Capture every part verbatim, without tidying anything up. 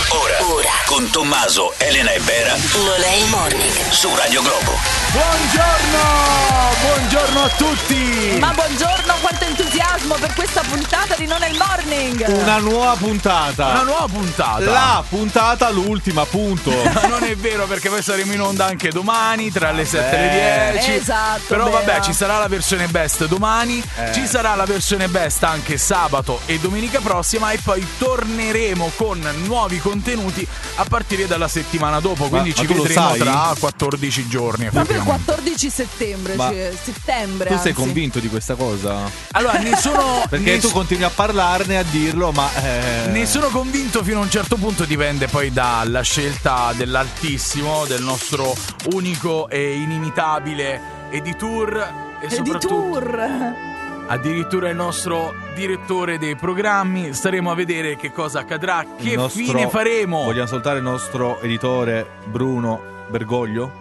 Ora, Ora. Con Tommaso, Elena e Bera. Non è il morning. Su Radio Globo. Buongiorno! Buongiorno a tutti! Ma buongiorno, quanto entusiasmo per questa puntata di Non è il morning! Una nuova puntata. Una nuova puntata. La puntata, l'ultima, punto. Ma non è vero, perché poi saremo in onda anche domani tra le sette e le dieci. Esatto. Però Bea. vabbè, ci sarà la versione best domani, Eh. ci sarà la versione best anche sabato e domenica prossima, e poi torneremo con nuovi contenuti a partire dalla settimana dopo. Quindi Ma- ci ma tu lo vedremo sai? tra quattordici giorni. Proprio il effettivamente. quattordici settembre, Ma cioè, settembre. Tu sei anzi. convinto di questa cosa? Allora, ne sono. Perché ne tu so- continui a parlarne, a dirlo, ma eh... Ne sono convinto fino a un certo punto, dipende poi dalla scelta dell'Altissimo, del nostro unico e inimitabile editor e, E di soprattutto tour. addirittura il nostro direttore dei programmi. Staremo a vedere che cosa accadrà, il che nostro- fine faremo. Vogliamo salutare il nostro editore Bruno Bergoglio?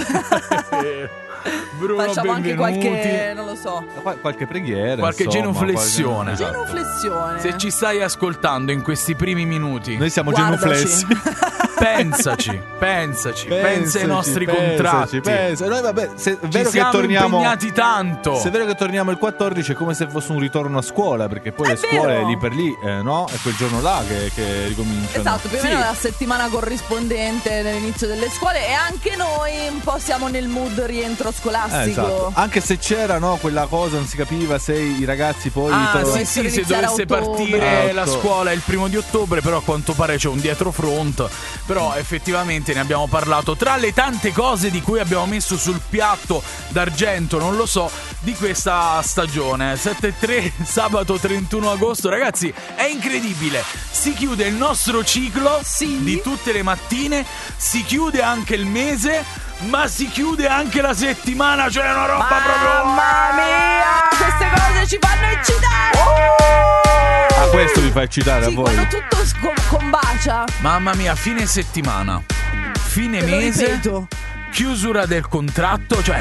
Bruno, Facciamo anche benvenuti. qualche, non lo so, Qual- qualche preghiera, Qualche insomma, genuflessione. qualche- esatto. genuflessione. Se ci stai ascoltando in questi primi minuti, Noi siamo Guardaci. genuflessi. pensaci, pensaci, pensa ai Pensaci, nostri pensaci, contratti. pensa. Noi vabbè, se è Ci vero che siamo torniamo impegnati tanto. Se è vero che torniamo il quattordici, è come se fosse un ritorno a scuola, perché poi È le scuole vero. lì per lì, eh, no? È quel giorno là che, che ricominciano. Esatto, più o Sì. meno la settimana corrispondente nell'inizio delle scuole, e anche noi un po' siamo nel mood rientro Eh, scolastico. esatto. Anche se c'era, no, quella cosa, non si capiva se i ragazzi poi Ah, tro- sì, sì, se iniziare a dovesse ottobre. partire la Esatto. scuola il primo di ottobre, però a quanto pare c'è un dietro front. Però effettivamente ne abbiamo parlato. Tra le tante cose di cui abbiamo messo sul piatto d'argento, non lo so, di questa stagione. sette e tre, sabato trentuno agosto. Ragazzi, è incredibile. Si chiude il nostro ciclo Sì. di tutte le mattine, si chiude anche il mese, ma si chiude anche la settimana. Cioè è una roba proprio... Mamma mia, queste cose ci fanno eccitare. Ah, questo vi fa eccitare Sì, a voi? quando tutto sco- combacia. Mamma mia, fine settimana, fine Te lo mese, ripeto. chiusura del contratto, cioè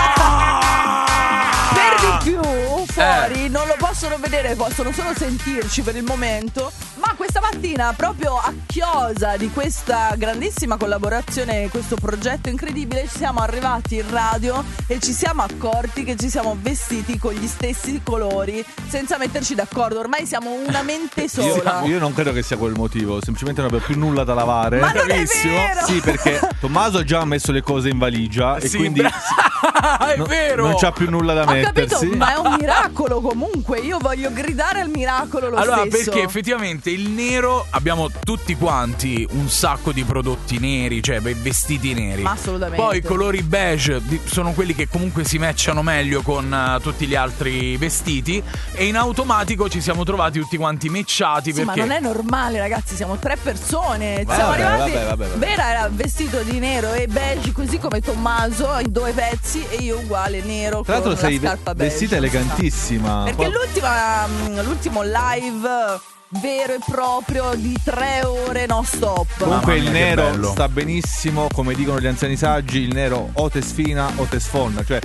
Per di più, fuori Eh. non lo possono vedere, possono solo sentirci per il momento. Ma questa mattina, proprio a chiosa di questa grandissima collaborazione, questo progetto incredibile, ci siamo arrivati in radio e ci siamo accorti che ci siamo vestiti con gli stessi colori senza metterci d'accordo. Ormai siamo una mente Io, sola. io non credo che sia quel motivo, semplicemente non abbiamo più nulla da lavare. Ma non è bravissimo. vero! Sì, perché Tommaso ha già messo le cose in valigia e Sì, quindi bra- è no- vero. non c'ha più nulla da Ho mettersi. capito, ma è un miracolo comunque. Io voglio gridare al miracolo lo Allora, stesso. perché effettivamente il nero, abbiamo tutti quanti un sacco di prodotti neri, cioè ve- vestiti neri. Ma assolutamente. Poi i colori beige di- sono quelli che comunque si matchano meglio con eh, tutti gli altri vestiti, e in automatico ci siamo trovati tutti quanti matchati. Sì, perché ma non è normale, ragazzi, siamo tre persone. Vabbè, siamo arrivati. vabbè, vabbè, vabbè. Vera era vestito di nero e beige, così come Tommaso, in due pezzi, e io uguale nero. Tra l'altro con sei la scarpa beige. vestita elegantissima. Perché Poi- l'ultima, mm, l'ultimo live vero e proprio di tre ore non stop. Comunque Mamma il mia, che nero bello. sta benissimo, come dicono gli anziani saggi, il nero o te sfina o te sfonna, cioè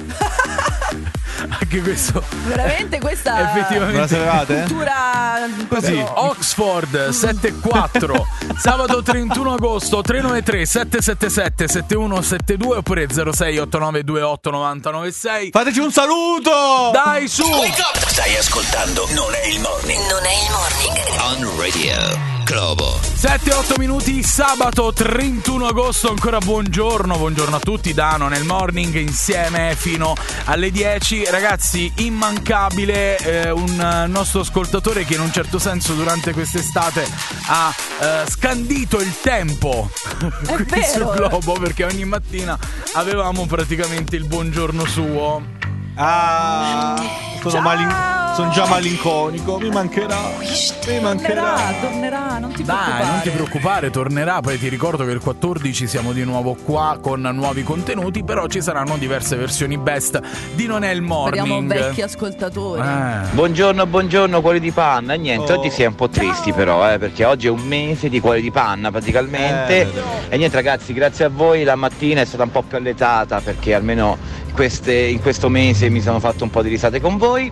anche questo Veramente questa effettivamente non la sapevate? cultura Così. proprio- Oxford sette e quattro sabato trentuno agosto tre nove tre sette sette sette sette uno sette due oppure zero sei otto nove due otto nove zero nove sei. Fateci un saluto! Dai su! Stai ascoltando Non è il morning. Non è il morning. On Radio Globo. sette otto minuti, sabato trentuno agosto. Ancora buongiorno, buongiorno a tutti da Non è il morning, insieme fino alle dieci. Ragazzi, immancabile eh, un eh, nostro ascoltatore che in un certo senso durante quest'estate ha eh, scandito il tempo qui vero. su Globo, perché ogni mattina avevamo praticamente il buongiorno suo. Ah, sono, Ciao! malin- sono già malinconico, mi mancherà. Mi tornerà, mancherà. tornerà, non ti Dai, preoccupare. non ti preoccupare, tornerà. Poi ti ricordo che il quattordici siamo di nuovo qua con nuovi contenuti, però ci saranno diverse versioni best di Non è il Speriamo morning. vecchi ascoltatori. Eh. Buongiorno, buongiorno cuori di panna. Niente, Oh. oggi si è un po' tristi però, eh, perché oggi è un mese di cuori di panna praticamente. Eh, e niente ragazzi, grazie a voi la mattina è stata un po' più alletata, perché almeno queste, in questo mese mi sono fatto un po' di risate con voi.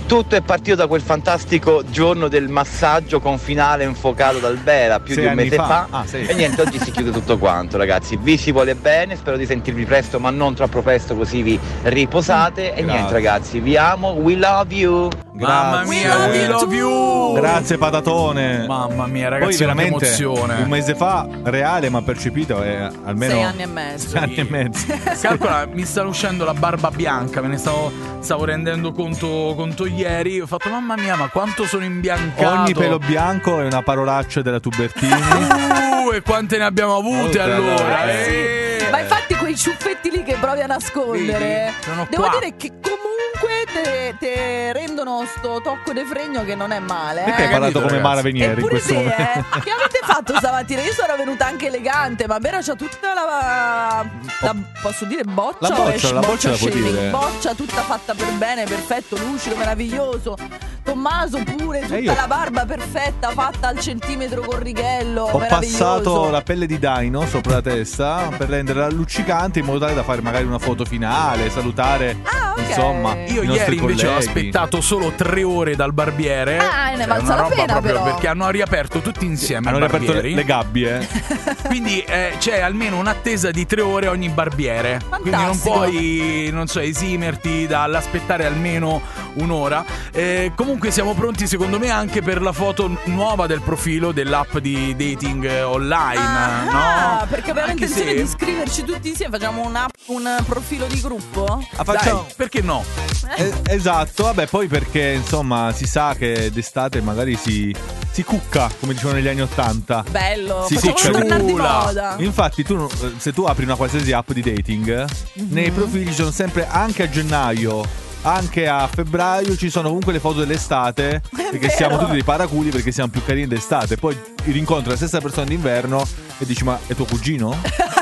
tutto è partito da quel fantastico giorno del massaggio con finale infuocato dal Bera più Sei di un anni mese fa. fa, Ah, sì. e niente, oggi si chiude tutto quanto, ragazzi. Vi si vuole bene, spero di sentirvi presto, ma non troppo presto, così vi riposate. E Grazie. niente, ragazzi, vi amo, we love you. Mamma Grazie. mia, We we love love you. Grazie patatone. Mamma mia, Poi ragazzi, quanta veramente emozione. un mese fa reale ma percepito è almeno Sei anni e mezzo. sei anni e mezzo. Calcola, mi sta uscendo la barba bianca, me ne stavo, stavo rendendo conto, conto ieri. Ho fatto, mamma mia, ma quanto sono imbiancato. Ogni pelo bianco è una parolaccia della Tubertini. Uh, e quante ne abbiamo avute Oh, allora? eh, Eh. Ma infatti quei ciuffetti lì che provi a nascondere, Vedi? Sono devo qua. dire che comunque te, te rendono sto tocco de fregno che non è male. Perché hai eh. parlato come ragazzi? Mara Venieri in Eppure questo te, momento? eh? Che avete fatto stamattina? Io sono venuta anche elegante, ma Bera c'ha tutta la, la posso dire boccia? La o è boccia, la boccia la puoi shaving? dire. Boccia tutta fatta per bene, perfetto, lucido, meraviglioso. Tommaso pure, tutta io- la barba perfetta, fatta al centimetro con righello, Ho meraviglioso. passato la pelle di Dino sopra la testa per renderla luccicante in modo tale da fare magari una foto finale, salutare Ah, ok. insomma Io i nostri ieri invece ho colleghi. aspettato solo tre ore dal barbiere. Ah, ne è È valsa una la roba pena, proprio però. perché hanno riaperto tutti insieme Hanno i riaperto le, barbieri. le gabbie. Quindi eh, c'è almeno un'attesa di tre ore ogni barbiere. Quindi non Fantastico. puoi, non so, esimerti dall'aspettare almeno un'ora. Eh, comunque siamo pronti, secondo me, anche per la foto nuova del profilo dell'app di dating eh, online. Ah, no? perché avevamo Anche intenzione se- di iscriverci tutti insieme. Facciamo una- un profilo di gruppo? Ah, facciamo- Dai, perché no? Eh, esatto, vabbè, poi perché insomma si sa che d'estate magari si, si cucca, come dicevano negli anni Ottanta. Bello, Sì, facciamo sì, tornare di ciula. moda. Infatti tu, se tu apri una qualsiasi app di dating, Mhm. nei profili ci sono sempre, anche a gennaio, anche a febbraio, ci sono comunque le foto dell'estate, perché vero. siamo tutti dei paraculi perché siamo più carini d'estate. Poi rincontri la stessa persona d'inverno e dici ma è tuo cugino?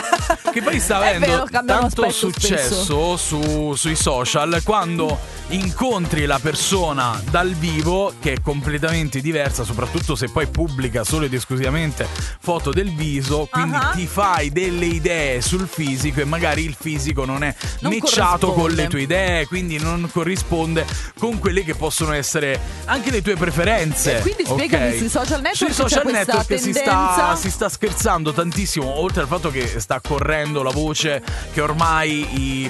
Che poi sta È avendo vero, cambiano tanto aspetto successo su- sui social quando incontri la persona dal vivo, che è completamente diversa, soprattutto se poi pubblica solo ed esclusivamente foto del viso, quindi Ah. ti fai delle idee sul fisico e magari il fisico non è Non matchato con corrisponde. le tue idee, quindi non corrisponde con quelle che possono essere anche le tue preferenze. E quindi spiegami, ok? sui social network Sui c'è social questa network si sta, tendenza? si sta scherzando tantissimo, oltre al fatto che sta correndo la voce che ormai i,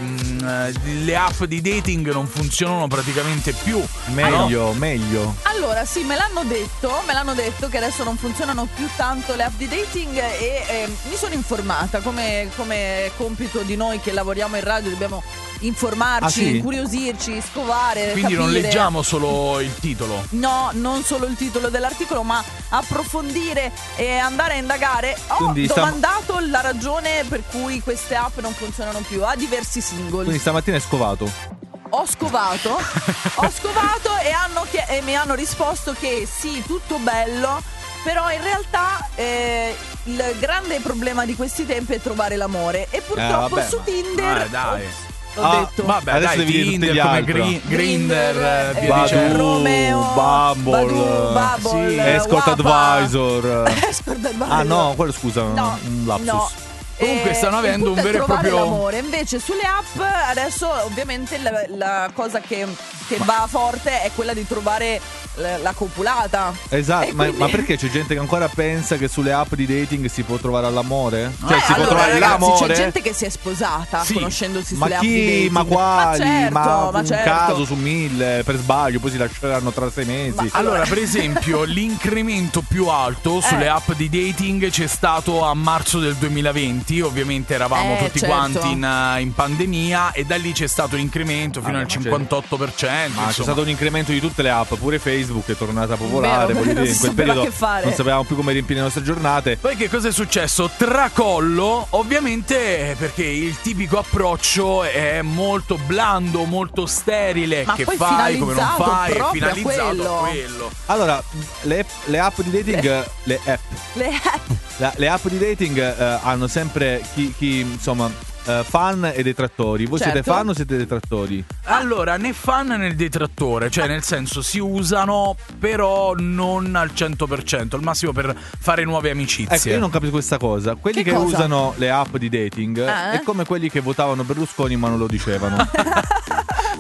mh, le app di dating non funzionano praticamente più. Meglio, meglio. Allora, sì, me l'hanno detto, me l'hanno detto che adesso non funzionano più tanto le app di dating e eh, mi sono informata, come, come compito di noi che lavoriamo in radio, dobbiamo informarci, Ah, sì? incuriosirci, scovare, Quindi non capire. leggiamo solo il titolo. No, non solo il titolo dell'articolo, ma approfondire e andare a indagare. Ho Quindi sta- domandato la ragione per cui queste app non funzionano più a diversi singoli. Quindi stamattina è scovato. Ho scovato, ho scovato e, hanno chie- e mi hanno risposto che sì, tutto bello, però in realtà eh, il grande problema di questi tempi è trovare l'amore. E purtroppo vabbè, su ma- Tinder... Eh, dai. L'ho Ah, detto. Vabbè, Adesso dai, devi dire tutti Tinder gli come altri. Gri- Grindr, eh, via Badoo, dicendo. Romeo, Bumble, Badoo, Bubble, sì, Escort Wapa. Advisor. Escort Advisor. Ah no, quello scusa, No, un lapsus. no. Comunque Eh, stanno il avendo punto un è vero e trovare proprio- l'amore. Invece sulle app adesso ovviamente la, la cosa che, che va forte è quella di trovare la, la copulata. Esatto, E ma, quindi- ma perché c'è gente che ancora pensa che sulle app di dating si può trovare all'amore? Cioè Eh, si può allora, trovare ragazzi, l'amore? c'è gente che si è sposata Sì. conoscendosi Ma sulle app di chi? dating. Ma quali? Ma certo, ma un certo. caso su mille per sbaglio, poi si lasceranno tra sei mesi. Ma- Allora, per esempio, l'incremento più alto sulle Eh. app di dating c'è stato a marzo del duemilaventi. Ovviamente eravamo Eh, tutti certo. quanti in, eh, in pandemia e da lì c'è stato un incremento fino Vabbè, al ma c'è- cinquantotto per cento. Ma c'è insomma. stato un incremento di tutte le app, pure Facebook è tornata a popolare. Vero, voglio non dire, si in quel sapeva periodo che fare. non sapevamo più come riempire le nostre giornate. Poi che cosa è successo? Tracollo, ovviamente, perché il tipico approccio è molto blando, molto sterile. Ma che poi fai, come non finalizzato fai, proprio a finalizzato quello. a quello. Allora, le, le app di dating, le app, Le app. la- le app di dating eh, hanno sempre chi, chi, insomma, eh, fan e detrattori. Voi siete Certo. fan o siete detrattori? Allora, né fan né detrattore, cioè nel senso si usano però non al cento per cento, al massimo per fare nuove amicizie. Ecco, io non capisco questa cosa. Quelli Che che, cosa? usano le app di dating Eh? è come quelli che votavano Berlusconi ma non lo dicevano.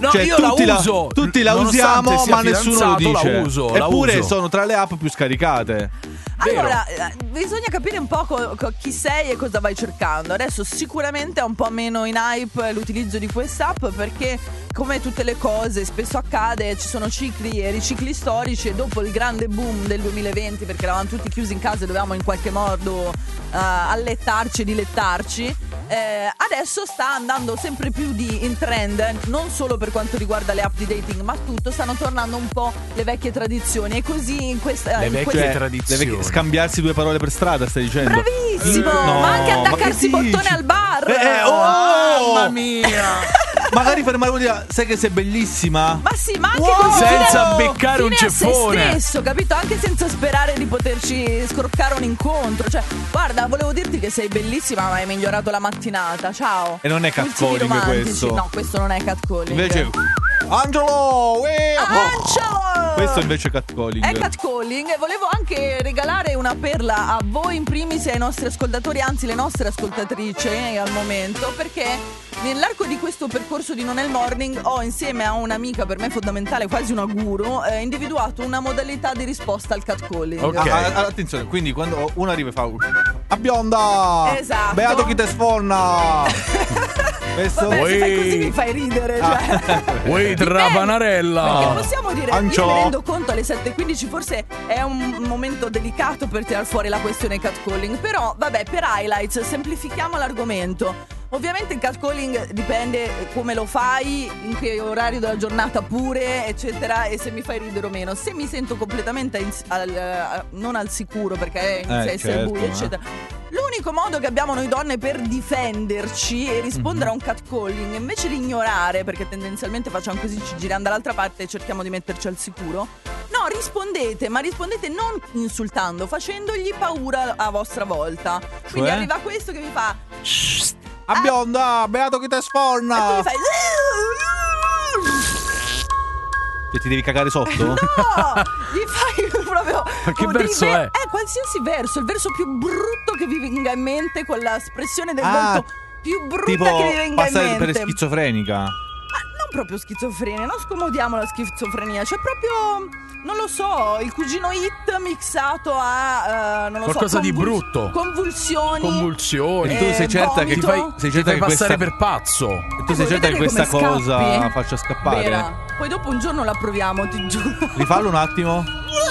No, cioè, io tutti la la uso. tutti la Nonostante usiamo, sia ma nessuno lo fidanzato, dice. La uso, la Eppure uso. sono tra le app più scaricate. Allora, eh, bisogna capire un po' co- co- chi sei e cosa vai cercando. Adesso sicuramente è un po' meno in hype l'utilizzo di quest'app perché, come tutte le cose, spesso accade, ci sono cicli e ricicli storici e dopo il grande boom del duemilaventi, perché eravamo tutti chiusi in casa e dovevamo in qualche modo uh, allettarci e dilettarci, eh, adesso sta andando sempre più di in trend, non solo per quanto riguarda le app di dating, ma tutto, stanno tornando un po' le vecchie tradizioni e così in questa... Le in vecchie questa- tradizioni. Le vecchie- scambiarsi due parole per strada, stai dicendo? Bravissimo, No, ma anche ma attaccarsi i che bottoni dici? al bar. Eh, oh! Mamma mia. Magari fermare uno e dire, sai che sei bellissima? Ma sì, ma anche Wow! così Senza fine- beccare un fine a se ceffone. stesso, capito? Anche senza sperare di poterci scroccare un incontro. Cioè, guarda, volevo dirti che sei bellissima, ma hai migliorato la mattinata. Ciao. E non è Ultimi catcalling romantici. questo. No, questo non è catcalling. Invece Angelo! uè! Angelo! Questo invece è catcalling. È catcalling e volevo anche regalare una perla a voi in primis e ai nostri ascoltatori, anzi le nostre ascoltatrici eh, al momento, perché nell'arco di questo percorso di Non è il Morning ho insieme a un'amica per me fondamentale, quasi una guru, eh, individuato una modalità di risposta al catcalling. Ok. Ah, ah, attenzione, quindi quando uno arriva e fa a bionda! Esatto. Beato chi te sforna! Questo? Vabbè, se fai Ui. così mi fai ridere, cioè. Ui, Dipende, trapanarella. Perché possiamo dire, Ancio. io mi rendo conto alle sette e quindici forse è un momento delicato per tirar fuori la questione catcalling, però vabbè, per highlights semplifichiamo l'argomento. Ovviamente il catcalling dipende come lo fai, in che orario della giornata pure, eccetera, e se mi fai ridere o meno. Se mi sento completamente in- al- eh, non al sicuro perché inizia Eh, a essere certo, buio, eh. eccetera. L'unico modo che abbiamo noi donne per difenderci e rispondere a un catcalling, invece di ignorare, perché tendenzialmente facciamo così, ci giriamo dall'altra parte e cerchiamo di metterci al sicuro, no, rispondete, ma rispondete non insultando, facendogli paura a vostra volta. Quindi Cioè? arriva questo che vi fa... A bionda! Beato chi te E tu sforna! mi fai... Che ti devi cagare sotto? No! Gli fai proprio... Ma che uno dei verso ve- è? Eh, qualsiasi verso, il verso più brutto che vi venga in mente, con l'espressione del Ah, volto più brutta Tipo che vi venga in passare mente. per schizofrenica. Ma non proprio schizofrenia, non scomodiamo la schizofrenia, c'è proprio, non lo so, il cugino Hit mixato a, eh, non lo Qualcosa so, di convuls- brutto. Convulsioni. Convulsioni. E tu sei Eh, certa che vomito. ti fai, sei Ti certa fai che passare questa, per pazzo. tu sei Vuoi certa che vedere questa come cosa scappi? faccia scappare? Vera. Poi dopo un giorno la proviamo, ti giuro. Rifallo un attimo.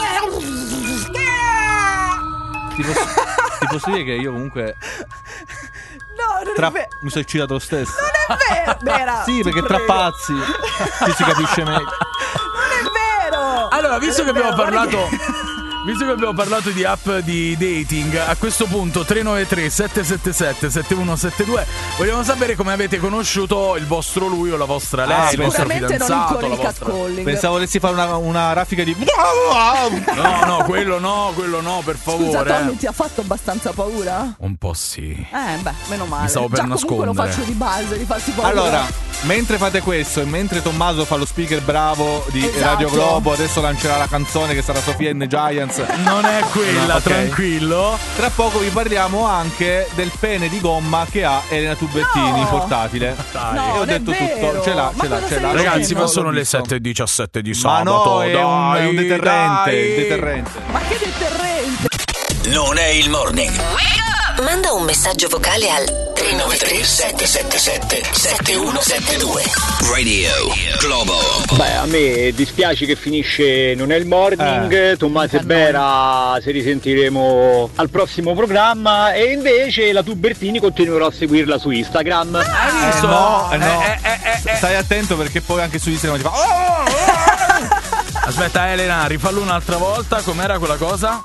Ti posso, ti posso dire che io comunque No, non tra- è vero. mi sono eccitato lo stesso. Non è vero, Vera. Sì, ti perché tra prego. pazzi ci si capisce meglio. Non è vero. Allora, visto Non che è abbiamo vero, guarda parlato che- Visto che abbiamo parlato di app di dating, a questo punto tre nove tre sette sette sette sette uno sette due, vogliamo sapere come avete conosciuto il vostro lui o la vostra lei, Ah, il vostro Sicuramente non fidanzato, con la il vostra... catcalling. Pensavo volessi fare una, una raffica di No, no, quello no, quello no, per Scusa, favore. Tommy, eh. ti ha fatto abbastanza paura? Un po' sì. Eh, beh, meno male. Mi stavo per Già comunque lo nascondere. faccio di base, di farsi paura. Allora, mentre fate questo e mentre Tommaso fa lo speaker bravo di Esatto. Radio Globo, adesso lancerà la canzone che sarà Sofia and the Giants. Non è quella, No, ok. tranquillo. Tra poco vi parliamo anche del pene di gomma che ha Elena Tubertini, No. portatile. Dai. No, E ho non è detto vero. tutto. Ce l'ha, Ma ce l'ha, cosa ce stai l'ha. dicendo? Ragazzi, ma sono L'ho le visto. sette e diciassette di Ma sabato. no, è un, è un dai, deterrente, dai. un deterrente. Ma che deterrente! Non è il morning. Manda un messaggio vocale al tre nove tre sette sette sette sette uno sette due. Radio Globo. Beh, a me dispiace che finisce Non è il morning, Eh. Tommaso e Bera ci risentiremo al prossimo programma e invece la Tubertini continuerò a seguirla su Instagram. Hai Eh visto? no, eh no. Eh, eh, eh, eh. Stai attento perché poi anche su Instagram ti fa "Oh, oh, Aspetta, Elena, rifallo un'altra volta. Com'era quella cosa?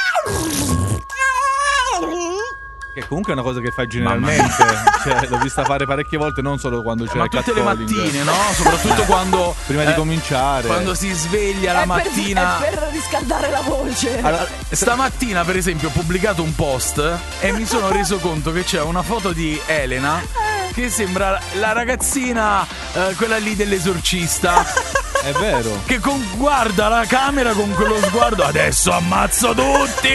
Che comunque è una cosa che fai generalmente. Cioè, l'ho vista fare parecchie volte, non solo quando c'è Ma il tutte le catcalling. mattine, no? Soprattutto quando. Prima di eh, cominciare. Quando si sveglia la È per- mattina. è per riscaldare la voce. Allora, Stamattina, per esempio, ho pubblicato un post e mi sono reso conto che c'è una foto di Elena che sembra la ragazzina, eh, quella lì dell'esorcista. È vero. Che con, guarda la camera con quello sguardo. Adesso ammazzo tutti.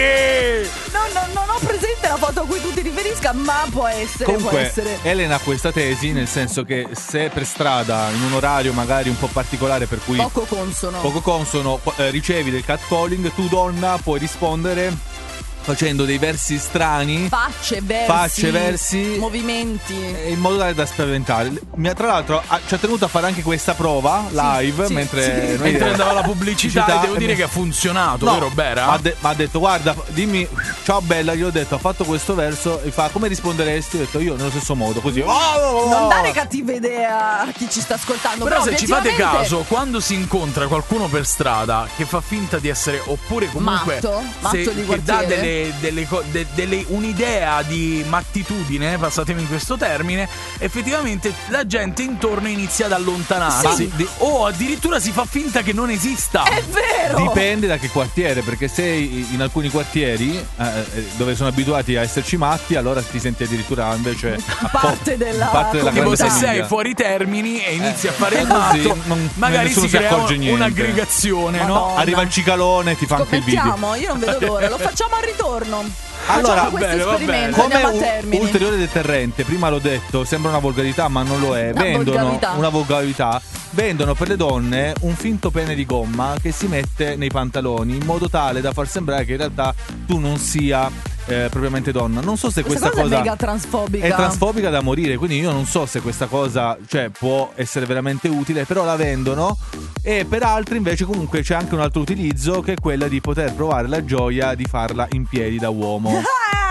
No, no, non ho presente la foto a cui tu ti riferisca, ma può essere, Comunque, può essere. Elena ha questa tesi, nel senso che se per strada, in un orario magari un po' particolare per cui Poco consono. poco consono, eh, ricevi del catcalling, tu donna puoi rispondere facendo dei versi strani, Facce, versi, facce, versi, movimenti. eh, in modo tale da spaventare. Mi ha- Tra l'altro ha- ci ha tenuto a fare anche questa prova live sì, mentre sì. noi Mentre andava la pubblicità, e devo e dire mi- che ha funzionato, No, vero Bera? Ma ha de- ma ha detto guarda, dimmi ciao bella, gli ho detto ha fatto questo verso e fa come risponderesti? Ho detto io nello stesso modo, così. Non dare cattiva idea a chi ci sta ascoltando. Però, Però, se ci fate obiettivamente- caso, quando si incontra qualcuno per strada che fa finta di essere, oppure comunque Matto? Matto se- di che dà quartiere? delle, delle, co- de- delle- un'idea di mattitudine, passatemi in questo termine, effettivamente la gente intorno inizia ad allontanarsi Sì. o addirittura si fa finta che non esista. È vero. Dipende da che quartiere, perché se in alcuni quartieri eh, dove sono abituati a esserci matti, allora ti senti addirittura invece Parte della parte della Tipo grande se famiglia. sei fuori termini e inizi Eh, a fare il così matto, non- magari nessuno si si crea accorge niente. un'aggregazione, no? Madonna. Arriva il cicalone e ti fa anche il video. Scommettiamo, io non vedo l'ora, lo facciamo al ritorno. Allora, facciamo questo bene, va esperimento, Come andiamo a un termine. ulteriore deterrente, prima l'ho detto, sembra una volgarità, ma non lo è. Una Vendono volgarità. una volgarità. Vendono per le donne un finto pene di gomma che si mette nei pantaloni in modo tale da far sembrare che in realtà tu non sia eh, propriamente donna. Non so se Questa, questa, cosa, cosa è mega transfobica. è transfobica da morire, quindi io non so se questa cosa, cioè, può essere veramente utile, però la vendono. E per altri invece comunque c'è anche un altro utilizzo, che è quella di poter provare la gioia di farla in piedi da uomo.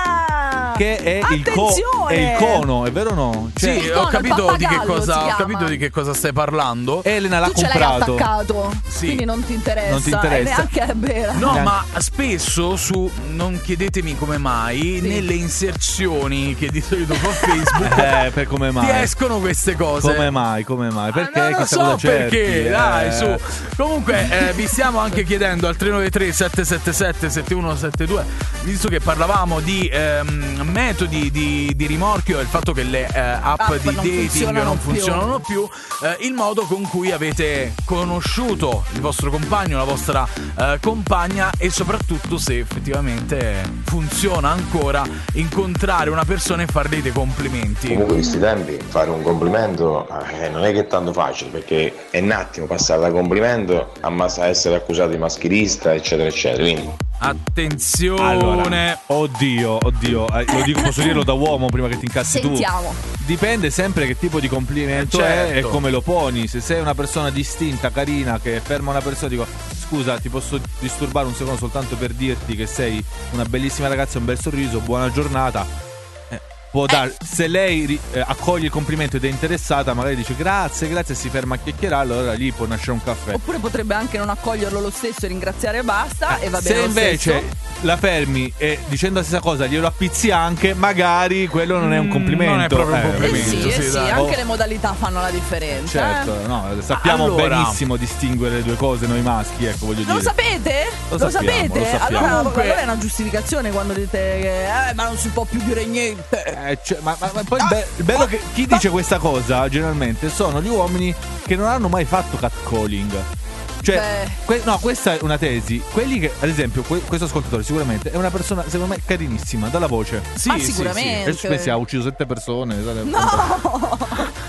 Ah! Che è il, co- Attenzione! è il cono, è vero o no? Cioè, Sì, il ho cono, il capito di che pappagallo cosa si ho chiama. capito di che cosa stai parlando. Elena l'ha Tu ce l'hai comprato. attaccato, Sì. quindi non ti interessa. Non ti interessa. E neanche è vera. No, Neanche- ma spesso su, non chiedetemi come mai, Sì. nelle inserzioni che di solito fa Facebook Eh, per come ti mai? escono queste cose. Come mai? Come mai? Perché? Ah, non lo Questa so cosa cerchi, perché, eh. dai, su. Comunque, eh, vi stiamo anche chiedendo al tre nove tre sette sette sette sette uno sette due, visto che parlavamo di ehm, metodi di, di rimorchio e il fatto che le eh, app, App di non dating funzionano non più. funzionano più, eh, il modo con cui avete conosciuto il vostro compagno, la vostra eh, compagna, e soprattutto se effettivamente funziona ancora incontrare una persona e farle dei complimenti. Comunque in questi tempi fare un complimento eh, non è che è tanto facile, perché è un attimo passare da complimento a, mas- a essere accusato di maschilista, eccetera eccetera, quindi Attenzione. Allora, oddio, oddio, eh, lo dico, posso dirlo da uomo prima che ti incazzi tu. Sentiamo. Dipende sempre che tipo di complimento Eh, è e certo. come lo poni. Se sei una persona distinta, carina, che ferma una persona, dico scusa, ti posso disturbare un secondo soltanto per dirti che sei una bellissima ragazza, un bel sorriso, buona giornata. Eh, può dar- se lei ri- eh, accoglie il complimento ed è interessata, magari dice grazie, grazie, e si ferma a chiacchierare, allora lì può nascere un caffè. Oppure potrebbe anche non accoglierlo lo stesso e ringraziare e basta. E va bene Se lo invece stesso. la fermi e dicendo la stessa cosa glielo appizzi anche, magari quello non è un Mm, complimento. non è proprio un Eh, Eh complimento. sì, eh sì, sì, dai. anche Oh. le modalità fanno la differenza. Certo, eh. no, sappiamo Allora. benissimo distinguere le due cose noi maschi, ecco, voglio Lo dire. sapete? Lo Lo, sappiamo, sapete? lo sappiamo. Allora, Comunque- allora è una giustificazione quando dite che eh, ma non si può più dire niente. Eh, cioè, ma, ma- ma poi il, be- il bello è che chi dice questa cosa generalmente sono gli uomini che non hanno mai fatto catcalling. Cioè, Beh. que- no, questa è una tesi. Quelli che, ad esempio, que- questo ascoltatore sicuramente è una persona, secondo me, carinissima, dalla voce. Sì, Ma sì, sì. sicuramente. E specie ha ucciso sette persone. sai, No!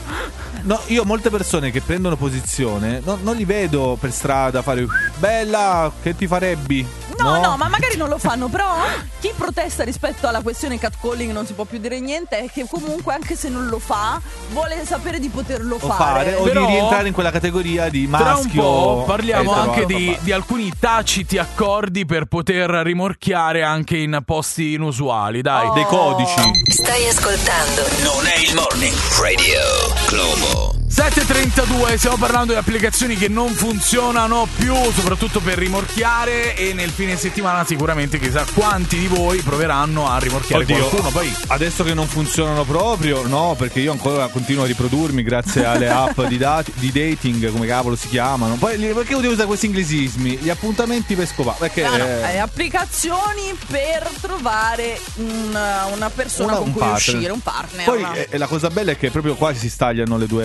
No, io molte persone che prendono posizione no- non li vedo per strada fare bella, che ti farebbi? No, no, ma magari non lo fanno, però chi protesta rispetto alla questione catcalling non si può più dire niente è che comunque anche se non lo fa vuole sapere di poterlo o fare. fare o Però- di rientrare in quella categoria di Tra un maschio. po' parliamo etero, anche eh, di, papà. di alcuni taciti accordi per poter rimorchiare anche in posti inusuali, dai. Oh. dei codici. Stai ascoltando Non è il morning. Radio Globo. sette e trentadue, stiamo parlando di applicazioni che non funzionano più, soprattutto per rimorchiare, e nel fine settimana sicuramente chissà quanti di voi proveranno a rimorchiare Oddio, qualcuno. Poi adesso che non funzionano proprio, no, perché io ancora continuo a riprodurmi grazie alle app di, dati- di dating, come cavolo si chiamano. Poi li- perché devo usare questi inglesismi? Gli appuntamenti per scopare. Perché No, no, eh, eh, applicazioni per trovare un- una persona una- con un cui partner. uscire, un partner. Poi no? eh, la cosa bella è che proprio qua si stagliano le due categorie.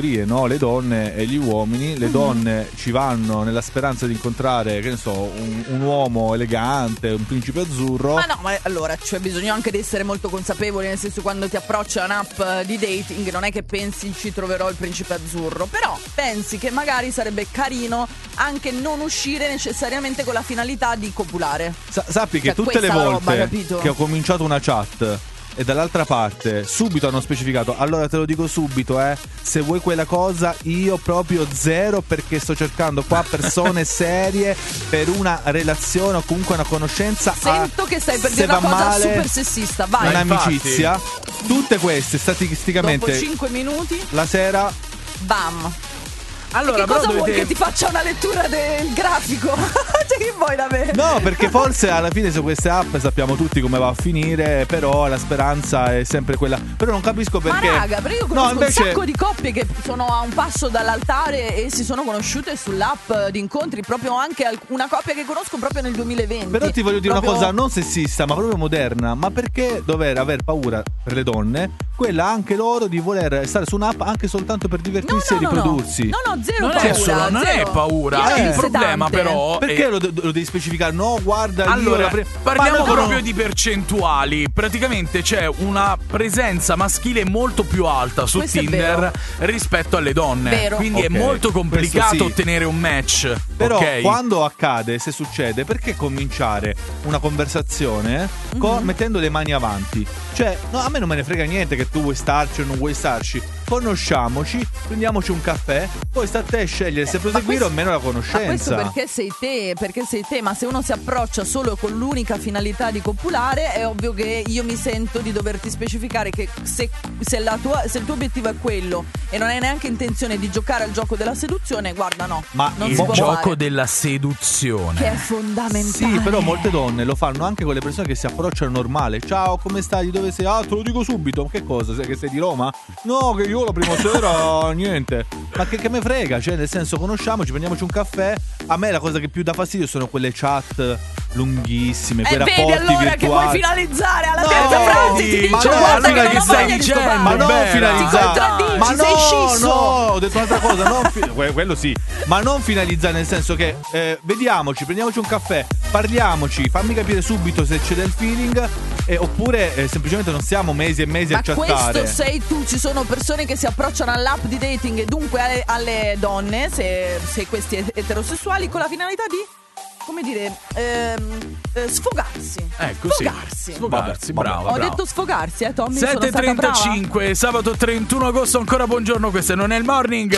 categorie, no? Le donne e gli uomini. Le donne ci vanno nella speranza di incontrare, che ne so, un, un uomo elegante, un principe azzurro. Ma no, ma allora c'è bisogno anche di essere molto consapevoli, nel senso, quando ti approcci a un'app di dating non è che pensi ci troverò il principe azzurro, però pensi che magari sarebbe carino anche non uscire necessariamente con la finalità di copulare. Sa- sappi che Cioè, tutte le questa la volte roba, capito? che ho cominciato una chat e dall'altra parte subito hanno specificato: allora te lo dico subito, eh, se vuoi quella cosa io proprio zero, perché sto cercando qua persone serie per una relazione o comunque una conoscenza. Sento a, che stai per se dire una va cosa male, super sessista, vai. un'amicizia. Tutte queste statisticamente Dopo cinque minuti, la sera bam. Allora, E che cosa però vuoi dovete... che ti faccia una lettura del grafico? Cioè, che vuoi da me? no, perché forse alla fine su queste app sappiamo tutti come va a finire, però la speranza è sempre quella. Però non capisco perché. Ma raga, perché io conosco no, invece... un sacco di coppie che sono a un passo dall'altare e si sono conosciute sull'app di incontri, proprio anche alc- una coppia che conosco proprio nel duemilaventi. Però ti voglio dire Proprio- una cosa non sessista, ma proprio moderna. Ma perché dover aver paura per le donne, quella anche loro, di voler stare su un'app anche soltanto per divertirsi No, no, e no, riprodursi? No, no, zero Non paura. è solo, non zero. è paura, Io ne ho è il viste problema tante. però. Perché è- lo, lo devi specificare? No, guarda, io Allora, la pre- parliamo Ma no, proprio no. di percentuali. Praticamente c'è una presenza maschile molto più alta su Questo è Tinder vero. rispetto alle donne. Vero. Quindi Ok, è molto complicato questo sì. ottenere un match. Però ok? quando accade, se succede, perché cominciare una conversazione co- Mhm. mettendo le mani avanti? Cioè, no, a me non me ne frega niente che tu vuoi starci o non vuoi starci. Conosciamoci, prendiamoci un caffè, poi sta a te scegliere se Eh, ma proseguire questo- o meno la Ma questo conoscenza. perché sei te, perché sei te, ma se uno si approccia solo con l'unica finalità di copulare, è ovvio che io mi sento di doverti specificare che se, se, la tua, se il tuo obiettivo è quello e non hai neanche intenzione di giocare al gioco della seduzione, guarda no, Ma non il si può gioco fare. della seduzione. Che è fondamentale. Sì, però molte donne lo fanno anche con le persone che si approcciano normale. Ciao, come stai? Di dove sei? Ah, te lo dico subito. Ma che cosa? Sei che sei di Roma? No, che io la prima sera niente. Ma che, che me frega? Cioè, nel senso, conosciamoci, prendiamoci un caffè. A me la cosa che più dà fastidio sono quelle chat lunghissime, E quei vedi rapporti allora virtuali. che vuoi finalizzare alla No, terza frase ti vedi, dice ma no, guarda allora che non che ho stai voglia di dicendo? scopare. Ma non Bella. finalizzare. Ti contraddici, Ma sei no, scisso. no, ho detto un'altra cosa. Non fi- que- quello sì. Ma non finalizzare, nel senso che eh, vediamoci, prendiamoci un caffè, parliamoci, fammi capire subito se c'è del feeling. Eh, oppure eh, semplicemente non stiamo mesi e mesi Ma a chattare. questo sei tu, ci sono persone che si approcciano all'app di dating e dunque alle, alle donne, se, se questi eterosessuali, con la finalità di, come dire, ehm, eh, sfogarsi. Ecco, sì. Sfogarsi. Sfogarsi, Vabbè, bravo. Ho bravo. detto sfogarsi, eh Tommy, sono sette e stata brava. trentacinque, sabato trentuno agosto, ancora buongiorno, questo non è il morning.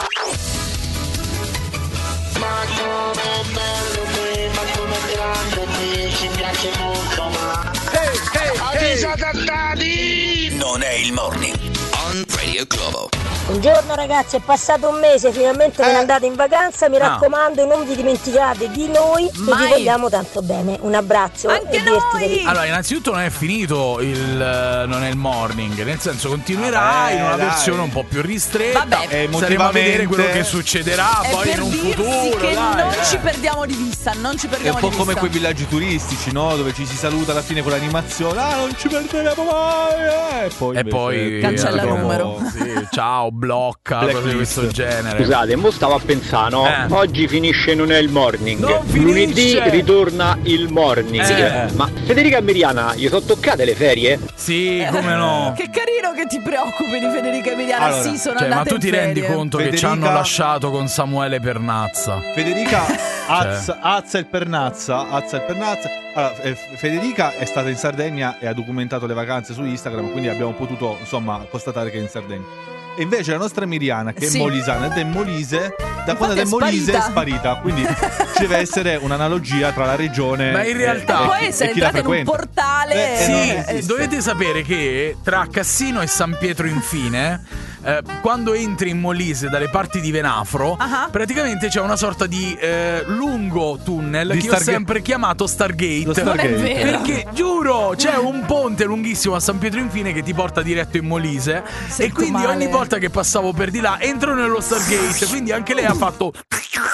Non è il morning. On Radio Globo. Buongiorno ragazzi, è passato un mese, finalmente ve ne andate in vacanza, mi Ah. raccomando non vi dimenticate di noi che Mai. vi vogliamo tanto bene. Un abbraccio Anche e divertitevi. noi! Allora, innanzitutto non è finito il eh, non è il morning, nel senso continuerà Vabbè, in una dai. versione un po' più ristretta. Vabbè. Eh, Saremo a vedere emotivamente- quello che succederà È poi per in un dirsi futuro. che dai, non eh. ci perdiamo di vista, non ci È perdiamo un po' di come vista. quei villaggi turistici, no? Dove ci si saluta alla fine con l'animazione. Ah, non ci perderemo mai! eh. E poi, E invece, poi Cancella dopo- il numero. Sì, ciao, blocca, cose di Blacklist. questo genere. Scusate, mo stavo a pensare, no? Eh. Oggi finisce Non è il morning. Non Lunedì finisce. ritorna il morning. Sì. Ma Federica e Miriana, gli sono toccate le ferie? Sì, come no? Che carino che ti preoccupi di Federica Emiliana. Allora, sì, sono Cioè, ma andate tu in ti rendi ferie. conto che ci Federica- hanno lasciato con Samuele Pernazza? Federica Cioè. azza, azza il pernazza, azza il pernazza. Allora, eh, Federica è stata in Sardegna e ha documentato le vacanze su Instagram, quindi abbiamo potuto, insomma, constatare che è in Sardegna. E invece la nostra Miriana, che Sì. è molisana ed è molise, da quando è è molise è sparita. sparita. Quindi ci deve essere un'analogia tra la regione Ma in e- realtà- E e, poi e essere chi la entrata in un frequenta. portale. Eh, Sì, non eh, esiste. dovete sapere che tra Cassino e San Pietro Infine, eh, quando entri in Molise dalle parti di Venafro, Ah. praticamente c'è una sorta di eh, lungo tunnel Di che io ho Stargate. sempre chiamato Stargate. Lo Stargate. Non è vero. Perché giuro, c'è un ponte lunghissimo a San Pietro Infine che ti porta diretto in Molise. Sento e quindi male. ogni volta che passavo per di là entro nello Stargate. Quindi anche lei ha fatto.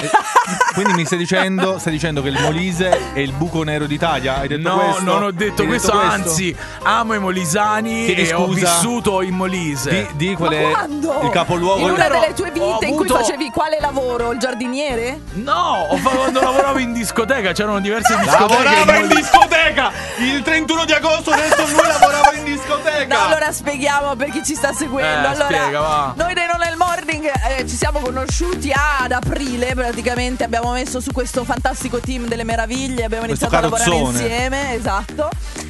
Quindi mi stai dicendo, stai dicendo che il Molise è il buco nero d'Italia? Hai detto no, questo? non ho detto Hai questo, detto anzi, amo i molisani Chiedi e scusa? ho vissuto in Molise. Di, di qual è Quando? il capoluogo? In una Ero- delle tue vite ho in cui avuto- facevi quale lavoro? Il giardiniere? No, ho fatto quando lavoravo in discoteca, c'erano diverse discoteche. Lavorava in Molise. discoteca! Il trentuno di agosto adesso lui lavorava in discoteca! No, allora spieghiamo per chi ci sta seguendo. Eh, allora, spiega, va. noi dei Non è il Morning eh, ci siamo conosciuti ad aprile, praticamente abbiamo messo su questo fantastico team delle meraviglie, abbiamo Questo iniziato a lavorare carrozzone. insieme, esatto.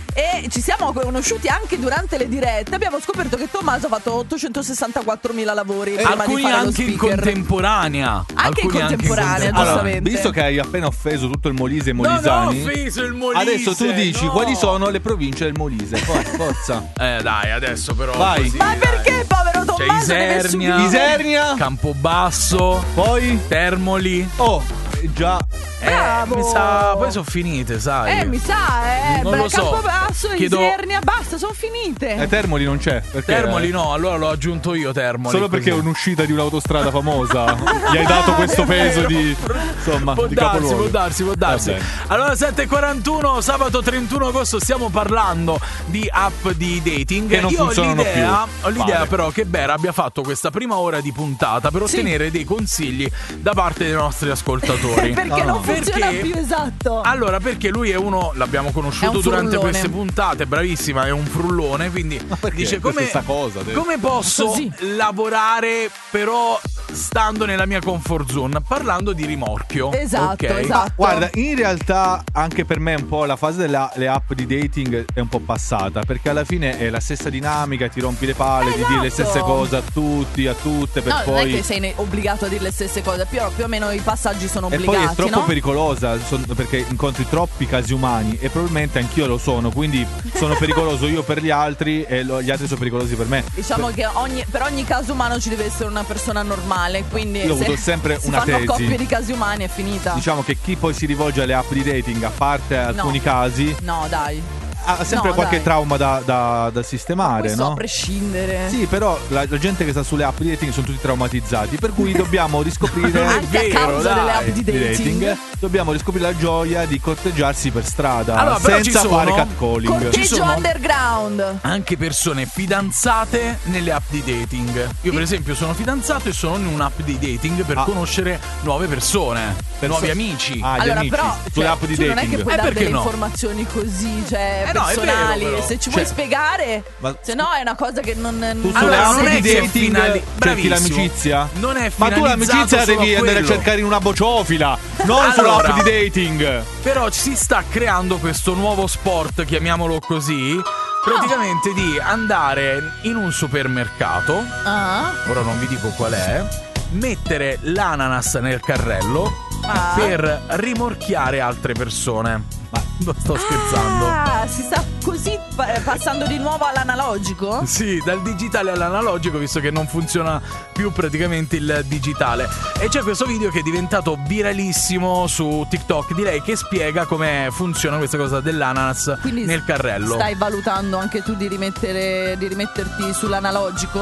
E ci siamo conosciuti anche durante le dirette. Abbiamo scoperto che Tommaso ha fatto ottocentosessantaquattromila lavori prima Alcuni di fare lo anche in speaker. contemporanea. Anche in Alcuni contemporanea, contemporanea. giustamente. Visto che hai appena offeso tutto il Molise e i Non ho molisani, offeso il Molise. adesso tu dici no. quali sono le province del Molise. Forza, forza. Eh dai, adesso però Vai. così, Ma dai. perché, povero C'è Tommaso, deve Isernia, subire? Isernia, Campobasso, poi Termoli. oh, già Bravo. Eh, mi sa, poi sono finite, sai. Eh, mi sa, eh. Non lo so. Campobasso, Chiedo- Isernia, basta, sono finite. eh, Termoli non c'è. Perché? Termoli no, allora l'ho aggiunto io Termoli. Solo perché è così. un'uscita di un'autostrada famosa. Gli hai dato questo È peso vero. di insomma, Può di darsi, capoluogo. può darsi, può darsi. Va bene. Allora, sette e quarantuno, sabato trentuno agosto, stiamo parlando di app di dating. Che non Io ho funzionano l'idea, più. ho l'idea Vale. però che Bera abbia fatto questa prima ora di puntata per Sì. ottenere dei consigli da parte dei nostri ascoltatori. Perché No, non no. funziona Perché? più, esatto. Allora, perché lui è uno, l'abbiamo È conosciuto un durante frullone. queste puntate, bravissima, è un frullone, quindi perché? dice Questa come, è sta cosa, te. come posso Così. lavorare però stando nella mia comfort zone, parlando di rimorchio. Esatto, ok? esatto. Guarda, in realtà anche per me un po' la fase delle le app di dating è un po' passata, perché alla fine è la stessa dinamica, ti rompi le palle di dire le Esatto. stesse cose a tutti, a tutte, per No, poi non è che sei ne- obbligato a dire le stesse cose, più, più o meno i passaggi sono e obbligati, poi è troppo no? pericolosa son- perché incontri troppi casi umani e probabilmente anch'io lo sono, quindi sono pericoloso io per gli altri e lo- gli altri sono pericolosi per me. Diciamo che ogni- per ogni caso umano ci deve essere una persona normale, quindi Io ho se avuto sempre si una fanno tesi. coppie di casi umani è finita. Diciamo che chi poi si rivolge alle app di dating, a parte alcuni casi, No, dai. ha sempre No, qualche dai. trauma da, da- da sistemare, Questo no? a prescindere. Sì, però la, la gente che sta sulle app di dating sono tutti traumatizzati, per cui dobbiamo riscoprire Anche a vero, causa dai, delle app di di dating. dobbiamo riscoprire la gioia di corteggiarsi per strada Allora, però ci senza sono- fare catcalling. Ci Corteggio sono- underground. Anche persone fidanzate nelle app di dating. Io, per esempio, sono fidanzato e sono in un'app di dating per Ah. conoscere nuove persone, nuovi amici. Ah, gli Allora, amici però, sulle cioè, app di tu non è dating. che puoi Eh, dare perché delle no? informazioni così, cioè, Eh, no, è vero, personali. però. Se ci Cioè- vuoi spiegare, Ma- se no è una cosa che non. Tu non- sulle Allora, app non è di che è dating finali- cerchi bravissimo. l'amicizia? Non è Ma tu finalizzato l'amicizia la solo devi a andare a quello. cercare in una bociofila, non Allora. sull'app di dating. Però si sta creando questo nuovo sport, chiamiamolo così, praticamente di andare in un supermercato, Ah, ora non vi dico qual è, mettere l'ananas nel carrello Ah. per rimorchiare altre persone. Ma non sto scherzando. Ah, si sta così pa- passando di nuovo all'analogico? Sì, dal digitale all'analogico, visto che non funziona più praticamente il digitale. E c'è questo video che è diventato viralissimo su TikTok di lei che spiega come funziona questa cosa dell'ananas Quindi nel carrello. Stai valutando anche tu di rimettere di rimetterti sull'analogico?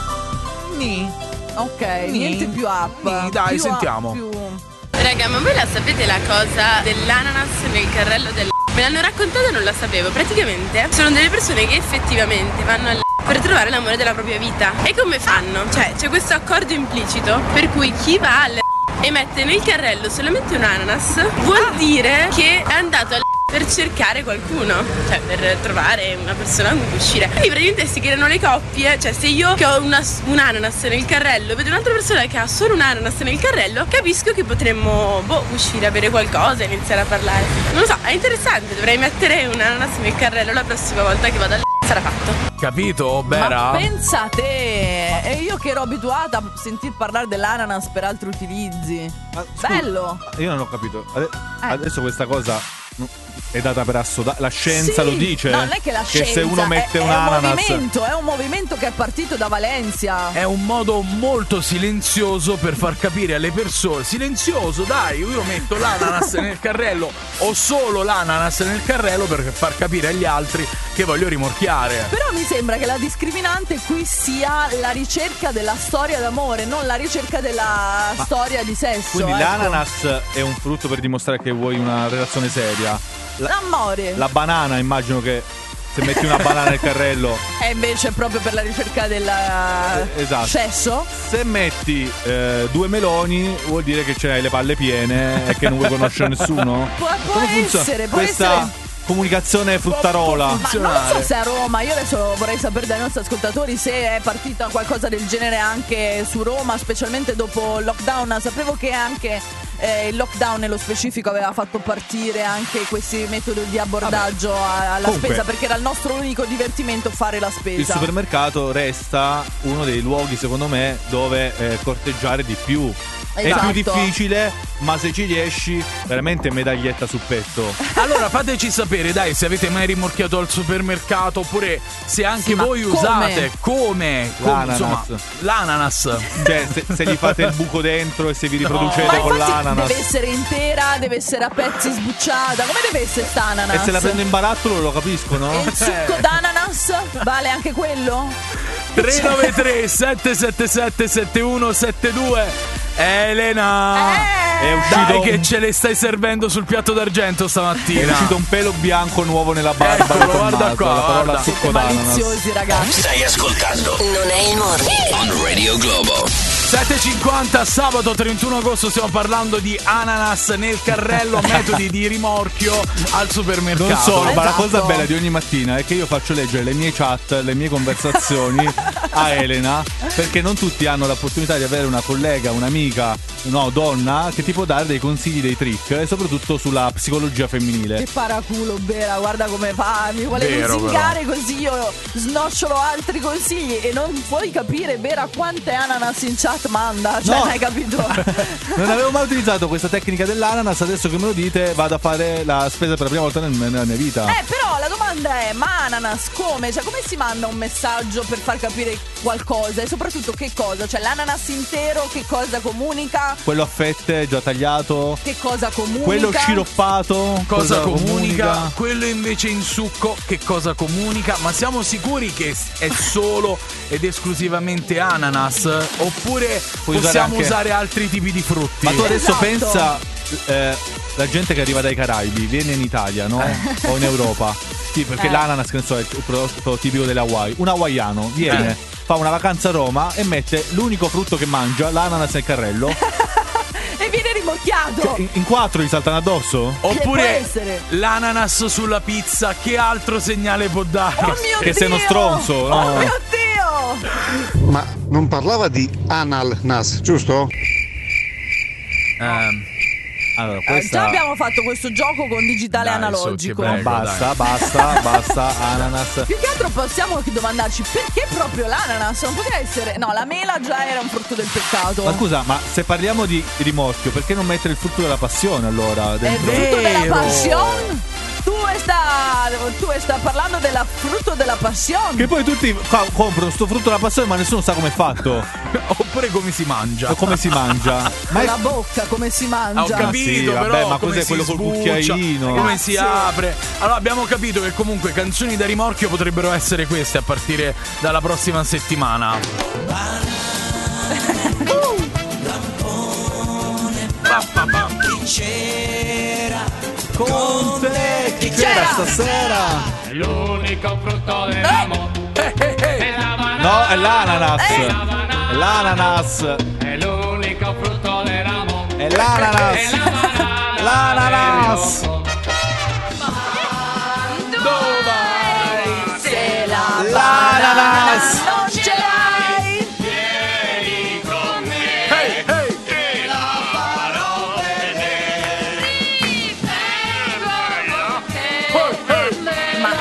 Nì. Ok, Nì. niente più app. Nì, dai, Più a- sentiamo. più- Raga, ma voi la sapete la cosa dell'ananas nel carrello del... Me l'hanno raccontata e non la sapevo. Praticamente sono delle persone che effettivamente vanno al... per trovare l'amore della propria vita. E come fanno? Cioè, c'è questo accordo implicito per cui chi va al... e mette nel carrello solamente un ananas vuol dire che è andato al... per cercare qualcuno, cioè per trovare una persona con cui uscire. Quindi praticamente si creano le coppie, cioè se io che ho una, un ananas nel carrello vedo un'altra persona che ha solo un ananas nel carrello, capisco che potremmo boh, uscire a bere qualcosa e iniziare a parlare. Non lo so, è interessante, dovrei mettere un ananas nel carrello la prossima volta che vado al... sarà fatto. Capito, Bera? Ma pensa a te, e io che ero abituata a sentir parlare dell'ananas per altri utilizzi. Ma, scusa, Bello. Io non ho capito. Ade- Eh. Adesso questa cosa no, è data per assodata. La scienza Sì, lo dice. no, non è che la che scienza se uno mette è, un è ananas. un movimento, è un movimento che è partito da Valencia. È un modo molto silenzioso per far capire alle persone. Silenzioso, dai, io metto l'ananas nel carrello o solo l'ananas nel carrello per far capire agli altri che voglio rimorchiare. Però mi sembra che la discriminante qui sia la ricerca della storia d'amore, non la ricerca della Ma storia di sesso. Quindi ecco. l'ananas è un frutto per dimostrare che vuoi una relazione seria. La, L'amore. la banana, immagino che se metti una banana nel carrello. E invece è proprio per la ricerca del eh, esatto. sesso. Se metti eh, due meloni vuol dire che ce hai le palle piene e che non vuoi conoscere nessuno. Può, può Come funziona essere, può questa essere. comunicazione fruttarola? Ma non so se a Roma, io adesso vorrei sapere dai nostri ascoltatori se è partita qualcosa del genere anche su Roma, specialmente dopo il lockdown. Sapevo che anche eh, il lockdown nello specifico aveva fatto partire anche questi metodi di abbordaggio a- alla Comunque, spesa, perché era il nostro unico divertimento fare la spesa. Il supermercato resta uno dei luoghi, secondo me, dove eh, corteggiare di più. Esatto. È più difficile, ma se ci riesci, veramente medaglietta sul petto. Allora fateci sapere, dai, se avete mai rimorchiato al supermercato oppure se anche Sì, ma voi come? usate come, come L'ananas. insomma, l'ananas. Cioè, se, se gli fate il buco dentro e se vi riproducete Ma con infatti l'ananas. deve essere intera, deve essere a pezzi sbucciata. Come deve essere sta ananas? E se la prendo in barattolo lo capisco, no? E il succo d'ananas vale anche quello? tre nove tre sette sette sette sette uno sette due. Elena, Eh! È uscito dai un- che ce le stai servendo sul piatto d'argento È stamattina. uscito un pelo bianco nuovo nella barba. Eccolo, di Tommaso, guarda qua, la parola guarda. succo d'ananas. Maliziosi, ragazzi. Stai ascoltando Non è il morning. On Radio Globo. sette e cinquanta, sabato trentuno agosto, stiamo parlando di ananas nel carrello, metodi di rimorchio al supermercato. Non solo, ma la Esatto. cosa bella di ogni mattina è che io faccio leggere le mie chat, le mie conversazioni a Elena, perché non tutti hanno l'opportunità di avere una collega, un'amica, no, donna, che ti può dare dei consigli, dei trick, e soprattutto sulla psicologia femminile. Che paraculo, Bera, guarda come fa. Mi vuole Vero, lusingare così io snocciolo altri consigli e non puoi capire, Bera, quante ananas in chat manda. Cioè, No. non hai capito? Non avevo mai utilizzato questa tecnica dell'ananas, adesso che me lo dite vado a fare la spesa per la prima volta nel- nella mia vita. Eh, però la domanda è, ma ananas come? Cioè, come si manda un messaggio per far capire qualcosa? E soprattutto che cosa? Cioè, l'ananas intero che cosa comunica? Quello a fette, già tagliato. Che cosa comunica? Quello sciroppato. Cosa comunica? Quello invece in succo che cosa comunica? Ma siamo sicuri che è solo ed esclusivamente ananas? Oppure Puoi usare possiamo anche- usare altri tipi di frutti? Ma tu adesso Esatto. pensa, eh, la gente che arriva dai Caraibi viene in Italia, no? O in Europa. Sì, perché Eh. l'ananas, che ne so, è il prodotto tipico delle Hawaii. Un hawaiano viene, Eh. fa una vacanza a Roma e mette l'unico frutto che mangia, l'ananas nel carrello. E viene rimorchiato. Cioè, in, in quattro gli saltano addosso? Che può Oppure essere? l'ananas sulla pizza, che altro segnale può dare? Oh mio che Dio! sei uno stronzo, Oh no? mio Dio! Ma non parlava di anal nas, giusto? Ehm, Allora, Eh, questa... già abbiamo fatto questo gioco con digitale Dai, analogico. su, ti prego. Basta, basta, basta, ananas. Più che altro possiamo domandarci perché proprio l'ananas? Non poteva essere. No, la mela già era un frutto del peccato. Ma scusa, ma se parliamo di rimorchio, perché non mettere il frutto della passione allora? È Dentro? frutto della Vero. passione? Tu sta, tu sta parlando della frutto della passione. Che poi tutti qua comprano sto frutto della passione, ma nessuno sa com'è fatto. oppure come si mangia? O come si mangia. Ma Con è... la bocca, come si mangia? Ah, ho capito, sì, vabbè, però ma come cos'è si quello col sbuccia, cucchiaino? come si Grazie. apre. Allora abbiamo capito che comunque canzoni da rimorchio potrebbero essere queste a partire dalla prossima settimana. Pa, pa, pa. Con te chi c'era stasera? L'unico frutto dell'amore Eh, eh, eh. è la banana. No, è l'ananas. Eh. È l'ananas. È l'unico frutto dell'amore. È l'ananas. È la banana. L'ananas. Dove vai? Se la L'ananas. non ce l'hai. Vieni con me. Hey, hey. Te la farò vedere. Ma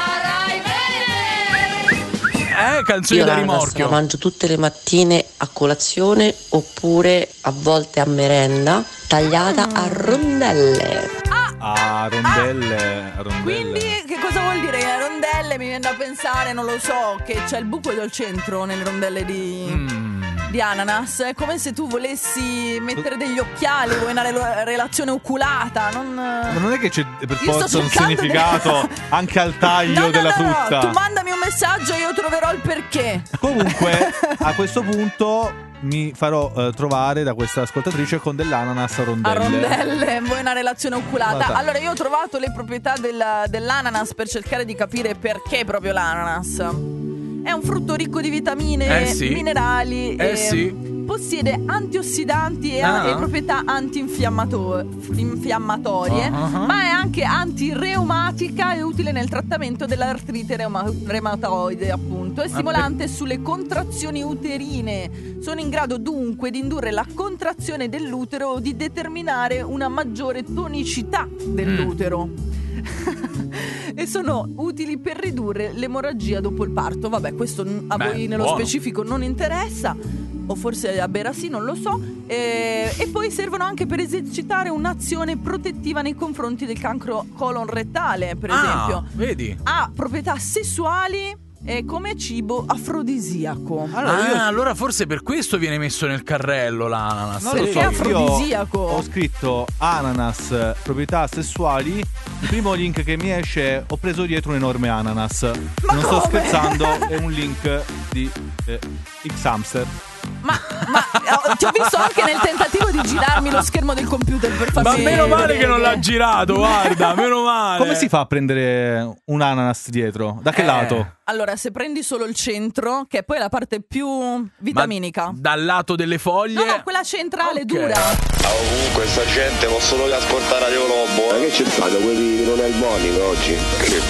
Eh, canzoni Io da l'ananas la rimorchio. mangio tutte le mattine a colazione oppure a volte a merenda tagliata a rondelle. ah, a rondelle, a rondelle. Quindi che cosa vuol dire? Le rondelle mi viene da pensare, non lo so, che c'è il buco del centro nelle rondelle di, mm. di ananas. È come se tu volessi mettere degli occhiali, vuoi una re- relazione oculata. Non... Ma non è che c'è per Io forza sto un cercando significato di- anche al taglio No, no, della no, no, frutta. tu mandami un messaggio e io troverò il perché. Comunque, a questo punto mi farò eh, trovare da questa ascoltatrice con dell'ananas a rondelle. A rondelle, vuoi una relazione oculata. Guarda. Allora io ho trovato le proprietà del- dell'ananas per cercare di capire perché proprio l'ananas. È un frutto ricco di vitamine, Eh sì. minerali Eh e sì. possiede antiossidanti e, Ah. e proprietà antinfiammato- infiammatorie, Uh-huh. ma è anche antireumatica e utile nel trattamento dell'artrite reuma- reumatoide, appunto. È stimolante sulle contrazioni uterine. Sono in grado dunque di indurre la contrazione dell'utero o di determinare una maggiore tonicità dell'utero. E sono utili per ridurre l'emorragia dopo il parto. Vabbè, questo n- a Beh, voi nello buono. specifico non interessa, o forse a Bera sì, non lo so. E, e poi servono anche per esercitare un'azione protettiva nei confronti del cancro colon rettale, per Ah, esempio. vedi? Ha proprietà sessuali e come cibo afrodisiaco. Allora, ah, allora forse per questo viene messo nel carrello l'ananas. Non lo Perché so, è io afrodisiaco. ho scritto ananas, eh, proprietà sessuali. Il primo link che mi esce, ho preso dietro un enorme ananas. Ma non sto come? scherzando, è un link di eh, X-Hamster. Ma, ma eh, ti ho visto anche nel tentativo di girarmi lo schermo del computer per farmi Ma meno male vedere. che non l'ha girato, guarda, meno male. Come si fa a prendere un ananas dietro? Da che Eh. lato? Allora, se prendi solo il centro, che poi è la parte più vitaminica. Ma dal lato delle foglie? No, no, quella centrale Ok. dura. Oh, comunque sta gente posso solo che ascoltare Radio Globo. Ma che c'è stato? Quelli non è il morning oggi. Che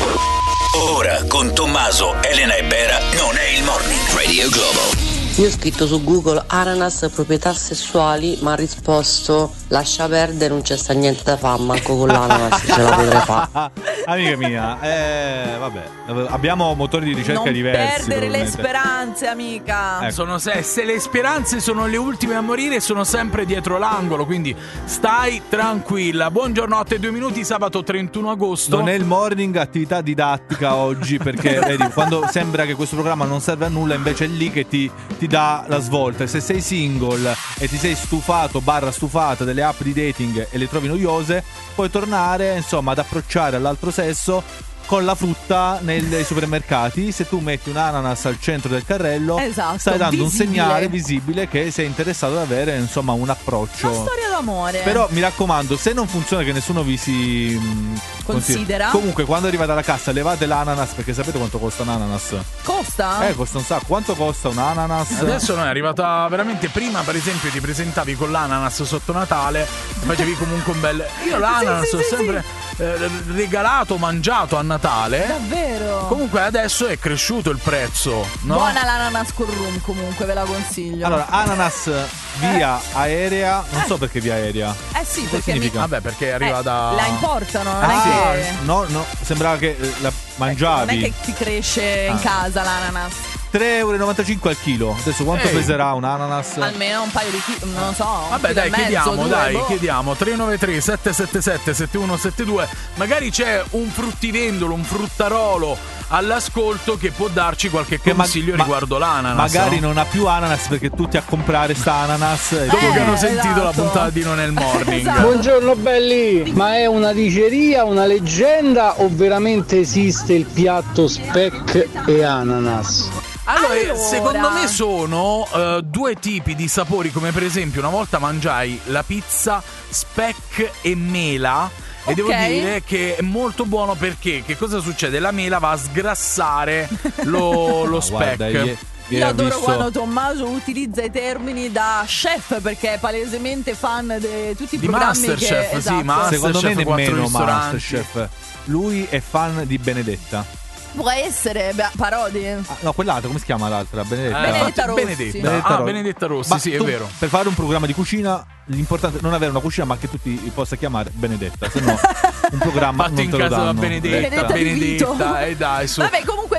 Ora con Tommaso, Elena e Bera non è il morning. Radio Globo. Io ho scritto su Google ananas proprietà sessuali, ma ha risposto lascia perdere, non c'è sta niente da fare, manco con l'ananas ce la potrei fare. Amica mia, eh, vabbè, abbiamo motori di ricerca Non diversi. perdere le probabilmente. speranze, amica. Ecco. Sono se, se le speranze sono le ultime a morire, sono sempre dietro l'angolo, quindi stai tranquilla. Buongiorno, otto e due minuti, sabato trentuno agosto. Non è il morning, attività didattica oggi, perché vedi, quando sembra che questo programma non serve a nulla, invece è lì che ti, ti dà la svolta. E se sei single e ti sei stufato barra stufata delle app di dating e le trovi noiose, puoi tornare insomma ad approcciare all'altro sesso con la frutta nei supermercati. Se tu metti un ananas al centro del carrello, Esatto, stai dando un visibile. segnale visibile che sei interessato ad avere insomma un approccio. Una storia d'amore. Però mi raccomando, se non funziona, che nessuno vi si mh, Considera. Comunque, quando arrivate alla cassa, levate l'ananas, perché sapete quanto costa un ananas? Costa? Eh, costa un sacco. Quanto costa un ananas? Adesso no, è arrivata veramente. Prima, per esempio, ti presentavi con l'ananas sotto Natale, facevi comunque un bel. Io l'ananas Sì, sì, ho sì, sempre eh, regalato, mangiato a Natale. Davvero? Comunque adesso è cresciuto il prezzo, no? Buona l'ananas con rum, comunque, ve la consiglio. Allora, ananas via aerea. Non so perché via aerea. Eh sì, Cosa perché mi- significa? Vabbè, perché arriva Eh, da. la importano, non Ah, è che no, no, sembrava che eh, la mangiavi. non è che ti cresce in Ah. casa l'ananas. tre e novantacinque euro al chilo. Adesso quanto Ehi. peserà un ananas? Almeno un paio di chili, non lo so. Vabbè, un dai, chilo e chiediamo, mezzo, due, dai, boh. chiediamo. tre nove tre sette sette sette sette uno sette due. Magari c'è un fruttivendolo, un fruttarolo all'ascolto che può darci qualche Che ma- consiglio ma- riguardo l'ananas. Magari no? non ha più ananas perché tutti a comprare sta ananas. e Dopo Eh, che hanno sentito la esatto. puntata di Non è il Morning. Esatto. Buongiorno belli, ma è una diceria, una leggenda o veramente esiste il piatto speck e ananas? Allora, Allora. secondo me sono eh, due tipi di sapori, come per esempio una volta mangiai la pizza speck e mela. E Ok. devo dire che è molto buono perché che cosa succede? La mela va a sgrassare lo, lo No, speck. guarda, ie- ieri Io ho adoro visto- quando Tommaso utilizza i termini da chef, perché è palesemente fan di tutti i Di programmi Masterchef, che, sì, esatto. ma- Secondo me Masterchef, quattro nemmeno ristoranti. Masterchef. Lui è fan di Benedetta. Può essere, beh, Parodi. Ah, no, quell'altra, come si chiama l'altra? Benedetta. Eh, Benedetta infatti, Rossi. Benedetta. Benedetta Ah, Rossi. Benedetta Rossi, Ma sì, tu, è vero. Per fare un programma di cucina, l'importante è non avere una cucina, ma che tutti possa chiamare Benedetta. Se no, un programma Fatto non in te lo casa da danno. Benedetta, Benedetta di Vito. Benedetta, e dai, su. Vabbè, comunque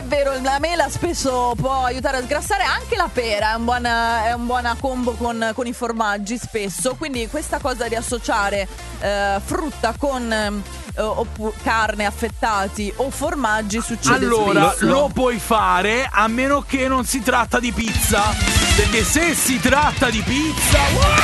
vero, la mela spesso può aiutare a sgrassare, anche la pera è un buona, è un buona combo con, con i formaggi spesso, quindi questa cosa di associare eh, frutta con eh, oppu- carne, affettati o formaggi succede allora, spesso. lo puoi fare a meno che non si tratta di pizza, perché se si tratta di pizza...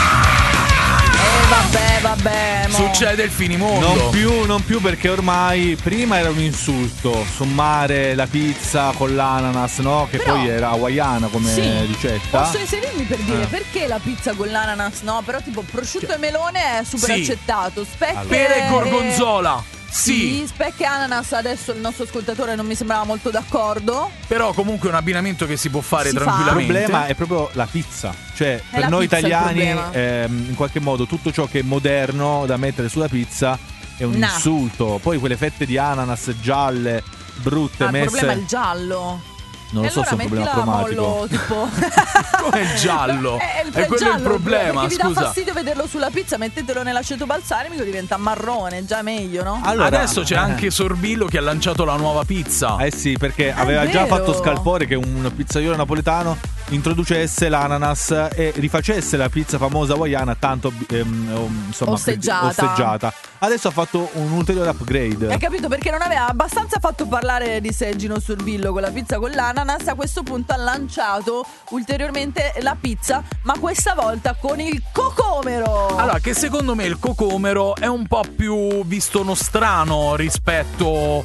Eh vabbè, vabbè, mo. Succede il finimondo. Non più, non più, perché ormai prima era un insulto sommare la pizza con l'ananas, no? Che Però, poi era hawaiana come sì, ricetta. Posso inserirmi per dire Eh. perché la pizza con l'ananas no? Però tipo prosciutto e melone è super Sì. accettato. Speck Pera e e- gorgonzola. Sì. Sì, speck e ananas adesso il nostro ascoltatore non mi sembrava molto d'accordo. Però comunque è un abbinamento che si può fare Si fa. Il tranquillamente. problema è proprio la pizza. Cioè, per la noi pizza il italiani, problema. ehm, in qualche modo, tutto ciò che è moderno da mettere sulla pizza è un Nah. insulto. Poi quelle fette di ananas gialle, brutte, Ah, il messe. problema è il giallo. Non lo E so allora se è un problema mettila a cromatico. mollo, tipo Come il giallo. È, il, È è quello giallo, il problema, perché vi dà scusa. fastidio vederlo sulla pizza, mettetelo nell'aceto balsamico, diventa marrone, già meglio, no? Allora, Adesso c'è eh. anche Sorbillo che ha lanciato la nuova pizza. Eh sì, perché aveva già vero. fatto scalpore che un pizzaiolo napoletano introducesse l'ananas e rifacesse la pizza famosa hawaiana tanto ehm, insomma Osteggiata. osteggiata. Adesso ha fatto un ulteriore upgrade. Hai capito? Perché non aveva abbastanza fatto parlare di sé Gino Sorbillo con la pizza con l'ananas. A questo punto ha lanciato ulteriormente la pizza, ma questa volta con il cocomero. Allora, che secondo me il cocomero è un po' più visto nostrano rispetto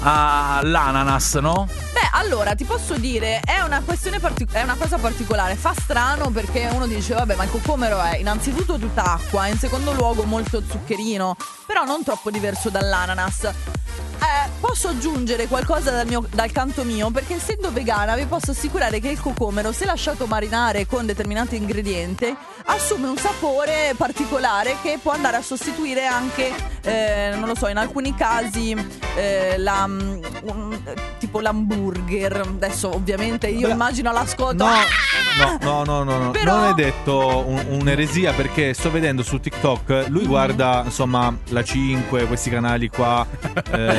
all'ananas, no? Beh, allora ti posso dire, è una questione partic- è una cosa particolare. Fa strano perché uno dice, vabbè, ma il cocomero è innanzitutto tutta acqua, in secondo luogo molto zuccherino, però non troppo diverso dall'ananas. Eh, posso aggiungere qualcosa dal, mio, dal canto mio, perché essendo vegana vi posso assicurare che il cocomero, se lasciato marinare con determinati ingredienti, assume un sapore particolare che può andare a sostituire anche, eh, non lo so, in alcuni casi eh, la, un, tipo l'hamburger. Adesso ovviamente io Beh, immagino l'ascolto. No, Ah! no, no, no, no, no. Però- Non è detto un- un'eresia, perché sto vedendo su TikTok, lui guarda insomma la cinque, questi canali qua. eh,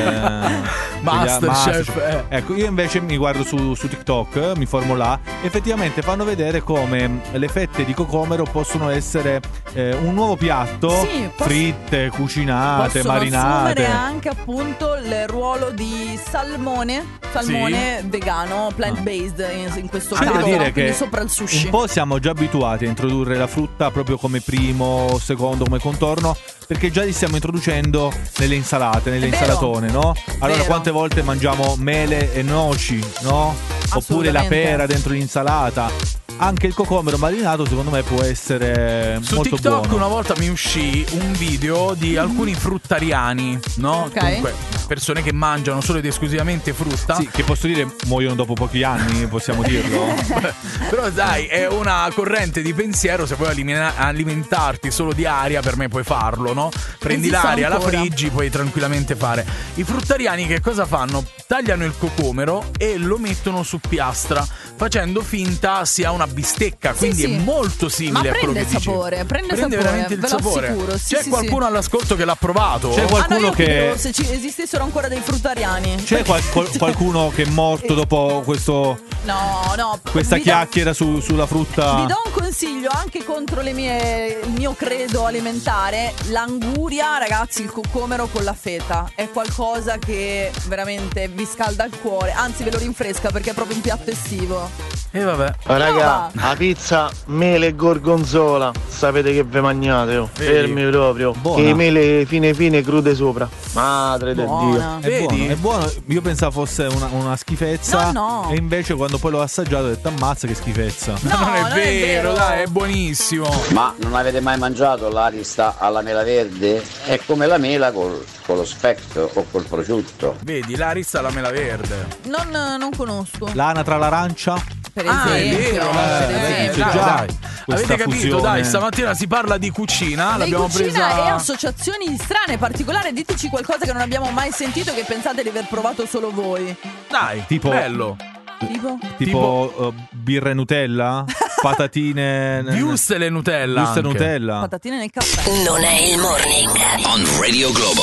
Masterchef, Masterchef. Ecco, io invece mi guardo su, su TikTok, mi formo là. Effettivamente fanno vedere come le fette di cocomero possono essere eh, un nuovo piatto, Sì, posso- fritte, cucinate, Possono marinate. assumere anche appunto il ruolo di salmone, salmone vegano, plant-based in, in questo C'è da caso, dire quindi che sopra il sushi. un po' siamo già abituati a introdurre la frutta proprio come primo, secondo, come contorno, perché già li stiamo introducendo nelle insalate, nelle È vero. insalatone, no? Allora Vero. quante volte mangiamo mele e noci, no? Oppure la Assolutamente. pera dentro l'insalata. Anche il cocomero marinato secondo me può essere Su molto TikTok buono. una volta mi uscì un video di alcuni fruttariani, no? Ok. Comunque persone che mangiano solo ed esclusivamente frutta. Sì, che posso dire muoiono dopo pochi anni, possiamo dirlo. Però dai, è una corrente di pensiero. Se vuoi alimena- alimentarti solo di aria, per me puoi farlo, no? Prendi Esiste l'aria, la ancora. friggi, puoi tranquillamente fare. I fruttariani che cosa fanno? Tagliano il cocomero e lo mettono su piastra, facendo finta sia una bistecca. Sì, Quindi sì. è molto simile Ma a quello prende che il dicevi. sapore, prende il sapore, veramente il ve lo sapore. assicuro, sì, C'è sì, qualcuno sì. all'ascolto che l'ha provato? C'è Ah no, qualcuno io che chiedevo se ci esistessero ancora dei fruttariani. C'è qual- qual- qualcuno che è morto dopo questo, No, no. questa vi do- chiacchiera su- sulla frutta? Vi do un consiglio anche contro le mie, il mio credo alimentare. L'anguria, ragazzi, il cocomero con la feta è qualcosa che veramente vi scalda il cuore. Anzi, ve lo rinfresca perché è proprio un piatto estivo. E vabbè. Oh, raga, Prova. la pizza mele e gorgonzola, sapete che ve mangiate, oh. Vedi? Fermi proprio. Buona. Che mele fine fine crude sopra. Madre del Dio. Buona. È Vedi? buono, è buono. Io pensavo fosse una, una schifezza. No, no. E invece quando poi l'ho assaggiato ho detto ammazza che schifezza. No, non è non è vero, vero. dai, è buonissimo. Ma non avete mai mangiato l'arista alla mela verde? È come la mela col, con lo speck o col prosciutto. Vedi, la rissa alla mela verde. Non, non conosco. L'anatra all'arancia? Per Ah, è esempio. vero, per eh, esempio. dice dai, già dai. questa Avete capito, fusione. dai, stamattina si parla di cucina, Di l'abbiamo cucina presa e associazioni strane, particolari. Diteci qualcosa che non abbiamo mai sentito, che pensate di aver provato solo voi. Dai, Tipo- bello. Tipo? Tipo uh, birra e Nutella? Patatine. Wurstel e Nutella. Wurstel e anche. Nutella. Patatine nel caffè. Non è il morning. On Radio Globo.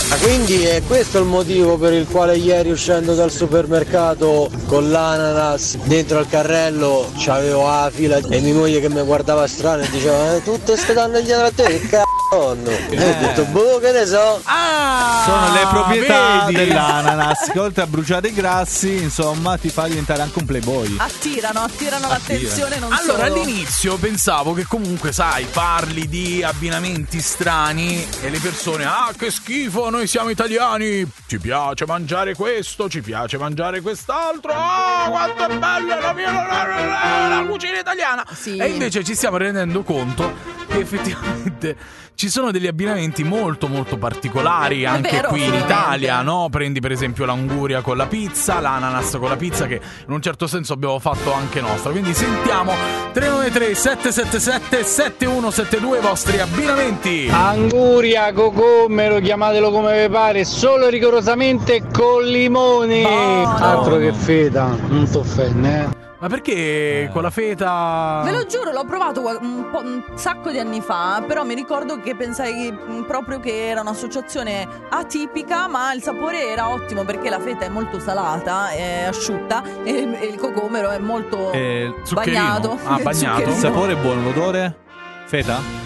Ah, quindi è questo il motivo per il quale ieri uscendo dal supermercato con l'ananas dentro al carrello c'avevo la fila e mia moglie che mi guardava strano e diceva eh, tutte ste donne dietro a te, che c***o fanno? E io ho detto boh, che ne so. Ah, sono le proprietà vedi? dell'ananas che oltre a bruciare i grassi, insomma, ti fa diventare anche un playboy. Attirano, attirano Attira. l'attenzione non Allora solo. all'inizio pensavo che comunque sai parli di abbinamenti strani e le persone ah che schifo noi siamo italiani ci piace mangiare questo ci piace mangiare quest'altro ah quanto è bella la mia la, la, la cucina italiana Sì. e invece ci stiamo rendendo conto che effettivamente ci sono degli abbinamenti molto molto particolari anche vero, qui in assolutamente. Italia, no? Prendi per esempio l'anguria con la pizza, l'ananas con la pizza che in un certo senso abbiamo fatto anche nostra. Quindi sentiamo tre nove tre sette sette sette sette uno sette due i vostri abbinamenti. Anguria, cocomero, chiamatelo come vi pare, solo rigorosamente con limone. Buono. Altro che feta, non t'offende, eh. Ma perché con la feta? Ve lo giuro, l'ho provato qual- un, po', un sacco di anni fa, però mi ricordo che pensai mh, proprio che era un'associazione atipica, ma il sapore era ottimo perché la feta è molto salata, è asciutta e il, e il cocomero è molto Eh, zuccherino. bagnato. Ah, bagnato. Il sapore è buono, l'odore? Feta?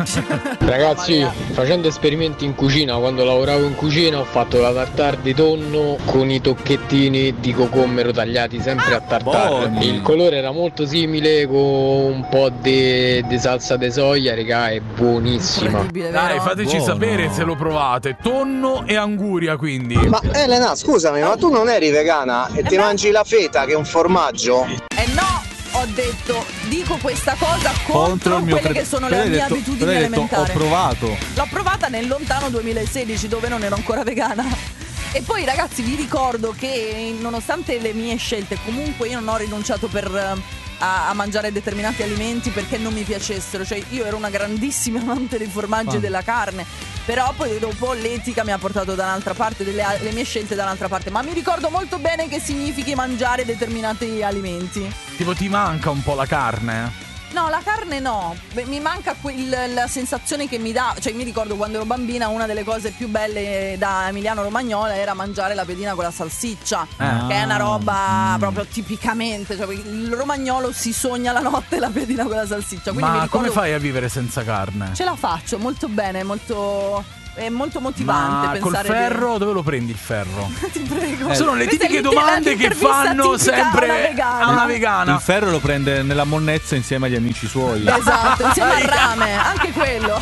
Ragazzi, facendo esperimenti in cucina, quando lavoravo in cucina ho fatto la tartare di tonno con i tocchettini di cocomero tagliati sempre a tartare. buoni. Il colore era molto simile con un po' di salsa de soia, raga, è buonissima. Incredibile, Dai, vero? fateci Buono. sapere se lo provate. Tonno e anguria, quindi. Ma Elena, scusami, ma tu non eri vegana e ti mangi la feta che è un formaggio? Eh no, ho detto, dico questa cosa contro, Contro il mio quelle cre- che sono però le hai mie detto- abitudini però hai detto, alimentari. ho provato. L'ho provata nel lontano duemilasedici dove non ero ancora vegana. E poi ragazzi vi ricordo che nonostante le mie scelte comunque io non ho rinunciato per, eh, a, a mangiare determinati alimenti perché non mi piacessero. Cioè io ero una grandissima amante dei formaggi Ah. e della carne. Però poi dopo l'etica mi ha portato da un'altra parte, delle, le mie scelte da un'altra parte. Ma mi ricordo molto bene che significhi mangiare determinati alimenti. Tipo ti manca un po' la carne? No, la carne no, Beh, mi manca quel- la sensazione che mi dà, cioè mi ricordo quando ero bambina una delle cose più belle da Emiliano Romagnola era mangiare la pedina con la salsiccia, Ah. che è una roba proprio tipicamente, cioè il romagnolo si sogna la notte la pedina con la salsiccia, quindi mi Ma ricordo, come fai a vivere senza carne? ce la faccio molto bene, molto è molto motivante Ma col pensare ferro dove lo prendi il ferro? di... Ti prego. Sono le Questa è tipiche l'inter- domande che l'intervista fanno tipica sempre a una vegana. a una vegana. Il ferro lo prende nella monnezza insieme agli amici suoi. Esatto, insieme al rame, anche quello.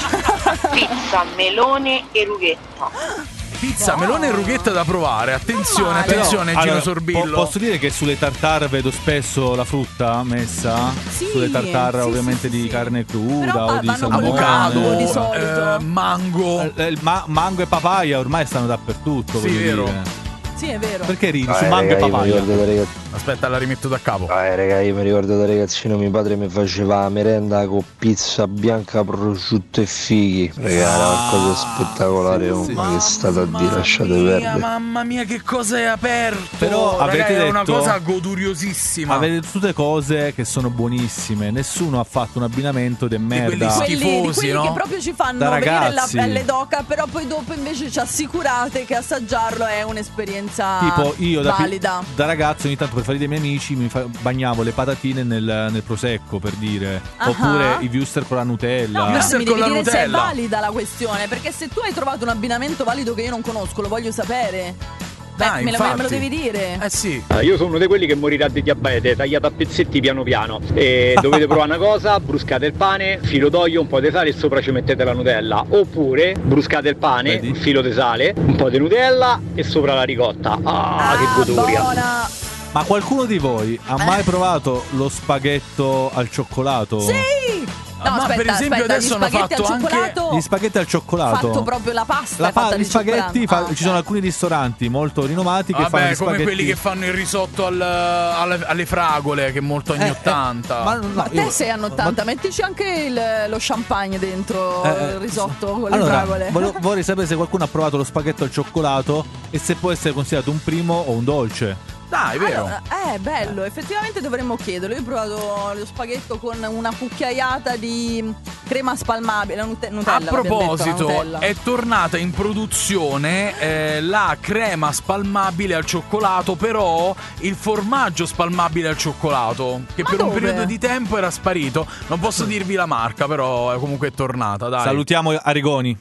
Pizza, melone e rughetta. Pizza, melone e rughetta da provare. Attenzione, male. attenzione, Però, Gino allora, Sorbillo. po- posso dire che sulle tartare vedo spesso la frutta messa? Sì, sulle tartare sì, ovviamente sì, di sì. carne cruda Però o di vanno con salmone. Avocado, di solito. eh, mango. Eh, il ma- mango e papaya ormai stanno dappertutto. Sì, voglio vero. dire. Sì, è vero. Perché ridi? Ah, Su eh, mango raga, e io mi papaya. ricordo da ragazzi- Aspetta, la rimetto da capo. Ah, raga, io mi ricordo da ragazzino mio padre mi faceva la merenda con pizza bianca, prosciutto e fighi. Raga, era una cosa spettacolare, oh, ma che è stata di lasciate Mia, perdere. mamma mia, che cosa hai aperto! Però Raga, avete è una detto- cosa goduriosissima. Avete tutte cose che sono buonissime. Nessuno ha fatto un abbinamento de merda. quelli Quelli, di schifosi, quelli no? che proprio ci fanno Da venire la ragazzi. pelle d'oca, però poi dopo invece ci assicurate che assaggiarlo è un'esperienza Tipo io da, pi- valida. da ragazzo ogni tanto per fare dei miei amici mi fa- bagnavo le patatine nel, nel prosecco, per dire. Ah. Oppure i wuster con la Nutella. No, però Mister mi con devi la dire se è Nutella. valida la questione, perché se tu hai trovato un abbinamento valido che io non conosco, lo voglio sapere. Beh, Dai, me, lo, me lo infatti. devi dire. Eh sì. Ah, io sono uno di quelli che morirà di diabete, tagliato a pezzetti piano piano. E dovete provare una cosa, bruscate il pane, filo d'olio, un po' di sale e sopra ci mettete la Nutella. Oppure bruscate il pane, Vedi? un filo di sale, un po' di Nutella e sopra la ricotta. Ah, che goduria! Buona. Ma qualcuno di voi ha mai provato lo spaghetto al cioccolato? Sì! No, Ma aspetta, per esempio aspetta, adesso gli hanno spaghetti fatto al anche cioccolato Gli spaghetti al cioccolato. fatto proprio la pasta La è fatta fa- di gli spaghetti cioccolato. fa- Ah, ci sono ok. alcuni ristoranti molto rinomati che fanno Vabbè, gli come spaghetti. quelli che fanno il risotto al- alle, alle fragole, che è molto anni Eh, eh, ottanta. ma no, Ma io- te sei anni ottanta, mettici anche il- lo champagne dentro Eh, il risotto con le allora, fragole. volevo- vorrei sapere se qualcuno ha provato lo spaghetto al cioccolato e se può essere considerato un primo o un dolce. Dai, vero. Allora, è bello, effettivamente dovremmo chiederlo. Io ho provato lo spaghetto con una cucchiaiata di crema spalmabile, nute- Nutella. A proposito, è tornata in produzione eh, la crema spalmabile al cioccolato, però il formaggio spalmabile al cioccolato, che Ma per dove? un periodo di tempo era sparito. Non posso dirvi la marca, però è comunque tornata, dai. Salutiamo Arrigoni.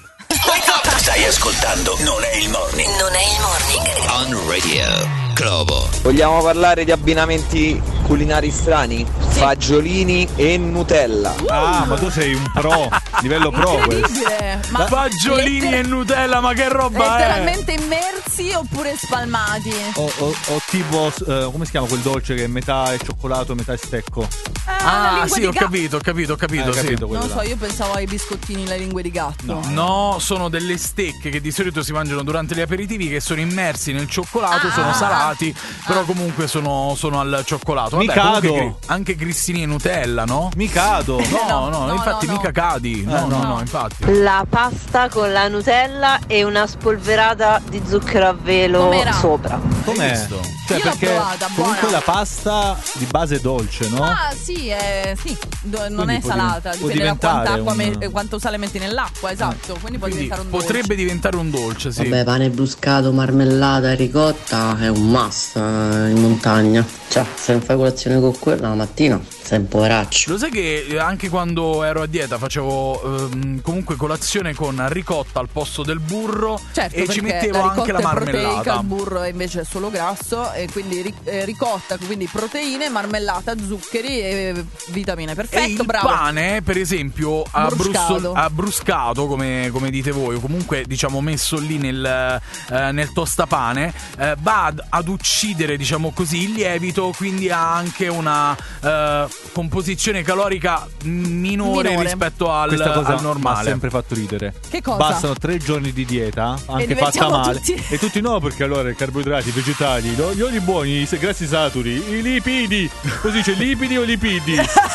Stai ascoltando Non è il morning. Non è il morning. On radio. Globo. Vogliamo parlare di abbinamenti culinari strani? Fagiolini e Nutella. Ah, ma tu sei un pro, livello pro questo. Incredibile. Ma Fagiolini letter- e Nutella, ma che roba è? letteralmente immersi oppure spalmati? O, o- o tipo, eh, come si chiama quel dolce che è metà è cioccolato e metà è stecco? Ah, Ah, sì, ho capito, ho capito, ho capito, Eh, sì. capito quello Non so, là. io pensavo ai biscottini, le lingue di gatto. No, sono delle stecche che di solito si mangiano durante gli aperitivi, che sono immersi nel cioccolato, Ah. sono salati, però comunque sono, sono al cioccolato. Mi Vabbè, comunque cado. gri- anche grissini e Nutella, no? Mi cado. No, no, No, no, infatti no, mica no. cadi. No, Eh, no, no. no, infatti. La pasta con la Nutella e una spolverata di zucchero a velo Com'era? sopra. Com'è? visto? Cioè, Io l'ho perché provata, comunque buona. la pasta di base è dolce, no? Ah, sì, è, sì, do- non Quindi è può salata, diven- può dipende da quanta diventare acqua un- me- eh, quanto sale metti nell'acqua, esatto. Quindi può Quindi diventare un dolce. potrebbe diventare un dolce, sì. Vabbè, pane bruscato, marmellata, ricotta è un must eh, in montagna. Cioè, se non fai colazione con quella la mattina sei un poveraccio. Lo sai che eh, anche quando ero a dieta facevo ehm, comunque colazione con ricotta al posto del burro, Certo, e ci perché mettevo la anche la ricotta è proteica, marmellata. il burro è invece solo grasso e quindi ri- eh, ricotta, quindi proteine, marmellata, zuccheri e vitamine. E Perfetto, il bravo. pane, per esempio, Bruscato. abbrustol- abbruscato, come, come dite voi, o comunque diciamo messo lì nel, eh, nel tostapane, eh, va ad, ad uccidere, diciamo così, il lievito, quindi ha anche una eh, composizione calorica minore, Minore. rispetto al, Questa cosa al mi ha normale. sempre fatto ridere. Che cosa? Bastano tre giorni di dieta, anche fatta diventiamo male. tutti- E tutti no, perché allora i carboidrati, i vegetali, lo- gli oli buoni, i grassi saturi, i lipidi. Così c'è lipidi o lipidi?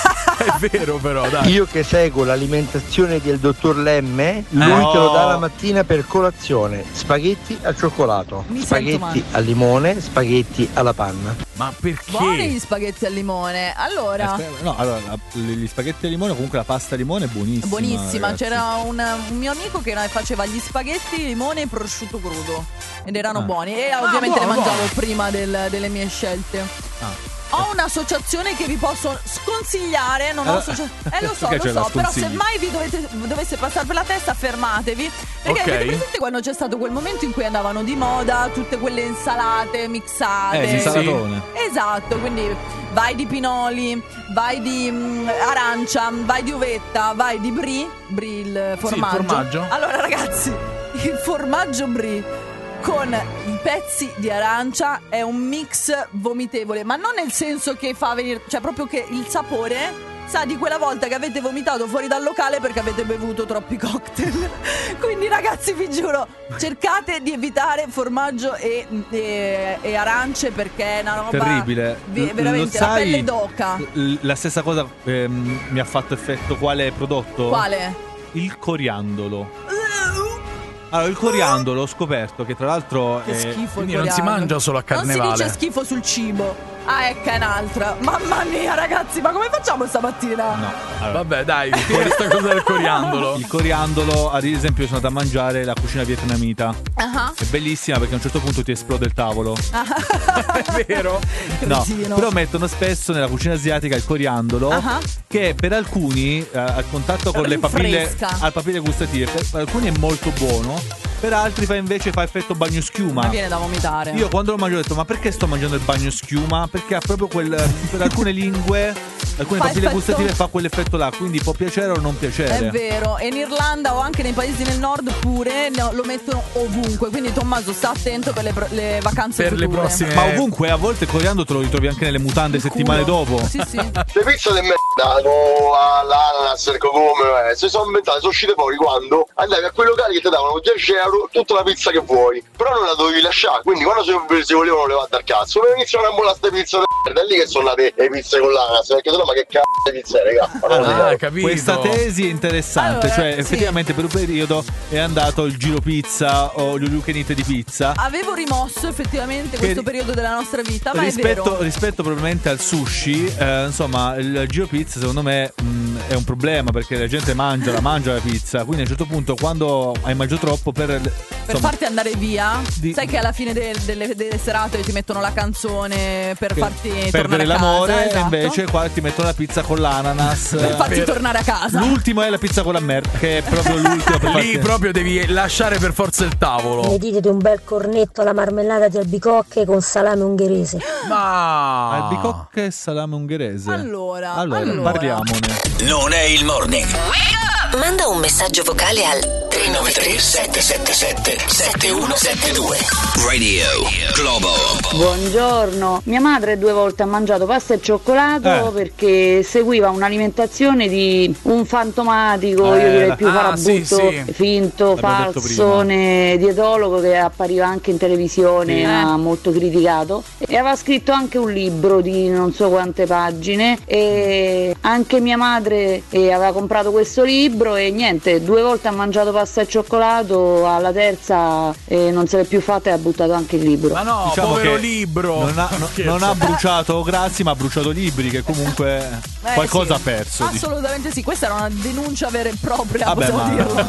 È vero, però, dai. Io che seguo l'alimentazione del dottor Lemme, lui No. te lo dà la mattina per colazione: spaghetti al cioccolato, Mi sento spaghetti male. al limone, spaghetti alla panna. Ma perché? Buoni gli spaghetti al limone. Allora, Aspetta, no, allora la- gli spaghetti al limone, comunque la pasta al limone è buonissima. buonissima. ragazzi. C'era un, un mio amico che faceva gli spaghetti, limone e prosciutto crudo. Ed erano Ah. buoni. E ovviamente buono, le mangiavo buono. prima del- delle mie scelte. Ah. Ho un'associazione che vi posso sconsigliare. Non ho Allora, associa- Eh, lo so, perché ce lo la so. Però se sconsigli? mai vi dovete, dovesse passare per la testa, fermatevi. Perché Ok. avete presente quando c'è stato quel momento in cui andavano di moda tutte quelle insalate mixate? Eh, l'insalatone. Esatto, quindi vai di pinoli, vai di mm, arancia, vai di uvetta, vai di brie, brie il formaggio. formaggio. Allora ragazzi, il formaggio brie con i pezzi di arancia è un mix vomitevole, ma non nel senso che fa venire, cioè proprio che il sapore sa di quella volta che avete vomitato fuori dal locale perché avete bevuto troppi cocktail. Quindi ragazzi, vi giuro, cercate di evitare formaggio e, e, e arance, perché è una roba Terribile. vi- L- veramente lo la sai, pelle d'oca. l- La stessa cosa ehm, mi ha fatto effetto quale prodotto? Quale? Il coriandolo. Allora, il coriandolo ho scoperto che tra l'altro Che è- schifo il quindi non si coriandolo. mangia solo a Non si carnevale. dice schifo sul cibo. Ah, ecco, è un'altra. Mamma mia, ragazzi, ma come facciamo stamattina? No, allora, Vabbè, dai, questa cosa del coriandolo. il coriandolo, ad esempio, sono andato a mangiare la cucina vietnamita. Ah, È bellissima perché a un certo punto ti esplode il tavolo. È vero? No, cretino. però mettono spesso nella cucina asiatica il coriandolo, Ah. che per alcuni eh, al contatto con le papille, Rinfresca. al papille gustative, per, per alcuni è molto buono, per altri fa invece fa effetto bagno schiuma. Ma viene da vomitare. Io quando lo mangio ho detto: ma perché sto mangiando il bagno schiuma? Perché ha proprio quel, per alcune lingue, alcune Fa papille effetto- gustative fa quell'effetto là, quindi può piacere o non piacere. È vero, e in Irlanda o anche nei paesi del nord pure no, lo mettono ovunque. Quindi Tommaso sta attento per le, pro- le vacanze Per le future. prossime- Ma ovunque, a volte il coriandolo te lo ritrovi anche nelle mutande settimane Culo. dopo. Sì, sì. Le pizze di merda con l'ananas, il cocomero, eh, si sono inventate, sono uscite fuori quando andavi a quei locali che ti davano dieci euro tutta la pizza che vuoi, però non la dovevi lasciare, quindi quando si, si volevano levare dal cazzo, iniziano a mollare ste pizze di merda, è lì che sono nate le pizze con l'ananas, perché te lo ma che cazzo di pizza è, raga? Ma non lo Allora, dico. questa tesi è interessante, Allora, cioè sì. effettivamente per un periodo è andato il giro pizza o gli Lucanite di pizza. Avevo rimosso effettivamente Che- questo periodo della nostra vita, ma è Rispetto, vero. rispetto probabilmente al sushi, eh, insomma, il giro pizza secondo me mh, è un problema perché la gente mangia, la mangia la pizza. Quindi a un certo punto, quando hai mangiato troppo, per, Per insomma, farti andare via, Di- sai che alla fine del- delle, delle serate ti mettono la canzone per farti perdere tornare a l'amore, casa, esatto. invece qua ti mettono la pizza con l'ananas. Per farti Eh, tornare a casa. L'ultimo è la pizza con la merda, che è proprio l'ultimo per Lì farti- proprio devi lasciare per forza il tavolo. Mi dite di un bel cornetto alla marmellata di albicocche con salame ungherese. Ma albicocche e salame ungherese. Allora, allora, allora. parliamone. Non è il morning. Manda un messaggio vocale al tre nove tre sette sette sette sette uno sette due. Radio Globo. Buongiorno, mia madre due volte ha mangiato pasta e cioccolato Eh. perché seguiva un'alimentazione di un fantomatico, Eh, io direi la- più ah, farabutto, sì, sì. finto, L'abbiamo detto falsone, dietologo che appariva anche in televisione, Sì. ma molto criticato, e aveva scritto anche un libro di non so quante pagine e anche mia madre eh, aveva comprato questo libro e niente, due volte ha mangiato pasta e cioccolato, alla terza eh, non se l'è più fatta e ha buttato anche il libro. Ma no, Diciamo povero che libro. Non ha, no- Scherzo. non ha bruciato grazie, ma ha bruciato libri, che comunque Eh, qualcosa sì. ha perso. di- Assolutamente sì, questa era una denuncia vera e propria, Vabbè, possiamo ma dirlo.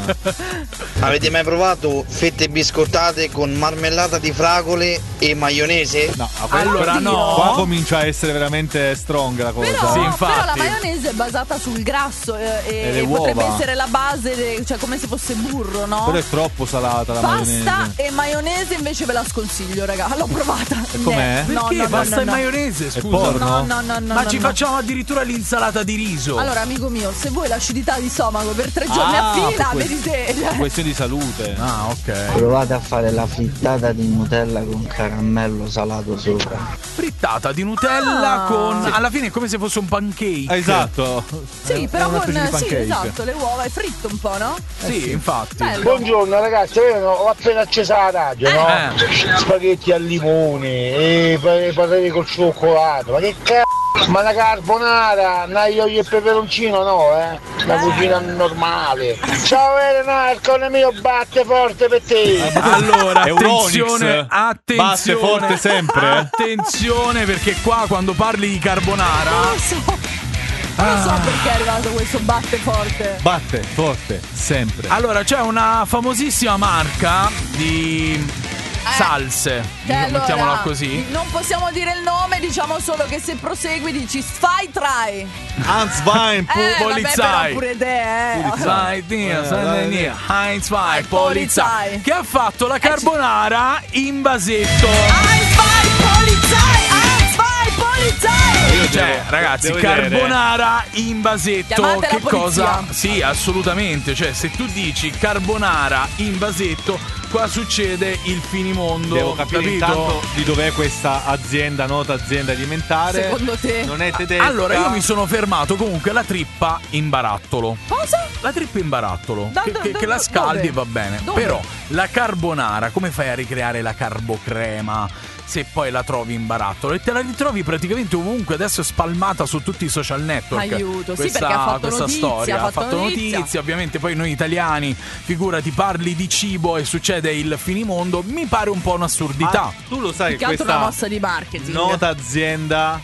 Avete mai provato fette biscottate con marmellata di fragole e maionese? No, a que- Allora, però no. Qua comincia a essere veramente strong la cosa. Però, Sì, però infatti. la maionese è basata sul grasso eh, e, E le e potrebbe uova. essere la base, de- cioè come se fosse burro, no? Però è troppo salata la Pasta maionese. e maionese invece ve la sconsiglio, raga. L'ho provata. com'è? No, Perché no, no, pasta no, e no. maionese, È scusa? porno? No, no, no, no. Ma no, ci no. facciamo addirittura l'insalata di riso. Allora, amico mio, se vuoi l'acidità di stomaco per tre giorni Ah, a fila, per vedi te. È questione di salute. Ah, ok. Provate a fare la frittata di Nutella con caramello salato sopra. Frittata di Nutella Ah. con. Alla fine è come se fosse un pancake. Esatto. Sì, È però una con specie di sì, pancake. esatto, le uova è fritto un po', no? Sì, infatti. Bello. Buongiorno ragazzi, io ho appena accesa la radio, no? Eh. Spaghetti al limone e pa- patate col cioccolato, ma che cazzo? Ma la carbonara, naio e peperoncino no, eh? La cucina normale. Ciao Elena, il cone mio batte forte per te. Allora, È un attenzione, Onyx. attenzione. Batte forte sempre. Attenzione, perché qua quando parli di carbonara. Non lo so. Non so perché è arrivato questo batte forte. Batte forte, sempre. Allora, c'è una famosissima marca di salse, Che allora, mettiamola così. non possiamo dire il nome, diciamo solo che se prosegui dici Sfai Trai. Hans Wein, pu- Eh, vabbè, Polizei. però pure te, eh. Sai, Dio, Eh, sai, eh, Dio. Heinz Wein, Polizei. Polizei, che ha fatto la carbonara in vasetto. Sfai Polizei, ah, Sfai Polizei. Io Cioè, devo- ragazzi, devo vedere. carbonara in vasetto, Chiamate la che polizia. cosa? Sì, assolutamente. Cioè, se tu dici carbonara in vasetto, qua succede il finimondo. Devo capire capito? intanto di dov'è questa azienda, nota azienda alimentare. Secondo te? Non è tedesca. Allora, io mi sono fermato comunque alla trippa in barattolo. Cosa? La trippa in barattolo. Da- che, da- che- da- che la scaldi dove? e va bene. Dove? Però la carbonara, come fai a ricreare la carbocrema se poi la trovi in barattolo? E te la ritrovi praticamente ovunque. Adesso è spalmata su tutti i social network. Aiuto, sì, questa, perché ha fatto questa notizia, storia. ha fatto notizia. Ovviamente poi noi italiani, figurati, parli di cibo e succede il finimondo. Mi pare un po' un'assurdità. Ma tu lo sai Più che che altro questa una mossa di marketing. nota azienda,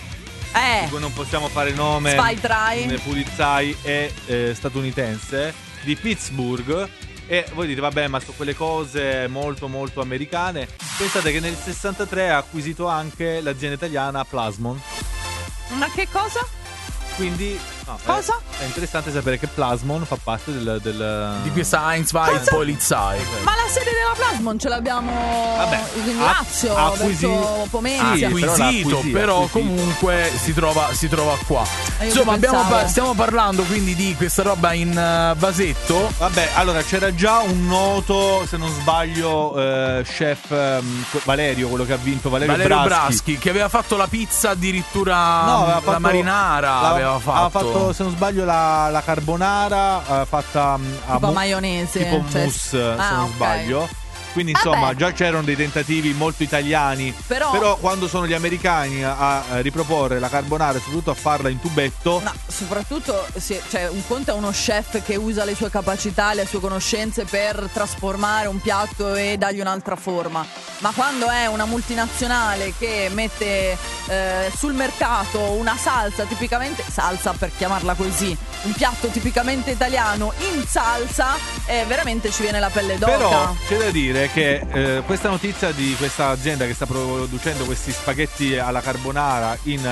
Eh. di cui non possiamo fare il nome, Spy Try. ne Pulizai, è eh, statunitense, di Pittsburgh. E voi dite, vabbè, ma sono quelle cose molto molto americane. Pensate che nel sessantatré ha acquisito anche l'azienda italiana Plasmon. Ma che cosa? Quindi no, Cosa? È, è interessante sapere che Plasmon fa parte del, del Di questa Heinz Wein Cosa? Polizei. Ma la sede della Plasmon ce l'abbiamo Vabbè, in ha- Lazio, ha acquisi- verso Pomezia. Sì, però l'ha acquisito, acquisito, però acquisito. comunque si trova, si trova qua. io Insomma, che abbiamo pensavo. pa- stiamo parlando quindi di questa roba in eh, vasetto. Vabbè, allora c'era già un noto, se non sbaglio, eh, chef ehm, Valerio, quello che ha vinto Valerio, Valerio Braschi. Braschi, che aveva fatto la pizza addirittura, No, aveva la fatto- marinara la- aveva fatto. aveva fatto, se non sbaglio, la, la carbonara eh, fatta mm, a Tipo mu- maionese, tipo cioè- mousse, Ah, se non ok. sbaglio. Quindi insomma beh. già c'erano dei tentativi molto italiani. Però- Però quando sono gli americani a, a riproporre la carbonara e soprattutto a farla in tubetto. No, soprattutto sì, cioè, un conto è uno chef che usa le sue capacità, le sue conoscenze per trasformare un piatto e dargli un'altra forma. Ma quando è una multinazionale che mette eh, sul mercato una salsa tipicamente salsa per chiamarla così, un piatto tipicamente italiano in salsa, eh, veramente ci viene la pelle d'oca. Però c'è da dire che eh, questa notizia di questa azienda che sta producendo questi spaghetti alla carbonara in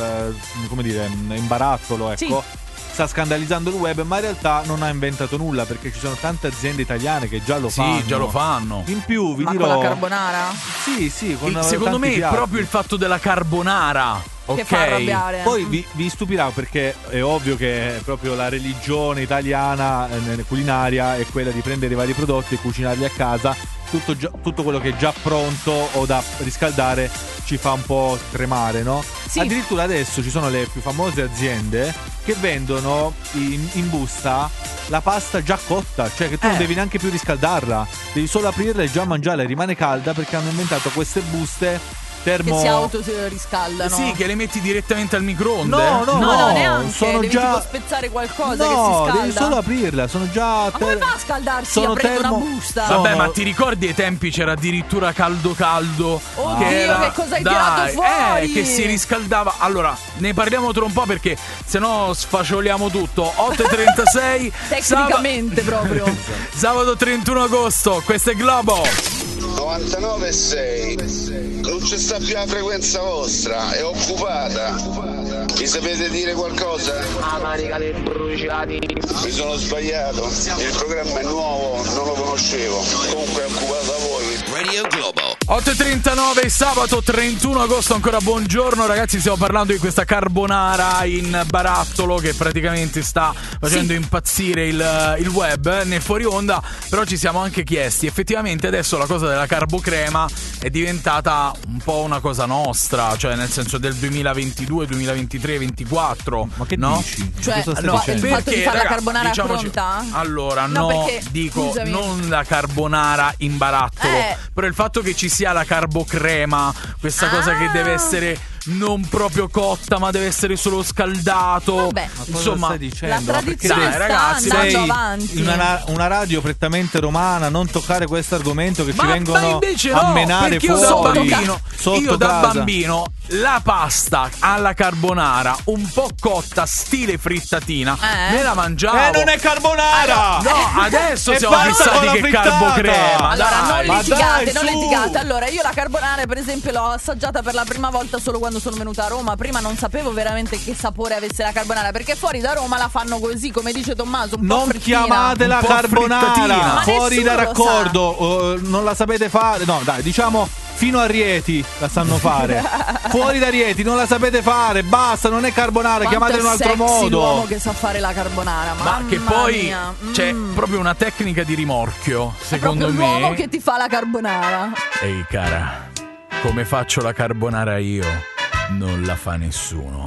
eh, come dire in barattolo, ecco, Sì. sta scandalizzando il web, ma in realtà non ha inventato nulla, perché ci sono tante aziende italiane che già lo Sì, fanno. già lo fanno. In più vi Ma dirò con la carbonara? Sì, sì, con E secondo tanti me piatti. è proprio il fatto della carbonara. Che Ok. fa arrabbiare. Poi vi, vi stupirà, perché è ovvio che proprio la religione italiana eh, nella culinaria è quella di prendere i vari prodotti e cucinarli a casa. Tutto, già- tutto quello che è già pronto o da riscaldare ci fa un po' tremare, no? Sì. Addirittura adesso ci sono le più famose aziende che vendono in, in busta la pasta già cotta, cioè che tu non Eh. devi neanche più riscaldarla, devi solo aprirla e già mangiarla, rimane calda, perché hanno inventato queste buste termo. Che si autoriscaldano. Sì, che le metti direttamente al microonde. No, no, No, no, no, neanche. sono Devi già tipo spezzare qualcosa no, che si scalda. devi solo aprirla, sono già Ma come ter- fa a scaldarsi sono aprendo termo- una busta? sono- Vabbè, ma ti ricordi ai tempi c'era addirittura caldo caldo? Oddio, che, era, che cosa hai dai, tirato fuori? Eh, che si riscaldava. Allora, ne parliamo tra un po' perché sennò sfaccioliamo tutto. otto e trentasei Tecnicamente proprio. Sabato trentuno agosto, questo è Globo. novantanove e sei. Non c'è sta più la frequenza vostra, è occupata. Mi sapete dire qualcosa? Ah, manica dei bruciati. Mi sono sbagliato. Il programma è nuovo, non lo conoscevo. Comunque è occupata voi. Radio Globo. otto e trentanove, sabato trentuno agosto, ancora buongiorno ragazzi, stiamo parlando di questa carbonara in barattolo che praticamente sta facendo Sì. impazzire il, il web nel fuori onda, però ci siamo anche chiesti, effettivamente adesso la cosa della carbocrema è diventata un po' una cosa nostra, cioè nel senso del duemilaventidue, duemilaventitré, ventiquattro. Ma che no? dici? Cioè, Cosa stai no, dicendo? il fatto di fare la raga, carbonara diciamoci- pronta? Allora, No, no, perché, dico scusami. non la carbonara in barattolo, Eh. però il fatto che ci sia la carbocrema, questa cosa che Ah. deve essere non proprio cotta, ma deve essere solo scaldato. Vabbè. Ma cosa Insomma, stai dicendo? la Ma perché tradizione dai, ragazzi, sta andando sei avanti. in una, una radio prettamente romana, non toccare questo argomento che ma, ci ma vengono invece a no, menare perché io fuori da bambino, sotto io da casa. bambino la pasta alla carbonara un po' cotta stile frittatina Eh? me la mangiavo. Eh, non è carbonara! No, adesso E siamo basta con fissati la che frittata! carbocrema. Allora, dai. non ma litigate, dai, non su! litigate. Allora, io la carbonara, per esempio, l'ho assaggiata per la prima volta solo quando sono venuta a Roma. Prima non sapevo veramente che sapore avesse la carbonara, perché fuori da Roma la fanno così, come dice Tommaso, un po' Non frittina. chiamatela Un po' carbonara, frittatina. Ma fuori nessuno da lo raccordo, eh, non la sapete fare. No, dai, diciamo fino a Rieti la sanno fare. Fuori da Rieti non la sapete fare, basta, non è carbonara, Quanto chiamatela in un altro è sexy l'uomo modo. che sa fare la carbonara. Ma Mamma che poi mia. c'è Mm. proprio una tecnica di rimorchio, È secondo proprio l'uomo me. che ti fa la carbonara. Ehi cara, come faccio la carbonara io, non la fa nessuno.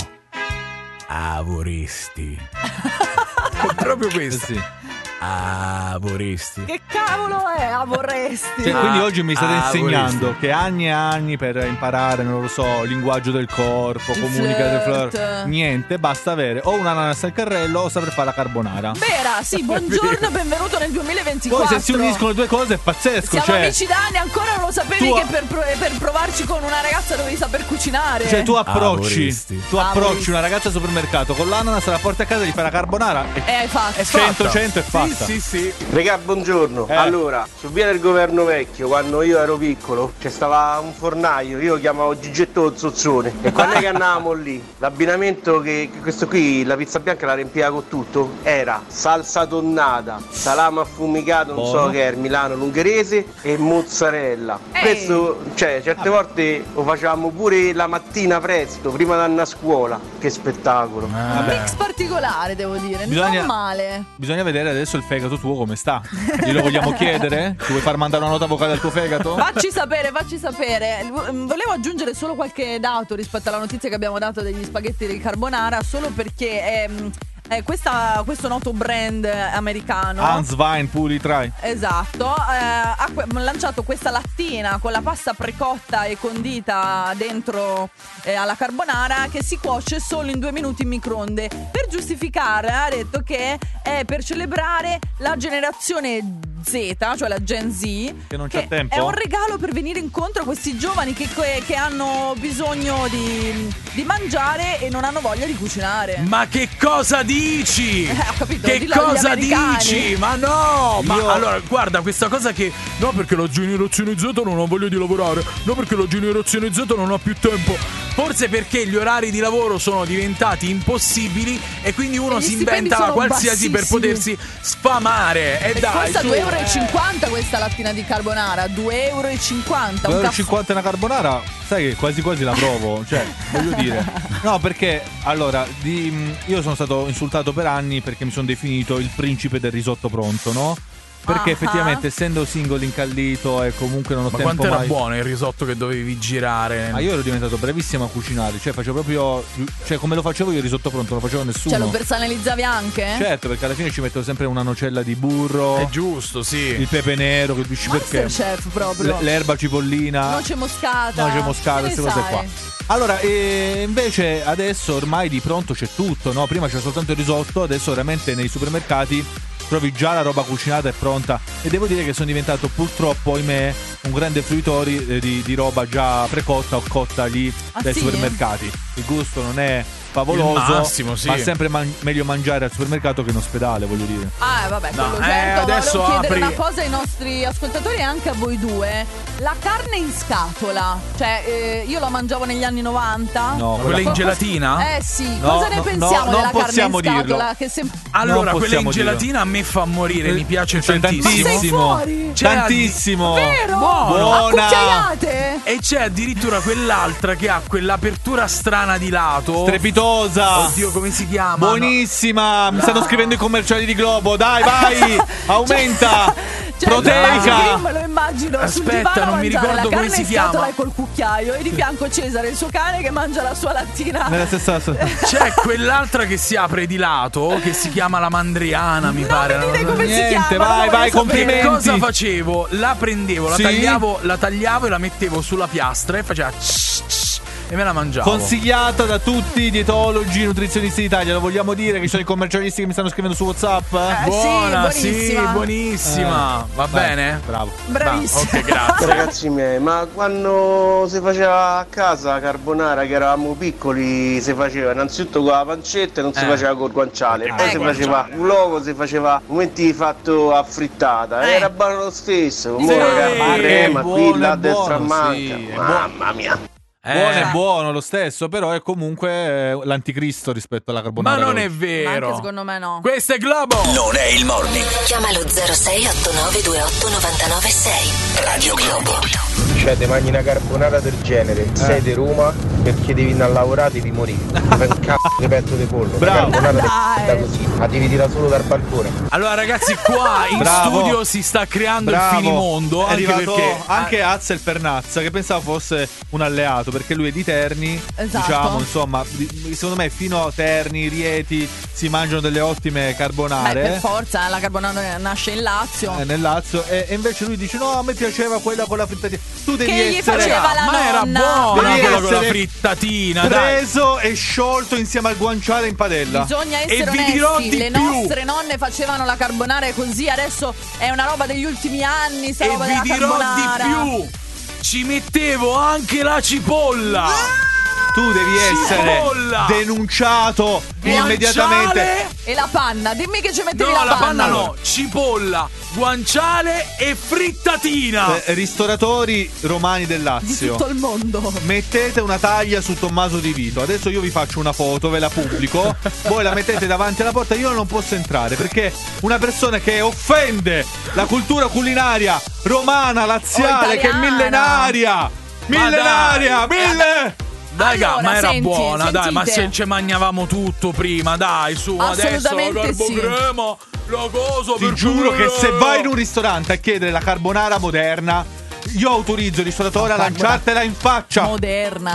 Ah, vorresti. È proprio questo. Sì. Ah, vorresti. Che cavolo è? Ah, vorresti? Cioè, quindi oggi mi state Ah, insegnando vorresti. che anni e anni per imparare, non lo so, il linguaggio del corpo, Il comunicare, flirt. flirt. Niente, basta avere o un ananas al carrello o saper fare la carbonara. Vera, sì, buongiorno, benvenuto nel duemilaventiquattro. Poi se si uniscono le due cose è pazzesco. Siamo cioè, amici da anni, ancora non lo sapevi Tu- che per, pro- per provarci con una ragazza dovevi saper cucinare. Cioè tu approcci, vorresti. tu Ah, approcci vorresti. una ragazza al supermercato con l'ananas, la porti a casa, gli fai la carbonara e E hai fatto. cento cento è fatta. Sì, sì, sì. Regà, buongiorno. Eh. Allora, su via del Governo Vecchio, quando io ero piccolo, c'è stava un fornaio, io lo chiamavo Gigetto Zozzone. E quando è che andavamo lì? L'abbinamento che, che questo qui, la pizza bianca la riempiva con tutto, era salsa tonnata, salame affumicato, non so Buono. che è, Milano l'ungherese, e mozzarella. Ehi. Questo, cioè, certe volte lo facevamo pure la mattina presto, prima di andare a scuola. Che spettacolo. Un mix particolare, devo dire, Bisogna- non male. Bisogna vedere adesso il fegato tuo come sta. Glielo vogliamo chiedere? Ti vuoi far mandare una nota vocale al tuo fegato? Facci sapere, facci sapere. Volevo aggiungere solo qualche dato rispetto alla notizia che abbiamo dato degli spaghetti di carbonara, solo perché ehm, è questa, questo noto brand americano. Hans Wein Puri Try. Esatto, eh, ha que- lanciato questa lattina con la pasta precotta e condita dentro eh, alla carbonara che si cuoce solo in due minuti in microonde. Per giustificare ha detto che è per celebrare la generazione Z, cioè la Gen Z, che non che c'è tempo. è un regalo per venire incontro a questi giovani che, che, che hanno bisogno di, di mangiare e non hanno voglia di cucinare. Ma che cosa dici? Eh, ho capito, che dillo agli cosa americani. dici? Ma no! Ma Io- allora, guarda, questa cosa che no, perché la generazione Z non ha voglia di lavorare, no, perché la generazione Z non ha più tempo. Forse perché gli orari di lavoro sono diventati impossibili e quindi uno E gli si stipendi inventa sono qualsiasi per bassissimi. potersi sfamare. E E dai, costa su, due euro e eh. cinquanta questa lattina di carbonara, due euro e cinquanta. due un euro e caffè. cinquanta una carbonara, sai che quasi quasi la provo, cioè, voglio dire. No, perché allora, di, mh, io sono stato insultato per anni perché mi sono definito il principe del risotto pronto, no? Perché Ah. effettivamente essendo single incallito e comunque non ho Ma tempo quanto era mai. buono il risotto che dovevi girare? Ma io ero diventato bravissimo a cucinare, cioè facevo proprio, cioè come lo facevo io il risotto pronto, non lo faceva nessuno. Cioè lo personalizzavi anche? Certo, perché alla fine ci metto sempre una nocella di burro. È giusto, sì. Il pepe nero, che dici perché. Masterchef proprio. L- l'erba cipollina. Noce moscata. Noce moscata, Che ne queste cose sai? qua. Allora, e invece adesso ormai di pronto c'è tutto, no? Prima c'era soltanto il risotto, adesso veramente nei supermercati trovi già la roba cucinata e pronta. E devo dire che sono diventato purtroppo, ahimè, un grande fruitore eh, di, di roba già precotta o cotta lì Ah, dai sì? supermercati. Il gusto non è favoloso, Il massimo, sì. ma è sempre man- meglio mangiare al supermercato che in ospedale, voglio dire. Ah, vabbè, No, quello eh, certo. adesso Volevo chiedere apri- una cosa ai nostri ascoltatori e anche a voi due. La carne in scatola, cioè eh, io la mangiavo negli anni novanta. No, Ma quella in gelatina? Eh sì, No, cosa ne no, pensiamo no, della non carne possiamo in scatola? dirlo. Che sem- Allora, Non quella in possiamo dirlo. gelatina a me fa morire, mi piace Cioè, tantissimo. Ma sei fuori? C'è Tantissimo. Vero? Buono. A Buona. cucchiaiate? E c'è addirittura quell'altra che ha quell'apertura strana di lato. Strepitosa. Oddio, come si chiama? Buonissima. Mi stanno scrivendo i commerciali di Globo. Dai, vai. Aumenta. Cioè, Proteica. io me lo immagino sul Aspetta, divano a non mi mangiare ricordo la come carne si in scatola chiama. e col cucchiaio e di fianco Cesare, il suo cane che mangia la sua lattina. Nella stessa. C'è quell'altra che si apre di lato, che si chiama la mandriana, mi Non pare. mi dite come si Niente, chiama, vai, lo voglio vai, sapere. complimenti. Che cosa facevo? La prendevo, la Sì? tagliavo, la tagliavo e la mettevo sulla piastra e faceva tss, tss, e me la mangiavo. Consigliata da tutti i dietologi, nutrizionisti d'Italia. Lo vogliamo dire che ci sono i commercialisti che mi stanno scrivendo su WhatsApp? Eh? Eh, Buona, sì, sì, buonissima. buonissima. Eh, Va vai, bene? Bravo. Bravissimo. Ok, grazie. Ragazzi miei, ma quando si faceva a casa carbonara, che eravamo piccoli, si faceva innanzitutto con la pancetta e non si Eh. faceva col guanciale. Poi Eh, si guanciale. faceva l'uovo, si faceva momenti fatto a frittata. Eh. Era buono lo stesso. Sì, Mo la carne crema, buono, qui è là a destra buono, manca. sì, è Mamma mia. Eh, Buono è buono lo stesso, però è comunque eh, l'anticristo rispetto alla Ma carbonara. non è Ma vero. anche secondo me no. Questo è Globo. Non è il morning. Chiama lo zero sei otto nove due otto nove nove sei. Radio Globo. Cioè, ti mangi una carbonara del genere, sei di Roma, perché devi andare a lavorare, devi morire. Fai un cazzo di petto di pollo. Bravo. La carbonara Dai. è così, la devi tirare solo dal balcone. Allora, ragazzi, qua in Bravo. studio si sta creando Bravo. il finimondo. È Anche arrivato perché anche Axel Pernazza, che pensavo fosse un alleato, perché lui è di Terni. Esatto. Diciamo, insomma, di- secondo me fino a Terni, Rieti si mangiano delle ottime Beh, carbonare. per forza, la carbonara nasce in Lazio. eh, nel Lazio e, e invece lui dice no, a me piaceva quella con la frittatina. Tu devi Che gli essere faceva la ma era nonna. buona Devi quella con la essere frittatina, dai. preso e sciolto insieme al guanciale in padella. Bisogna E essere vi dirò onesti, di le più. nostre nonne facevano la carbonara così, adesso è una roba degli ultimi anni, sta E roba vi della dirò carbonara. di più. Ci mettevo anche la cipolla. Tu devi essere Cipolla. denunciato immediatamente. Guanciale. E la panna, dimmi che ci mettevi No, la, la panna no, cipolla, guanciale e frittatina. Eh, ristoratori romani del Di Lazio, tutto il mondo. mettete una taglia su Tommaso Di Vito. Adesso io vi faccio una foto, ve la pubblico. Voi la mettete davanti alla porta. Io non posso entrare perché una persona che offende la cultura culinaria romana, laziale, O che è italiana. millenaria. Millenaria, dai. mille. Dai, ga, Allora, ma era senti, buona, dai, ma sentite. se ci mangiavamo tutto prima, dai, su, adesso la Assolutamente sì. carbocrema, la cosa Ti per giuro che se dire- vai in un ristorante a chiedere la carbonara moderna, io autorizzo il ristoratore a Carbonara lanciartela in faccia. Moderna.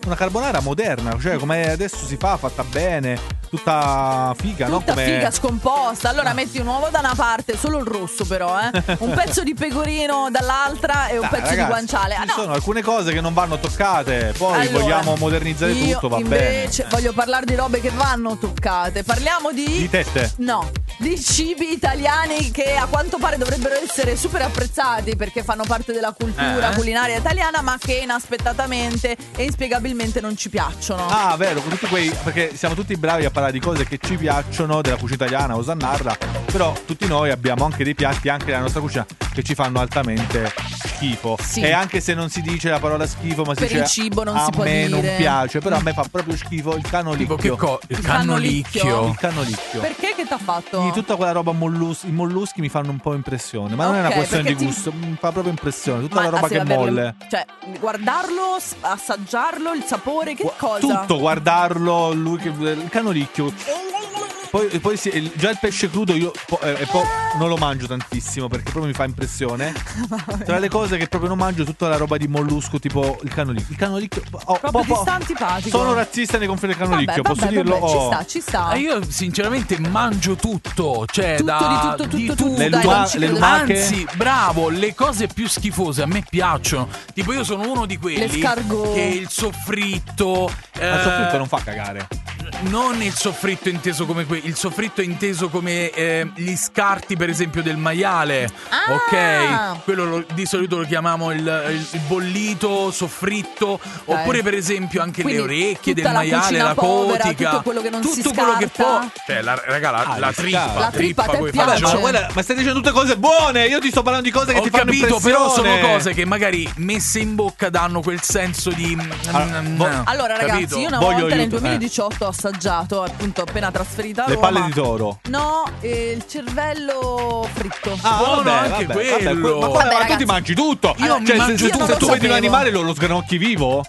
una carbonara moderna, cioè come adesso si fa, fatta bene, tutta figa, no? Tutta Come... figa, scomposta. Allora metti un uovo da una parte, solo il rosso però, eh. Un pezzo di pecorino dall'altra e un Dai, pezzo ragazzi, di guanciale. Ah, ci no. sono alcune cose che non vanno toccate. Poi Allora, vogliamo modernizzare io tutto, va invece bene. voglio parlare di robe che vanno toccate. Parliamo di Di tette. No, di cibi italiani che a quanto pare dovrebbero essere super apprezzati perché fanno parte della cultura Eh? culinaria italiana, ma che inaspettatamente e inspiegabilmente non ci piacciono. Ah, vero, tutti quei, perché siamo tutti bravi a parlare di cose che ci piacciono della cucina italiana, osannarla, però tutti noi abbiamo anche dei piatti anche nella nostra cucina che ci fanno altamente schifo. Sì. E anche se non si dice la parola schifo, ma si Per dice il cibo non a si può me dire. non piace, però a me fa proprio schifo il canolicchio. Che co- il Il cannolicchio. cannolicchio? Il cannolicchio. Perché che t'ha fatto? Sì, tutta quella roba mollus- i molluschi mi fanno un po' impressione, ma non è Ok, una questione di perché ti- gusto, mi fa proprio impressione, tutta Ma la roba sì, che averle- molle. Cioè, guardarlo, s- assaggiarlo, il sapore, che cosa? Tutto, guardarlo, lui che il canolicchio. Poi, poi sì, il- già il pesce crudo io po- eh, e poi non lo mangio tantissimo perché proprio mi fa impressione. Tra le cose che proprio non mangio, tutta la roba di mollusco, tipo il canolicchio. Il canolicchio. Oh, Proprio po- ti po- sta antipatico. Sono razzista nei confronti del canolicchio, Vabbè, posso vabbè, dirlo? vabbè, ci Oh. sta, ci sta. Ah, io sinceramente mangio tutto, cioè Tutto, da di tutto, tutto, tutto, Le dai, luma- non ci le credo. lumache? Anzi, bravo, le cose più schifose a me piacciono. Tipo io sono uno di quelli L'escargot. che il soffritto Ma il soffritto eh, non fa cagare. non il soffritto inteso come que- il soffritto è inteso come eh, gli scarti per esempio del maiale. Ah! Ok, quello lo- di solito lo chiamiamo il, il- il bollito soffritto, oppure per esempio anche Quindi le orecchie tutta del la maiale, cucina la povera, cotica, tutto quello che non si tutto quello che può, scarta. cioè la, raga, la, Ah, la le trippa, scarpe. La trippa trippa te coi piace? Vabbè, ma, fagioli. guarda, ma stai dicendo tutte cose buone. Io ti sto parlando di cose che Ho ti fanno capito, impressione. però sono cose che magari messe in bocca danno quel senso di Allora, mm, vo- mm, Allora ragazzi, capito? io una Voglio volta nel aiuto, eh. duemiladiciotto ho assaggiato, appunto appena trasferita a Le Roma. palle di toro. No, eh, il cervello fritto. Ah, Buono vabbè, anche vabbè, quello. vabbè, que- ma, Vabbè, guarda, ma tu ragazzi. ti mangi tutto. Io cioè, mi se- mangio se, tutto. se tu vedi un Sapevo. animale lo, lo sgranocchi vivo?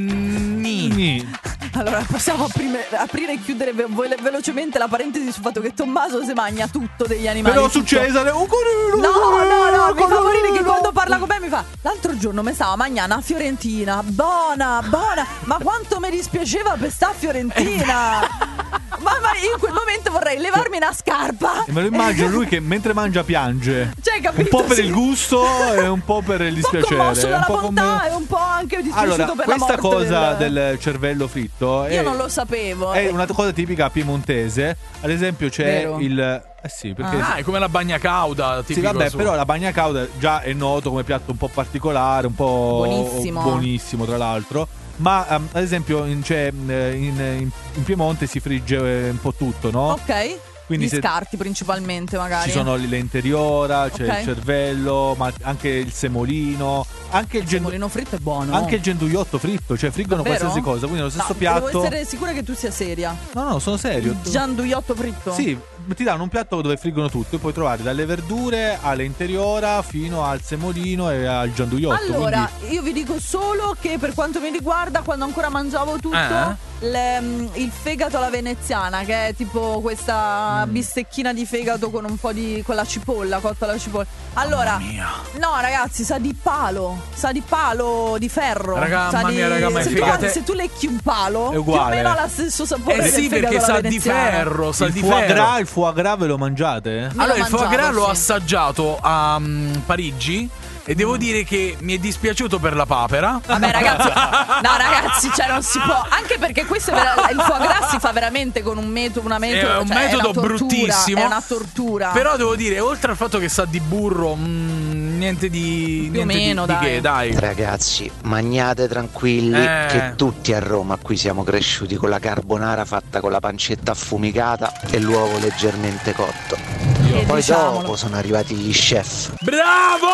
Nì. Allora possiamo aprire, aprire e chiudere ve- ve- velocemente la parentesi sul fatto che Tommaso si mangia tutto degli animali. Però tutto. su Cesare un carino, No, un no, no, mi fa carino. morire che quando parla con me mi fa. L'altro giorno mi stava mangiando una fiorentina. Buona, buona. Ma quanto mi dispiaceva per sta fiorentina. Ma, ma io in quel momento vorrei levarmi una scarpa. E me lo immagino lui che mentre mangia piange. Cioè, capito? Un po' per Sì. il gusto e un po' per il Un po' dispiacere. commosso dalla un po' bontà come- e un po' anche dispiaciuto Allora, per la questa morte cosa del... del... cervello fritto è, Io non lo sapevo. è una cosa tipica piemontese. Ad esempio c'è Vero. il... Eh sì, perché... Ah, è come la bagna cauda, Sì, tipico vabbè, su- però la bagna cauda già è noto come piatto un po' particolare, un po' Buonissimo. buonissimo, tra l'altro. Ma ehm, ad esempio in, c'è, eh, in, in- in Piemonte si frigge eh, un po' tutto, no? Ok. Quindi Gli se- scarti principalmente magari. Ci sono le interiora, c'è Ok. il cervello, ma anche il semolino, anche il, Il gen- semolino fritto è buono. anche il genduiotto fritto, cioè friggono Davvero? qualsiasi cosa, quindi lo stesso No, piatto. Devo essere sicura che tu sia seria. No, no, sono serio. Il gianduiotto fritto? Sì, ti danno un piatto dove friggono tutto e puoi trovare dalle verdure alle interiora fino al semolino e al gianduiotto. Allora, quindi... io vi dico solo che per quanto mi riguarda, quando ancora mangiavo tutto, Eh? le- mm, il fegato alla veneziana, che è tipo questa Mm. bistecchina di fegato con un po' di. con la cipolla, cotta la cipolla. Allora, no, ragazzi, sa di palo, sa di palo di ferro. Raga, sa mamma di- mia, raga, ma se, è tu, fegate- se tu lecchi un palo, È uguale. più o meno ha lo stesso sapore. Eh del sì, fegato perché alla sa di veneziana. ferro, sa il di foie ferro. gras, il foie gras ve lo mangiate? Allora, il foie mangiato, gras l'ho sì. assaggiato a mm, Parigi e devo dire che mi è dispiaciuto per la papera. Vabbè, ragazzi, no, ragazzi, cioè non si può. Anche perché questo è vera- il foie gras si fa veramente con un metodo, una metodo, È un cioè, metodo una tortura, bruttissimo. È una tortura. Però devo dire, oltre al fatto che sa di burro, mm, niente di Più o niente di- meno, di, dai. che, dai. Ragazzi, magnate tranquilli Eh. che tutti a Roma qui siamo cresciuti con la carbonara fatta con la pancetta affumicata e l'uovo leggermente cotto. E Poi diciamolo. dopo sono arrivati gli chef. Bravo!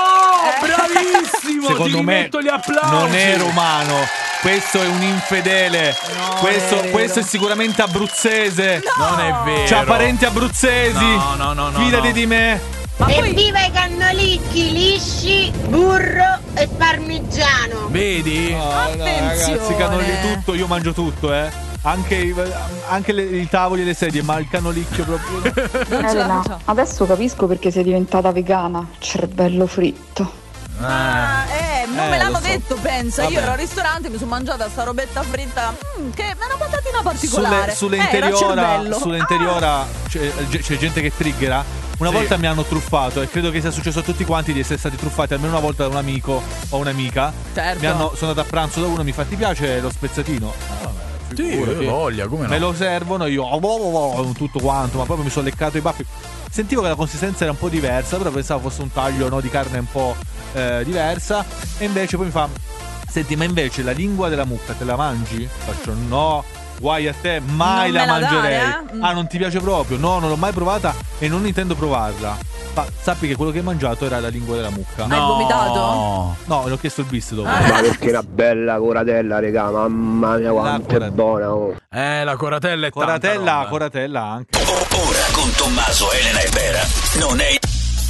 Bravissimo! Secondo Ti me metto gli applausi. non è romano. Questo è un infedele. No, questo, è vero. questo è sicuramente abruzzese. Non è vero. C'ha parenti abruzzesi. No, no, no, no, Fidati no. di me. Ma poi Evviva i cannolicchi lisci, burro e parmigiano. Vedi? No, no, Attenzione. ragazzi, canoli tutto, io mangio tutto, eh. Anche, i, anche le- i tavoli e le sedie, ma il canolicchio proprio. non ce la Elena, facciamo. adesso capisco perché sei diventata vegana. Cervello fritto. Ah, eh, non Eh, me l'hanno lo so. detto, pensa. Vabbè. Io ero al ristorante, mi sono mangiata sta robetta fritta, mm, che è una patatina particolare. Sulle, sulle Eh, era interiora, cervello. sulle interiora c'è, c'è gente che triggera. Una Sì. volta mi hanno truffato e credo che sia successo a tutti quanti di essere stati truffati almeno una volta da un amico o un'amica. Certo. Mi hanno, sono andato a pranzo da uno, mi fa: ti piace lo spezzatino? Ah, Sì, figurati. voglia, come no? Me lo servono, io oh, oh, oh, tutto quanto, ma proprio mi sono leccato i baffi. Sentivo che la consistenza era un po' diversa, però pensavo fosse un taglio, no, di carne un po' eh, diversa. E invece poi mi fa: senti, ma invece la lingua della mucca te la mangi? Faccio: no, guai a te, mai Non la me la mangerei. dare, eh? Mm. Ah, non ti piace proprio? No, non l'ho mai provata e non intendo provarla. Ma sappi che quello che hai mangiato era la lingua della mucca. Hai vomitato? No, le ho chiesto il bis dopo. Ah. Ma perché una bella coratella, regà, mamma mia quanto è buona. Oh. Eh, la coratella è tanta Coratella, roba. coratella anche. Ora con Tommaso, Elena e Bera. Non è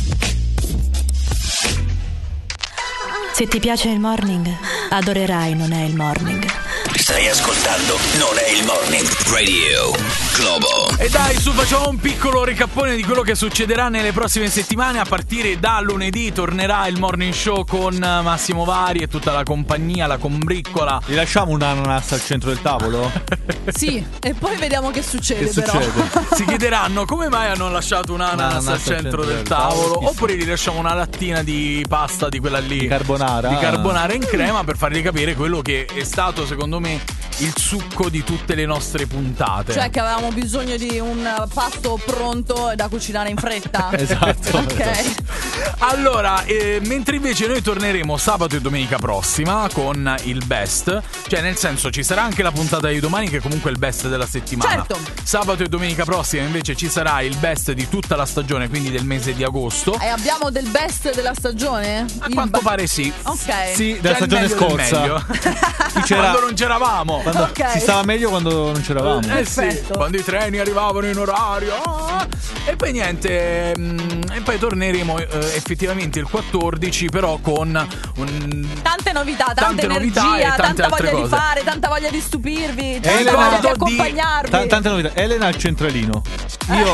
Se ti piace il morning, adorerai Non è il morning. Stai ascoltando Non è il Morning Radio Globo. E dai, su, facciamo un piccolo ricappone di quello che succederà nelle prossime settimane. A partire da lunedì tornerà il morning show con Massimo Vari e tutta la compagnia, la combriccola. Gli lasciamo un ananas al centro del tavolo? Sì, e poi vediamo che succede, Che però. succede? Si chiederanno come mai hanno lasciato un ananas al centro del tavolo. Oppure gli lasciamo una lattina di pasta di quella lì, Di carbonara. di carbonara in crema, per fargli capire quello che è stato, secondo me, il succo di tutte le nostre puntate. Cioè che avevamo bisogno di un pasto pronto da cucinare in fretta. Esatto. Ok. Allora, eh, mentre invece noi torneremo sabato e domenica prossima con il best, cioè nel senso ci sarà anche la puntata di domani che è comunque il best della settimana. Certo. Sabato e domenica prossima invece ci sarà il best di tutta la stagione, quindi del mese di agosto. E abbiamo del best della stagione? A Il quanto ba- pare sì. Ok. Sì, Cioè, della il stagione meglio del scorsa. meglio. Chi c'era- Quando non c'eravamo. Quando Ok. si stava meglio quando non c'eravamo. Eh sì, Perfetto. quando i treni arrivavano in orario. Ah! E poi niente, mm, e poi torneremo eh, effettivamente il quattordici, però con un... Tante novità, tante, Tante novità energia, e tante tanta altre voglia cose. di fare, tanta voglia di stupirvi, tanta Elena- voglia di Ricordo di- accompagnarvi. Ta- tante novità. Elena al centralino. Io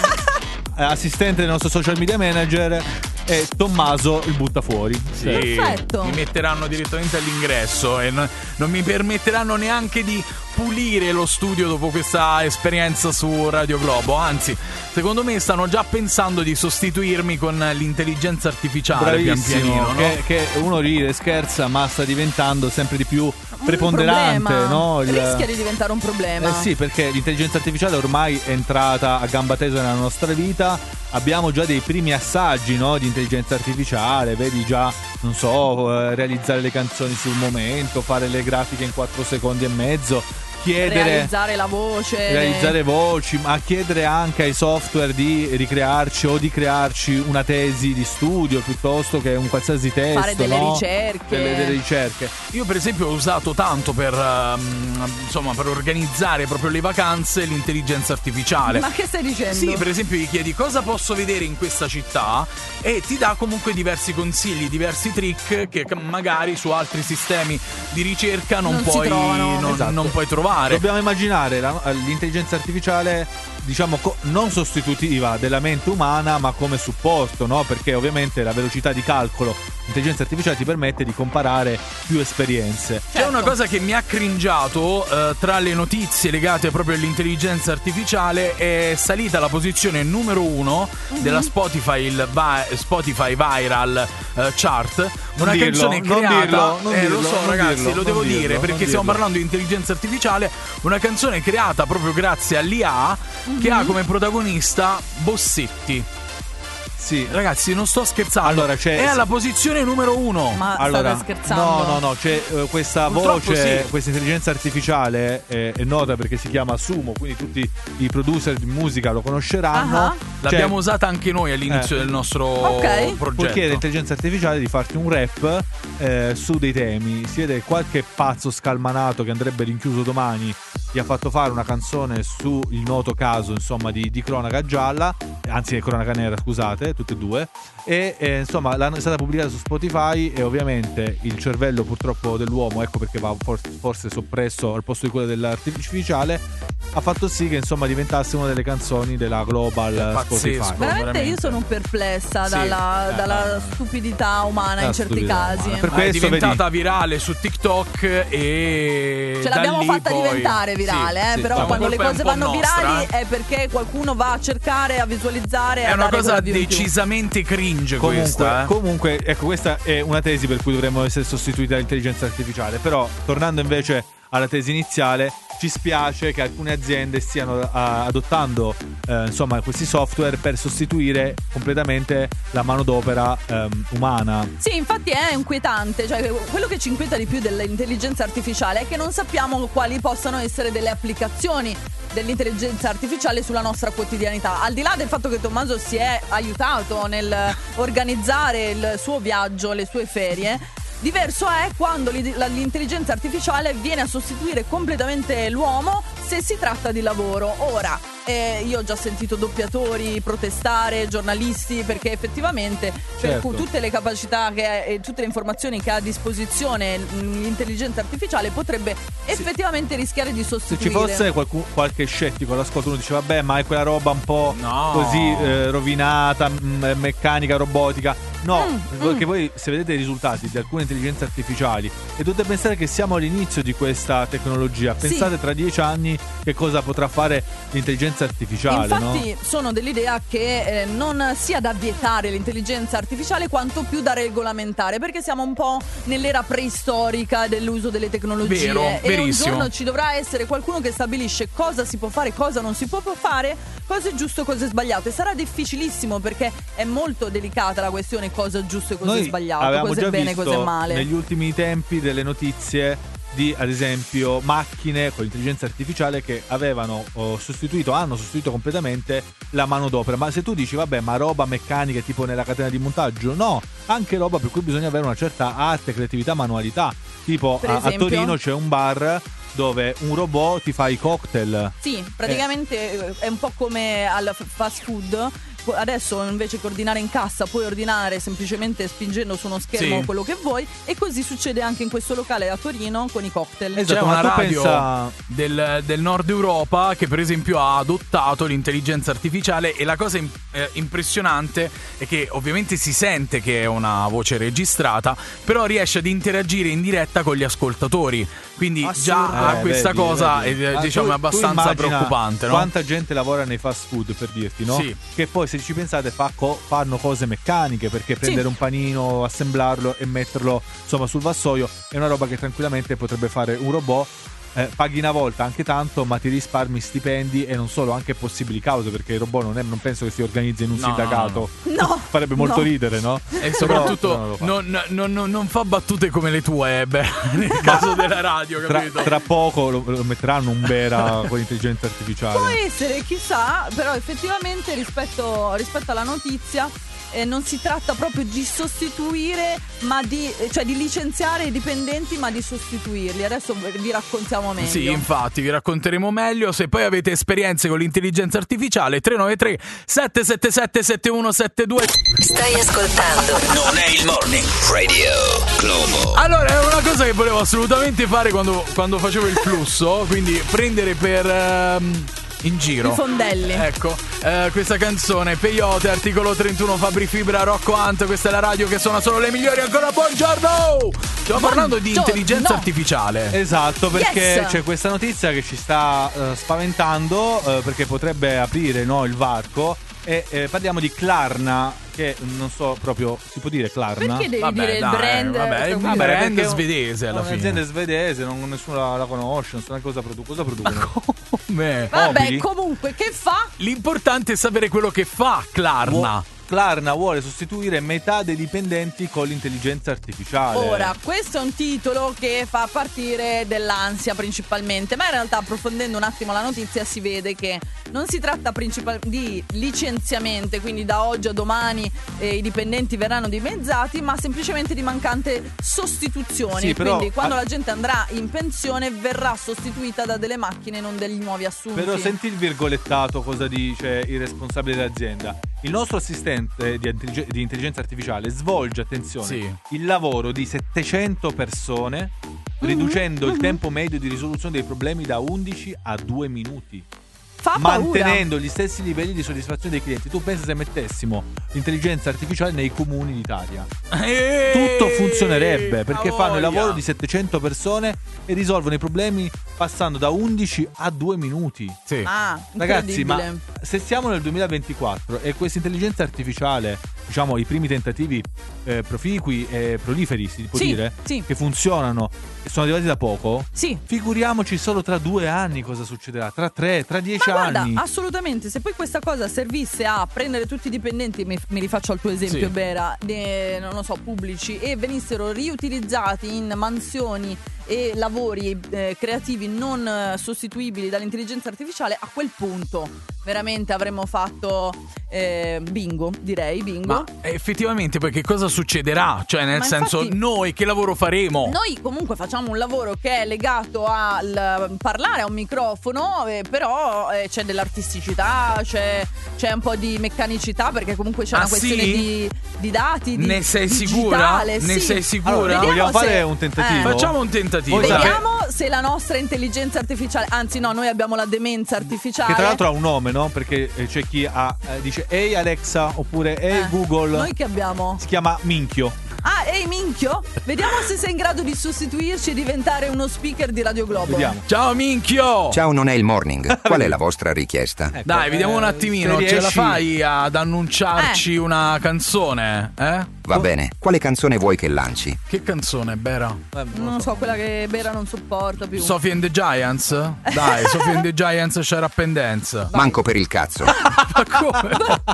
eh, assistente del nostro social media manager e Tommaso il buttafuori. Sì, Perfetto. mi metteranno direttamente all'ingresso e non, non mi permetteranno neanche di pulire lo studio dopo questa esperienza su Radio Globo. Anzi, secondo me stanno già pensando di sostituirmi con l'intelligenza artificiale pian Bravissimo, pianino, no? che, che uno ride, scherza, ma sta diventando sempre di più preponderante, Un problema. no? Il- Rischia di diventare un problema. Eh sì, perché l'intelligenza artificiale ormai è entrata a gamba tesa nella nostra vita. Abbiamo già dei primi assaggi, no, di intelligenza artificiale. Vedi già, non so, eh, realizzare le canzoni sul momento, fare le grafiche in quattro secondi e mezzo, chiedere Realizzare la voce. realizzare voci, ma chiedere anche ai software di ricrearci o di crearci una tesi di studio piuttosto che un qualsiasi testo, Fare delle no? ricerche. Delle, delle ricerche. Io per esempio ho usato tanto per ehm, insomma per organizzare proprio le vacanze l'intelligenza artificiale. Ma che stai dicendo? Sì, per esempio gli chiedi cosa posso vedere in questa città e ti dà comunque diversi consigli, diversi trick che magari su altri sistemi di ricerca non, Non si puoi, trovano. non, Esatto. non puoi trovare. Dobbiamo immaginare la- l'intelligenza artificiale, diciamo, co- non sostitutiva della mente umana, ma come supporto, no? Perché ovviamente la velocità di calcolo l'intelligenza artificiale ti permette di comparare più esperienze. C'è una cosa che mi ha cringiato eh, tra le notizie legate proprio all'intelligenza artificiale, è salita la posizione numero uno Mhm. della Spotify, il vi- Spotify Viral eh, Chart, Non una dirlo, canzone non creata, dirlo, non eh, lo dirlo, so non ragazzi, dirlo, lo non devo dirlo, dire non perché stiamo dirlo. parlando di intelligenza artificiale, una canzone creata proprio grazie all'I A che Mhm. ha come protagonista Bossetti. Sì. Ragazzi, non sto scherzando. Allora, c'è- è alla posizione numero uno. Ma Allora, state scherzando? no, no, no, c'è eh, questa Purtroppo voce, sì. questa intelligenza artificiale è, è nota perché si chiama Sumo, quindi tutti i producer di musica lo conosceranno. Ah. Cioè, L'abbiamo usata anche noi all'inizio Eh. del nostro Ok. progetto. puoi chiedere all'intelligenza artificiale di farti un rap eh, su dei temi. Si vede qualche pazzo scalmanato che andrebbe rinchiuso domani gli ha fatto fare una canzone sul noto caso, insomma, di, di cronaca gialla, anzi è cronaca nera, scusate, tutte e due. E eh, insomma l'hanno, è stata pubblicata su Spotify e ovviamente il cervello purtroppo dell'uomo, ecco perché va forse, forse soppresso al posto di quello dell'artificiale, ha fatto sì che insomma diventasse una delle canzoni della Global Pazzesco, Spotify. Veramente, veramente. io sono perplessa Sì. dalla, Eh, dalla eh. stupidità umana La in certi stupidità casi. umana. Per Ma è questo diventata vedi- virale su TikTok e Ce da l'abbiamo lì fatta poi- diventare virale, Sì, eh, sì, però diciamo, quando le colpa è cose un po' vanno nostra, virali eh. è perché qualcuno va a cercare, a visualizzare. È a una dare cosa quella view in più. decisamente cringe Comunque, questa, eh. comunque, ecco, questa è una tesi per cui dovremmo essere sostituiti dall'intelligenza artificiale. Però, tornando invece alla tesi iniziale, ci spiace che alcune aziende stiano ah, adottando eh, insomma questi software per sostituire completamente la manodopera ehm, umana. Sì, infatti è inquietante, cioè quello che ci inquieta di più dell'intelligenza artificiale è che non sappiamo quali possano essere delle applicazioni dell'intelligenza artificiale sulla nostra quotidianità. Al di là del fatto che Tommaso si è aiutato nel organizzare il suo viaggio, le sue ferie, diverso è quando l'i- la- l'intelligenza artificiale viene a sostituire completamente l'uomo se si tratta di lavoro. Ora, eh, io ho già sentito doppiatori protestare, giornalisti, perché effettivamente per Certo. cui tutte le capacità che, e tutte le informazioni che ha a disposizione mh, l'intelligenza artificiale potrebbe effettivamente rischiare di Se sostituire. ci fosse qualcu- qualche scettico all'ascolto, uno dice vabbè, ma è quella roba un po' No. così eh, rovinata, mh, meccanica, robotica. No, Mm, perché mm. voi se vedete i risultati di alcune intelligenze artificiali e dovete pensare che siamo all'inizio di questa tecnologia. Sì. Pensate tra dieci anni che cosa potrà fare l'intelligenza artificiale, Infatti no? sono dell'idea che eh, non sia da vietare l'intelligenza artificiale quanto più da regolamentare, perché siamo un po' nell'era preistorica dell'uso delle tecnologie. Vero, e verissimo. un giorno ci dovrà essere qualcuno che stabilisce cosa si può fare, cosa non si può fare, cosa è giusto, cosa è sbagliato. E sarà difficilissimo perché è molto delicata la questione cosa è giusto e cosa è Noi sbagliato, avevamo cosa già è bene, visto cosa è male. negli ultimi tempi delle notizie di, ad esempio, macchine con l'intelligenza artificiale che avevano oh, sostituito, hanno sostituito completamente la manodopera. Ma se tu dici, vabbè, ma roba meccanica tipo nella catena di montaggio, no, anche roba per cui bisogna avere una certa arte, creatività, manualità. Tipo Per a, a esempio? Torino c'è un bar dove un robot ti fa i cocktail. Sì, praticamente eh, è un po' come al f- fast food. Adesso invece che ordinare in cassa puoi ordinare semplicemente spingendo su uno schermo Sì. quello che vuoi, e così succede anche in questo locale a Torino con i cocktail. Esatto. C'è ma una tu radio pensa- del, del nord Europa che per esempio ha adottato l'intelligenza artificiale, e la cosa im- eh, impressionante è che ovviamente si sente che è una voce registrata, però riesce ad interagire in diretta con gli ascoltatori, quindi già Eh, questa vedi, cosa vedi. è Ma diciamo tu- tu abbastanza immagina preoccupante, no? Quanta gente lavora nei fast food, per dirti, no? Sì. Che poi se ci pensate fa co- fanno cose meccaniche, perché prendere un panino, assemblarlo e metterlo insomma sul vassoio è una roba che tranquillamente potrebbe fare un robot. Eh, paghi una volta anche tanto, ma ti risparmi stipendi e non solo, anche possibili cause, perché il robot non, è, non penso che si organizzi in un No, sindacato. no, no. Farebbe molto No. ridere, no? E Però soprattutto non lo fa. non, non- non- non fa battute come le tue, beh, nel caso della radio, Tra, capito? tra poco lo, lo metteranno un Bera con l'intelligenza artificiale. Può essere, chissà, però effettivamente rispetto, rispetto alla notizia eh, non si tratta proprio di sostituire, ma di, cioè di licenziare i dipendenti, ma di sostituirli. Adesso vi raccontiamo meglio. Sì, infatti, vi racconteremo meglio. Se poi avete esperienze con l'intelligenza artificiale, tre nove tre sette sette sette sette uno sette due. Stai ascoltando Non è il Morning Radio Globo. Allora, è una cosa che volevo assolutamente fare quando, quando facevo il flusso, quindi prendere per ehm, in giro I fondelli. Ecco, eh, questa canzone Peyote, articolo trentuno, Fabri Fibra, Rocco Hunt. Questa è la radio che suona solo le migliori. Ancora buongiorno. Stiamo parlando di Buongiorno. intelligenza artificiale. Esatto, perché Yes. c'è questa notizia che ci sta eh, spaventando, eh, perché potrebbe aprire, no, il varco. E eh, parliamo di Klarna, che non so proprio, si può dire Klarna? Perché devi Vabbè, dire il dai, brand? vabbè, il Vabbè, brand perché è un- svedese alla è fine. un'azienda svedese, non, nessuno la, la conosce, non so neanche cosa produ- cosa producono. Beh, Vabbè, mobili? comunque, che fa? l'importante è sapere quello che fa Klarna. Vuo- Klarna vuole sostituire metà dei dipendenti con l'intelligenza artificiale. Ora, questo è un titolo che fa partire dell'ansia principalmente, ma in realtà approfondendo un attimo la notizia si vede che non si tratta principal- di licenziamenti, quindi da oggi a domani eh, i dipendenti verranno dimezzati, ma semplicemente di mancante sostituzioni. Sì, però- quindi quando ah- la gente andrà in pensione verrà sostituita da delle macchine, non degli nuovi assunti. Però senti il virgolettato cosa dice il responsabile dell'azienda. Il nostro assistente di, intellig- di intelligenza artificiale svolge, attenzione, Sì. il lavoro di settecento persone riducendo il tempo medio di risoluzione dei problemi da undici a due minuti. Fa mantenendo paura. gli stessi livelli di soddisfazione dei clienti. Tu pensa se mettessimo l'intelligenza artificiale nei comuni d'Italia, Eeeh, tutto funzionerebbe, perché fanno il voglia. lavoro di settecento persone e risolvono i problemi passando da undici a due minuti. Sì. Ah, Ragazzi, ma incredibile. se siamo nel duemilaventiquattro e questa intelligenza artificiale, diciamo i primi tentativi eh, proficui e proliferi, si può Sì, dire, sì. che funzionano e sono arrivati da poco, Sì. figuriamoci solo tra due anni cosa succederà, tra tre, tra dieci Ma guarda, anni. assolutamente, se poi questa cosa servisse a prendere tutti i dipendenti, mi, mi rifaccio al tuo esempio, Sì. Bera, de- non lo so, pubblici, e venissero riutilizzati in mansioni e lavori eh, creativi non eh, sostituibili dall'intelligenza artificiale, a quel punto veramente avremmo fatto eh, bingo, direi bingo. Ma effettivamente poi che cosa succederà? Cioè nel Ma senso, infatti- noi che lavoro faremo? Noi comunque facciamo un lavoro che è legato al parlare a un microfono, eh, però eh, c'è dell'artisticità, c'è, c'è un po' di meccanicità, perché comunque c'è Ah, una questione sì? di, di dati, di Ne sei digitale, sicura? Ne sì. sei sicura? Allora, Vediamo vogliamo fare se- un tentativo? eh. Facciamo un tentativo. Voi sapete- Vediamo se la nostra intelligenza artificiale, anzi no, noi abbiamo la demenza artificiale. Che tra l'altro ha un nome, no? Perché eh, c'è chi ha, eh, dice Ehi Alexa oppure Ehi Eh, Google. Noi che abbiamo? Si chiama Minchio. Ah, ehi minchio? Vediamo se sei in grado di sostituirci e diventare uno speaker di Radio Globo. Vediamo. Ciao minchio! Ciao, non è il morning. Qual è la vostra richiesta? Ecco, Dai, vediamo un eh, attimino, se ce la riesci- fai ad annunciarci una canzone? Eh? Va bene. Quale canzone vuoi che lanci? Che canzone, Bera? Eh, Non so, quella che Bera non sopporta più. Sophie and the Giants? Dai, Sophie and the Giants c'era Up Dance. Manco per il cazzo. Ma come?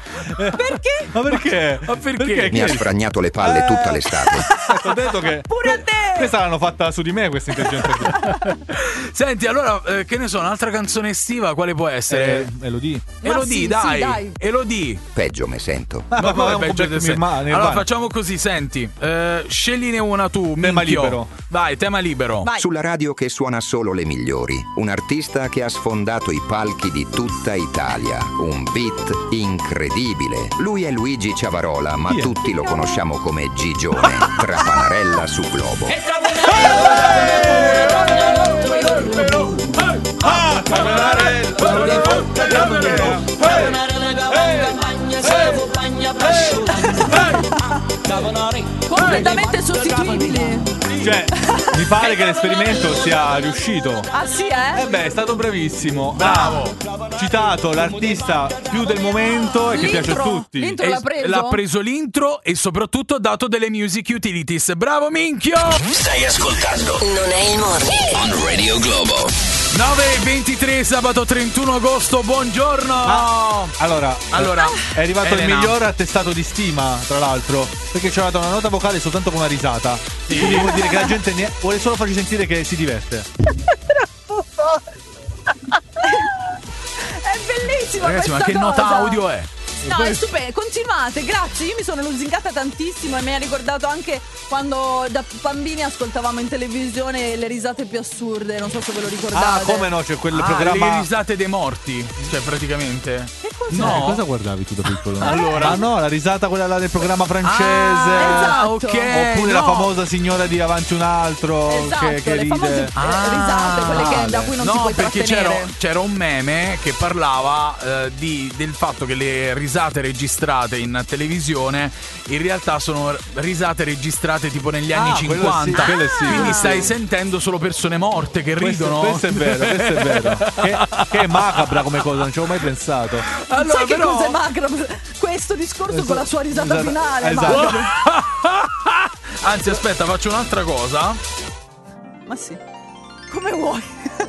Perché? Ma perché? Ma perché? Mi ha sfragnato le palle tutta l'estate. Ecco, ho detto che Pure a te! questa l'hanno fatta su di me, questa intelligenza artificiale. Senti, allora, eh, che ne so, un'altra canzone estiva quale può essere? Eh, Elodie. Ma Elodie, sì, dai. sì, dai. Elodie. Peggio me sento. Ma, Ma come è un peggio po' di sé? Nirvana, Nirvana. Allora facciamo così, senti, eh, scegliene una tu, Tema minchio. libero. Vai, tema libero. Vai. Sulla radio che suona solo le migliori. Un artista che ha sfondato i palchi di tutta Italia. Un beat incredibile. Lui è Luigi Ciavarola, ma Chi è? tutti lo conosciamo come Gigione. Tra Panarella su Globo. Completamente sostituibili. Cioè, mi pare che l'esperimento sia riuscito. Ah sì, eh? Eh beh, è stato bravissimo. Bravo. Ha citato l'artista più del momento e che piace a L'intro. tutti. L'intro E- l'ha preso? l'ha preso l'intro e soprattutto ha dato delle music utilities. Bravo minchio! Stai ascoltando Non è il morning. On Radio Globo. nove e ventitré, sabato trentuno agosto, buongiorno! Ah, allora, Allora, è arrivato Elena. il miglior attestato di stima, tra l'altro, perché ci ha dato una nota vocale soltanto con una risata. Quindi vuol dire che la gente ne- vuole solo farci sentire che si diverte. È bellissima Ragazzi, ma questa che nota cosa. audio è? No, è stupendo, continuate, grazie. Io mi sono lusingata tantissimo e mi ha ricordato anche quando da bambini ascoltavamo in televisione le risate più assurde. Non so se ve lo ricordate. Ah, come no, c'è quel Ah, programma. le risate dei morti, cioè praticamente. Che cos'è? No, No. cosa guardavi tu da piccolo? Allora. Ah no, la risata quella là del programma francese. Ah, Esatto. ok. Oppure no. la famosa signora di Avanti un altro Esatto, che, che le ride. famose eh, risate, quelle che, da cui non no, si può perché c'era, trattenere. c'era un meme che parlava eh, di, del fatto che le risate registrate in televisione in realtà sono risate registrate tipo negli anni Ah, quello cinquanta. sì, quello sì. Quindi Ah. stai sentendo solo persone morte che Questo, ridono. questo è vero, questo è vero. Che, che è macabra come cosa, non ci avevo mai pensato. Allora, Sai che però- cos'è macabro? Questo discorso con la sua risata Esatto, finale. esatto. macabro. Anzi, aspetta, faccio un'altra cosa. Ma sì. Come vuoi?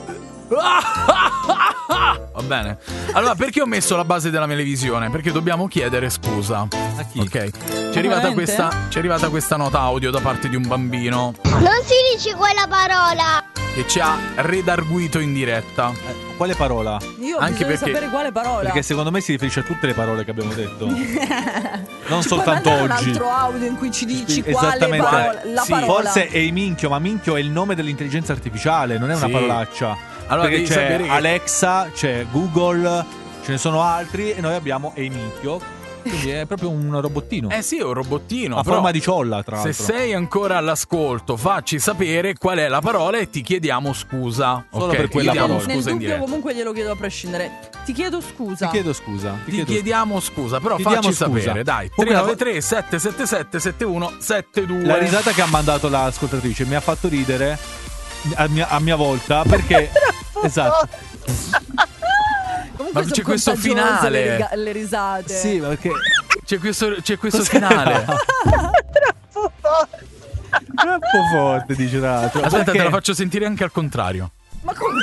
Va bene. Allora, perché ho messo la base della televisione? Perché dobbiamo chiedere scusa. A chi? Ok. Ci è arrivata Veramente? questa, ci è arrivata questa nota audio da parte di un bambino Non si dice quella parola. che ci ha redarguito in diretta. Eh, quale parola? Io Anche bisogna perché- sapere quale parola. Perché secondo me si riferisce a tutte le parole che abbiamo detto. Non Ci puoi soltanto mandare oggi. un altro audio in cui ci dici Sì, quale esattamente. parola, la Sì, parola. Forse è il minchio, ma minchio è il nome dell'intelligenza artificiale, non è una Sì. parolaccia. Allora, Perché devi c'è sapere che- Alexa, c'è Google, ce ne sono altri e noi abbiamo Ei minchio. Quindi è proprio un robottino. Eh sì, è un robottino. A forma di ciolla, tra l'altro. Se sei ancora all'ascolto, facci sapere qual è la parola e ti chiediamo scusa. Solo ok, per quella chiediamo parola. Nel scusa in dubbio diretta. comunque glielo chiedo a prescindere. Ti chiedo scusa. Ti chiedo scusa. Ti, Ti chiedo chiediamo scusa, però Chiediamo facci scusa. sapere, dai. Comunque tre la- nove tre sette sette sette sette uno sette due. La risata che ha mandato l'ascoltatrice mi ha fatto ridere a mia, a mia volta perché esatto. Comunque Ma sono c'è questo contagiose finale. Le, riga- le risate. Sì, perché C'è questo, c'è questo Cos'era? finale. troppo forte, dice tra l'altro. Aspetta, Perché- te la faccio sentire anche al contrario. Ma come?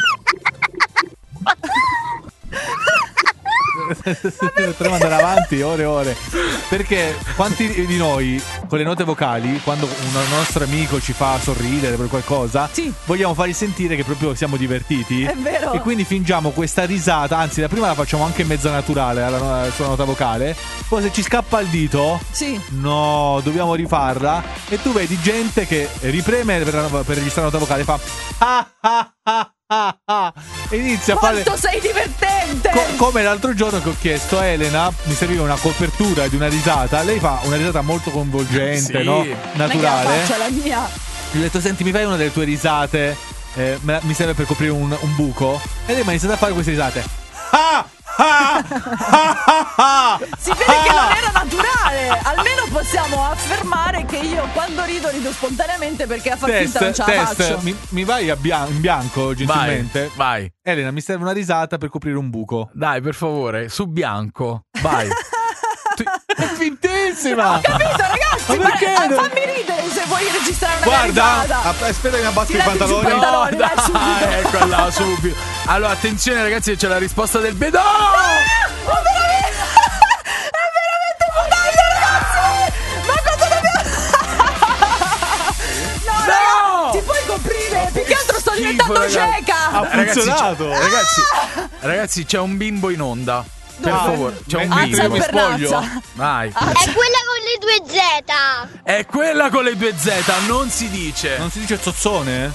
Potremmo andare avanti ore e ore. Perché quanti di noi con le note vocali, quando un nostro amico ci fa sorridere per qualcosa, Sì. vogliamo fargli sentire che proprio siamo divertiti. È vero. E quindi fingiamo questa risata. Anzi, la prima la facciamo anche mezza naturale alla, alla sua nota vocale. Poi se ci scappa il dito, Sì. no, dobbiamo rifarla. E tu vedi gente che ripreme per, per registrare la nota vocale e fa ah ah ah ah ah e inizia a fare Quanto sei divertente! Co- come l'altro giorno che ho chiesto a Elena, mi serviva una copertura di una risata. Lei fa una risata molto coinvolgente, Sì. no? Non è che la Naturale. faccia la mia. Gli ho detto, senti, mi fai una delle tue risate? Eh, me la- mi serve per coprire un, un buco. E lei mi ha iniziato a fare queste risate. Ah! Ah! Ah! Ah! Ah! Si vede che non era naturale. Almeno possiamo affermare che io quando rido rido spontaneamente perché a far finta non Test, ce la test, faccio. mi, mi vai a bian- in bianco, gentilmente. Vai, vai. Elena, mi serve una risata per coprire un buco. Dai, per favore, su bianco. Vai. È fintissima! Ho capito, ragazzi, Ma perché? ma, fammi ridere se vuoi registrare una Guarda, risata. app- aspetta che mi abbassi i Tirati giù i pantaloni. pantaloni, dai, subito. Ah, eccola, subito. Allora, attenzione ragazzi, c'è la risposta del Bedò. Ma veramente? È veramente fondante, ragazzi! Ma cosa dobbiamo... No, No! raga, ti puoi coprire? Più che altro sto Schifo, diventando ragazzi. cieca! Ha Ragazzi, funzionato. c'è- Ragazzi, ragazzi, c'è un bimbo in onda. Per Dove? favore, c'è un Mentre io bimbo. mi spoglio. Pernazza. Vai. È quella con le due Z. È quella con le due Z, non si dice. Non si dice zozzone?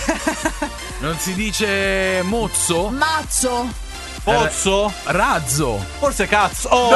Non si dice mozzo? Mazzo! Pozzo? Razzo. Forse cazzo. Oh!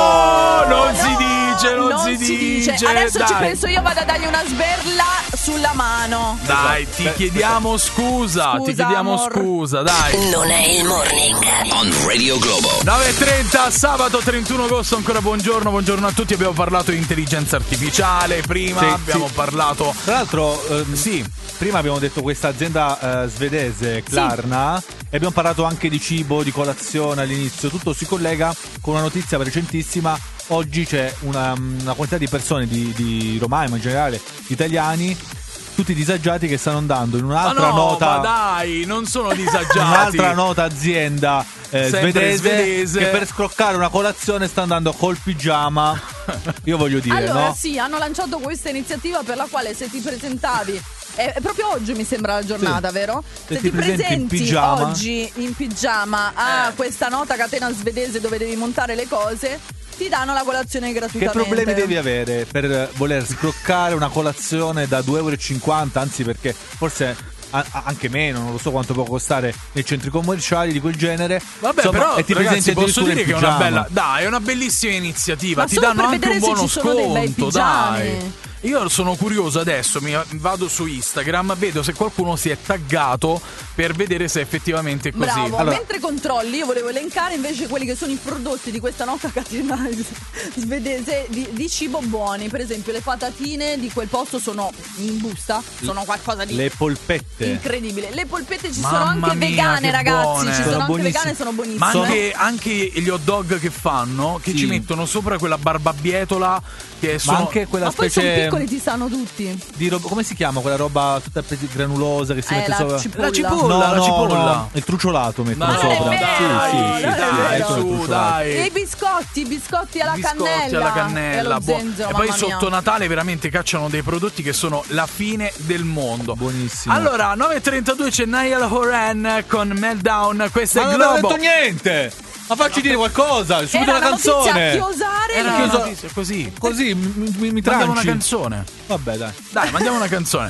No, non No, si dice, non, non si, dice. Adesso ci Dai. penso io, vado a dargli una sberla sulla mano. Dai, ti Beh, chiediamo scusa, Scusa, ti chiediamo amor. scusa, dai. Non è il morning. On Radio Globo. nove e trenta, sabato trentuno agosto, ancora buongiorno, buongiorno a tutti. Abbiamo parlato di intelligenza artificiale prima, Sì, abbiamo sì. parlato... Tra l'altro, ehm, Sì, prima abbiamo detto questa azienda eh, svedese, Klarna, e abbiamo parlato anche di cibo, di colazione all'inizio. Tutto si collega con una notizia recentissima. Oggi c'è una, una quantità di persone, di, di romani, ma in generale italiani, tutti disagiati, che stanno andando in ma un'altra no, nota. ma dai, non sono disagiati. Un'altra nota azienda eh, Sempre svedese, svedese. che per scroccare una colazione sta andando col pigiama. Io voglio dire, Allora, no? sì, hanno lanciato questa iniziativa per la quale se ti presentavi. È proprio oggi mi sembra la giornata, Sì. vero? Se Se, ti ti presenti in presenti pigiama. oggi in pigiama a Eh. questa nota catena svedese dove devi montare le cose, ti danno la colazione Che gratuitamente. problemi devi avere per voler scroccare una colazione da due euro e cinquanta? Anzi, perché forse a- a- anche meno, non lo so quanto può costare nei centri commerciali di quel genere. Vabbè, Insomma, però e ti ragazzi, presenti posso addirittura dire in che è una pigiama. bella, dai, è una bellissima iniziativa. Ma Ti solo danno per anche un vedere se buono ci sono dei bei sconto, pigiami. dai. Io sono curioso adesso, mi vado su Instagram, vedo se qualcuno si è taggato per vedere se effettivamente è così. Bravo, Allora- mentre controlli io volevo elencare invece quelli che sono i prodotti di questa nota catena svedese di, di cibo buoni. Per esempio le patatine di quel posto sono in busta, sono qualcosa di Le polpette. incredibile. Le polpette ci Mamma sono anche mia, vegane, che ragazzi. buone. Ci Sono sono, anche buonissime. vegane, sono buonissime. Ma anche, anche gli hot dog che fanno, che Sì. ci mettono sopra quella barbabietola che Ma sono... anche quella Ma poi sono specie piccoli, ti sanno tutti. di roba, come si chiama quella roba tutta pe- granulosa che si Eh, mette la sopra? cipolla. La cipolla, No, la no, cipolla. no, il truciolato mettono No, non è sopra. vero, Sì, sì, non è sì, dai, vero. sono su, truciolati. dai. E i biscotti, i biscotti alla biscotti cannella. alla E cannella, allo buon- zenzero, e poi mamma mia. sotto Natale veramente cacciano dei prodotti che sono la fine del mondo. Buonissimo. Allora, nove e trentadue c'è Niall Horan con Meltdown, questo Ma è non avevo Globo. detto niente! Ma facci dire qualcosa, subito Era una una notizia a canzone. chiosare. Era no? una Chiosa- notizia così. Così mi, mi, mi Mandiamo una tranci. canzone. Vabbè, dai. Dai, mandiamo una canzone.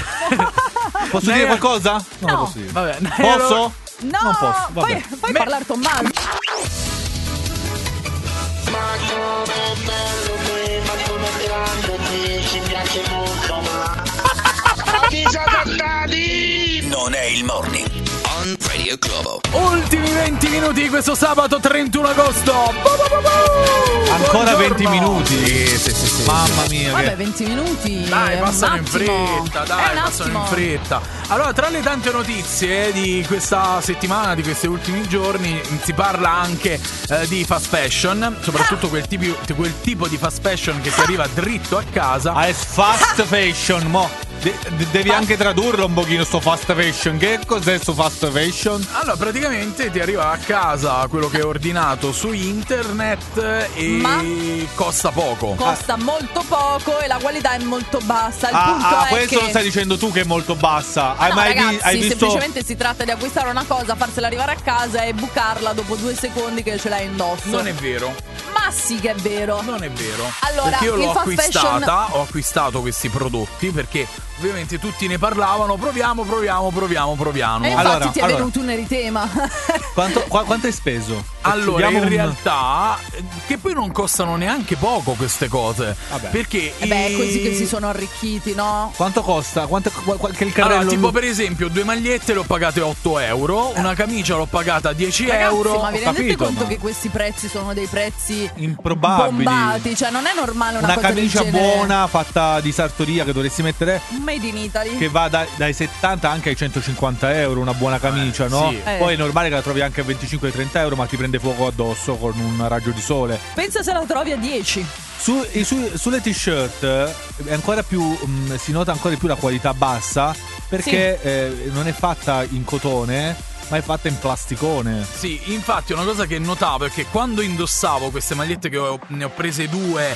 Posso Niall- dire qualcosa? Non No. lo posso dire. Vabbè, Niall- Posso? No, Non posso. Vabbè. poi, poi Me- parlare Tommaso. Ma come bello qui, ma come grande qui, ci piace molto, ma avviso adattati! Non è il morning on Radio Globo. Ultimi venti minuti questo sabato trentuno agosto. Bu bu bu bu! Ancora Buongiorno. venti minuti. Sì, sì, sì, sì. Mamma mia. Vabbè, Che... venti minuti. Dai, è passano un in attimo. fretta, È dai, un passano in attimo. fretta. Allora, tra le tante notizie di questa settimana, di questi ultimi giorni, si parla anche eh, di fast fashion, soprattutto quel tipo, quel tipo di fast fashion che ti arriva dritto a casa. Ah, è fast fashion, mo. De- de- devi anche tradurlo un pochino sto fast fashion. Che cos'è sto fast fashion? Allora, praticamente ti arriva a casa quello che hai ordinato su internet e Ma costa poco. costa molto poco e la qualità è molto bassa. Il Ah, punto ah, è questo che lo stai dicendo tu che è molto bassa. Hai no, mai vi- ragazzi, hai visto semplicemente si tratta di acquistare una cosa, farsela arrivare a casa e bucarla dopo due secondi che ce l'hai indosso. Non è vero. Ma sì che è vero. Non è vero. Allora, perché io il l'ho fast acquistata, fashion- ho acquistato questi prodotti perché ovviamente tutti ne parlavano. Proviamo, proviamo, proviamo, proviamo. E infatti Allora, ti è allora. venuto un eritema. quanto, qua- quanto hai speso? Allora, Diamo in un- realtà, eh, che poi non costano neanche poco queste cose. Vabbè. Perché E beh, è i- così che si sono arricchiti, no? Quanto costa? Quanto qu- qu- che il carrello Allora, tipo lu- per esempio, due magliette le ho pagate otto euro, una camicia l'ho pagata dieci Ragazzi, euro. ma vi ho rendete capito, conto ma- che questi prezzi sono dei prezzi improbabili. bombati? Cioè, non è normale una, Una cosa camicia del genere. buona fatta di sartoria che dovresti mettere, Made in Italy. che va da- dai settanta anche ai centocinquanta euro, una buona camicia, no? sì. Eh. Poi è normale che la trovi anche a venticinque trenta euro, ma ti prende fuoco addosso con un raggio di sole. Pensa se la trovi a dieci. Su- e su- sulle t-shirt eh, è ancora più mh, si nota ancora di più la qualità bassa perché eh, non è fatta in cotone, ma è fatta in plasticone. Sì, infatti una cosa che notavo è che quando indossavo queste magliette, che ho- ne ho prese due,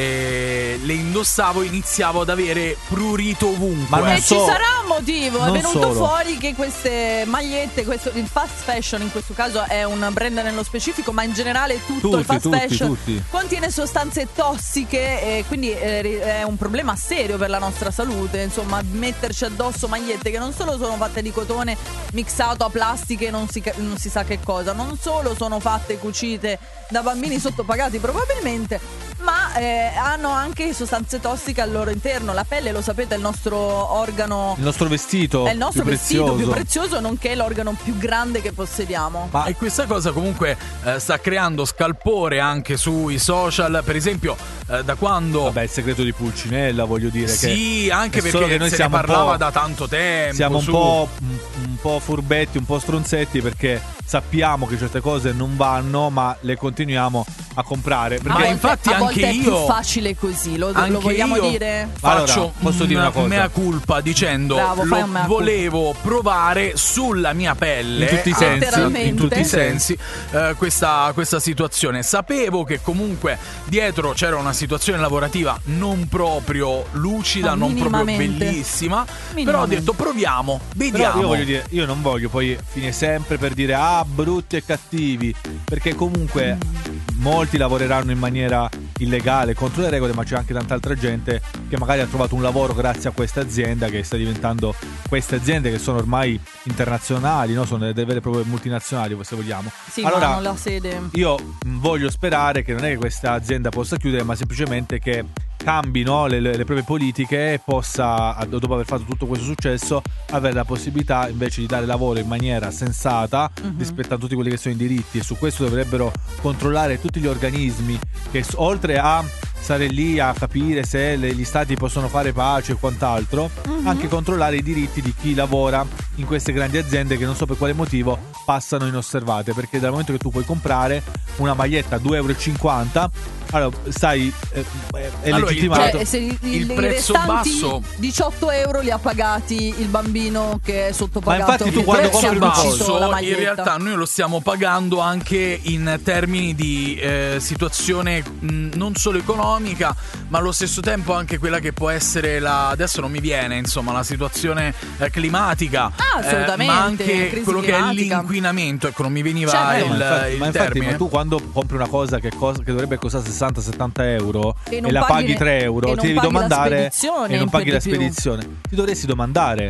eh, le indossavo, iniziavo ad avere prurito ovunque. Ma non E so- ci sarà un motivo. È non venuto solo. fuori che queste magliette, questo, il fast fashion in questo caso è un brand nello specifico, ma in generale tutto Tutti, il fast tutti, fashion tutti. contiene sostanze tossiche e quindi eh, ri- è un problema serio per la nostra salute. Insomma, metterci addosso magliette che non solo sono fatte di cotone mixato a plastiche e non si, ca- non si sa che cosa, non solo sono fatte e cucite da bambini sottopagati probabilmente, ma eh, hanno anche sostanze tossiche al loro interno. La pelle, lo sapete, è il nostro organo, Il nostro vestito è il nostro più vestito prezioso. più prezioso, nonché l'organo più grande che possediamo. Ma e questa cosa comunque eh, sta creando scalpore anche sui social, per esempio eh, da quando... Vabbè, il segreto di Pulcinella, voglio dire. Sì, che anche è solo perché che noi se ne siamo un parlava po'- da tanto tempo. Siamo un su. po', un, un po' furbetti, un po' stronzetti perché sappiamo che certe cose non vanno, ma le continuiamo a comprare. A Perché volte- infatti a volte anche è io- più facile così, lo, Anche lo vogliamo io dire? Faccio Allora, posso dire una cosa? mea culpa dicendo Bravo, fai lo un mea culpa. volevo provare sulla mia pelle In tutti i sensi, Letteralmente. in tutti i i sensi. sensi eh, questa, questa situazione. Sapevo che comunque dietro c'era una situazione lavorativa non proprio lucida, Ma non proprio minimamente. bellissima, però ho Minimamente. detto proviamo, Però vediamo. io voglio dire, io non voglio poi finire sempre per dire ah, brutti e cattivi, perché comunque molti lavoreranno in maniera illegale, contro le regole, ma c'è anche tanta altra gente che magari ha trovato un lavoro grazie a questa azienda, che sta diventando queste aziende che sono ormai internazionali, no? Sono delle vere e proprie multinazionali, se vogliamo. Sì, allora, ma hanno la sede. io mh, voglio sperare che non è che questa azienda possa chiudere, ma semplicemente che cambi, no, le, le proprie politiche e possa, a- dopo aver fatto tutto questo successo, avere la possibilità invece di dare lavoro in maniera sensata, Mhm. rispettando tutti quelli che sono i diritti, e su questo dovrebbero controllare tutti gli organismi che s- oltre a stare lì a capire se le- gli stati possono fare pace e quant'altro, Mhm. anche controllare i diritti di chi lavora in queste grandi aziende che non so per quale motivo passano inosservate, perché dal momento che tu puoi comprare una maglietta a due e cinquanta euro, allora stai eh, è Allora, il legittimato. Cioè, se i, Il i prezzo restanti basso- diciotto euro li ha pagati il bambino che è sottopagato. Ma infatti tu Il quando prezzo compri è una deciso cosa- la in maglietta. realtà noi lo stiamo pagando anche in termini di eh, situazione mh, non solo economica, ma allo stesso tempo anche quella che può essere la, adesso non mi viene, insomma, la situazione eh, climatica. Ah, assolutamente, eh, ma anche crisi quello che è climatica. l'inquinamento, ecco, non mi veniva Certo. il, ma infatti, il ma, infatti termine. ma tu quando compri una cosa che, cos- che dovrebbe costare sessanta settanta euro E e, non la paghi paghi ne- tre euro, e ti non devi paghi la domandare spedizione e non per paghi la di più. spedizione. Ti dovresti domandare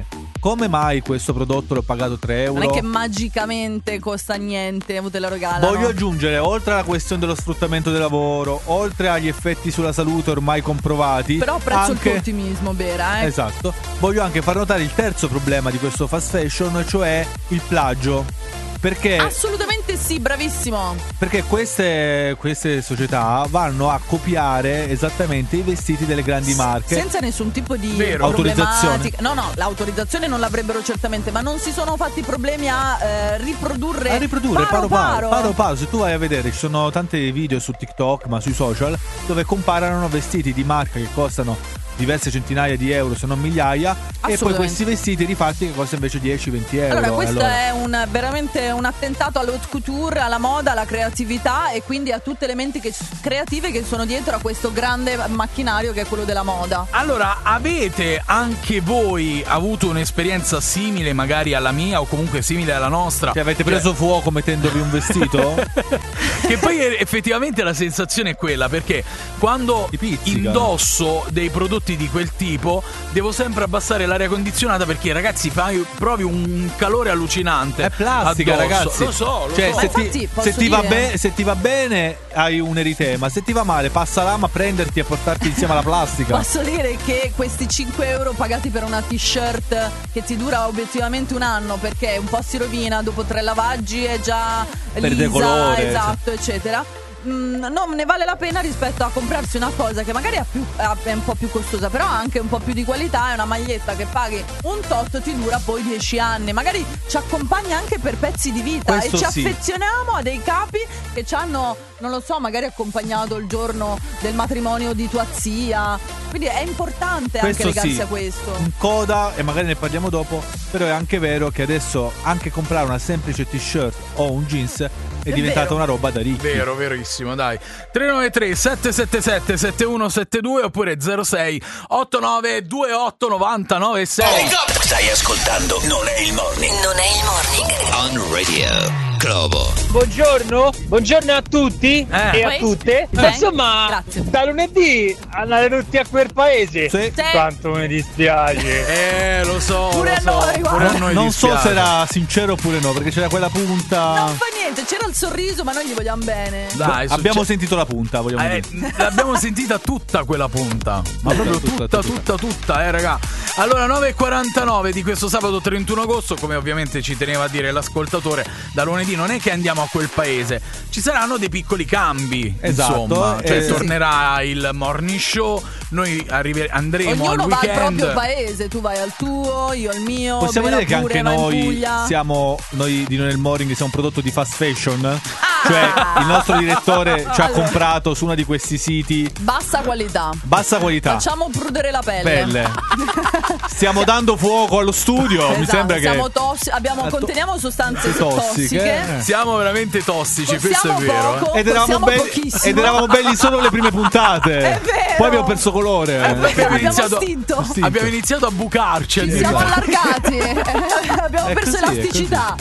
come mai questo prodotto l'ho pagato tre euro? Non è che magicamente costa niente, te lo regalano. Voglio aggiungere, oltre alla questione dello sfruttamento del lavoro, oltre agli effetti sulla salute ormai comprovati, però apprezzo anche... il tuo ottimismo, Bera, eh? Esatto. Voglio anche far notare il terzo problema di questo fast fashion, cioè il plagio. Perché assolutamente sì, bravissimo. Perché queste, queste società vanno a copiare esattamente i vestiti delle grandi marche senza nessun tipo di Vero. autorizzazione. No, no, l'autorizzazione non l'avrebbero certamente, ma non si sono fatti problemi a eh, riprodurre A riprodurre paro paro paro, paro. paro paro. Se tu vai a vedere, ci sono tanti video su TikTok, ma sui social, dove comparano vestiti di marca che costano diverse centinaia di euro, se non migliaia, e poi questi vestiti rifatti che costano invece dieci venti euro. Allora, questo allora. è un, veramente un attentato all'haute couture, alla moda, alla creatività e quindi a tutte le menti che, creative che sono dietro a questo grande macchinario che è quello della moda. Allora, avete anche voi avuto un'esperienza simile magari alla mia o comunque simile alla nostra? Che avete preso cioè... fuoco mettendovi un vestito? Che poi effettivamente la sensazione è quella, perché quando indosso dei prodotti di quel tipo devo sempre abbassare l'aria condizionata, perché ragazzi fai, provi un calore allucinante. È plastica, addosso. ragazzi. Lo so, lo cioè, so. Se, ti, se, ti va be- se ti va bene hai un eritema, se ti va male passa l'ama a prenderti e portarti insieme alla plastica. Posso dire che questi cinque euro pagati per una t-shirt che ti dura obiettivamente un anno, perché un po' si rovina, dopo tre lavaggi è già perde lisa, colore, esatto, eccetera. Mm, non ne vale la pena rispetto a comprarsi una cosa che magari è, più, è un po' più costosa, però ha anche un po' più di qualità. È una maglietta che paghi un tot, ti dura poi dieci anni, magari ci accompagna anche per pezzi di vita. Questo e ci sì. affezioniamo a dei capi che ci hanno, non lo so, magari accompagnato il giorno del matrimonio di tua zia. Quindi è importante questo anche legarsi sì. a questo. In coda, e magari ne parliamo dopo, però è anche vero che adesso anche comprare una semplice t-shirt o un jeans è, è diventata vero. una roba da ricchi. Vero, verissimo, dai. tre nove tre sette sette sette sette uno sette due oppure zero sei otto nove due otto nove nove sei. Stai ascoltando Non è il Morning. Non è il Morning. On Radio Globo. Buongiorno, buongiorno a tutti eh. e a tutte. Eh. Insomma, Grazie. da lunedì andate tutti a quel paese. Sì. Sì. Quanto mi dispiace. Eh, lo so. Pure lo a so. noi, guarda. Pure a noi Non dispiace. so se era sincero oppure no, perché c'era quella punta. Non fa niente, c'era il sorriso, ma noi gli vogliamo bene. Dai, abbiamo succe- sentito la punta, vogliamo Eh, dire. l'abbiamo sentita tutta quella punta. Ma proprio tutta, tutta, tutta, tutta, eh, raga. Allora, nove e quarantanove di questo sabato trentuno agosto, come ovviamente ci teneva a dire l'ascoltatore, da lunedì non è che andiamo a quel paese, ci saranno dei piccoli cambi. Esatto, insomma, eh, cioè sì. tornerà il morning show, noi arrive- andremo Ognuno al va al weekend. proprio paese, tu vai al tuo, io al mio. Possiamo Bera dire che pure anche va in noi Puglia. siamo, noi di Non è il Morning, siamo un prodotto di fast fashion. Cioè il nostro direttore ci ha Allora. comprato su uno di questi siti Bassa qualità. bassa qualità. Facciamo prudere la pelle. Pelle. Stiamo dando fuoco allo studio. Mi Esatto, sembra che siamo tossi- abbiamo, Ah, to- conteniamo sostanze tossiche, tossiche. eh. Siamo veramente tossici, questo Possiamo è vero. poco, eh. ed eravamo, possiamo belli, pochissimo. ed eravamo belli solo le prime puntate. È vero. Poi abbiamo perso colore. Eh, perché abbiamo, abbiamo iniziato, stinto. Stinto. abbiamo iniziato a bucarci. Ci addirittura. siamo allargati. Abbiamo È perso così, è elasticità.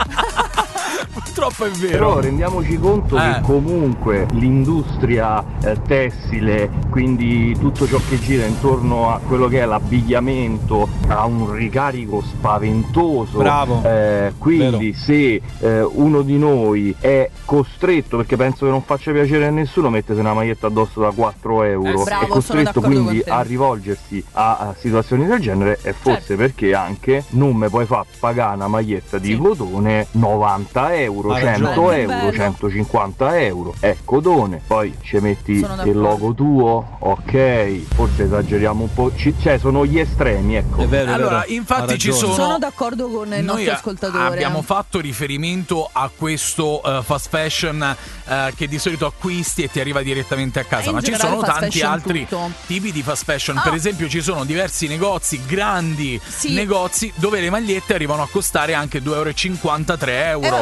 Purtroppo è vero. Però rendiamoci conto Eh. che comunque l'industria eh, tessile, quindi tutto ciò che gira intorno a quello che è l'abbigliamento, ha un ricarico spaventoso. Bravo. Eh, quindi se eh, uno di noi è costretto, perché penso che non faccia piacere a nessuno mettersi una maglietta addosso da quattro euro, Eh, bravo, è sono costretto d'accordo quindi con te. a rivolgersi a, a situazioni del genere, è forse Certo. perché anche non mi puoi far pagare una maglietta di cotone novanta euro, Ha cento ragione. euro, Bello. centocinquanta euro, è cotone, poi ci metti Sono d'accordo. il logo tuo, ok, forse esageriamo un po', ci- cioè sono gli estremi, ecco. È vero, è Allora, vero. infatti Ha ci ragione. sono. Sono d'accordo con il Noi nostro a- ascoltatore. abbiamo fatto riferimento a questo eh, fast fashion eh, che di solito acquisti e ti arriva direttamente a casa, In ma ci generale sono fast tanti fashion altri tutto. tipi di fast fashion. Ah. Per esempio ci sono diversi negozi, grandi Sì. negozi, dove le magliette arrivano a costare anche due euro e cinquanta, tre euro. E vabbè,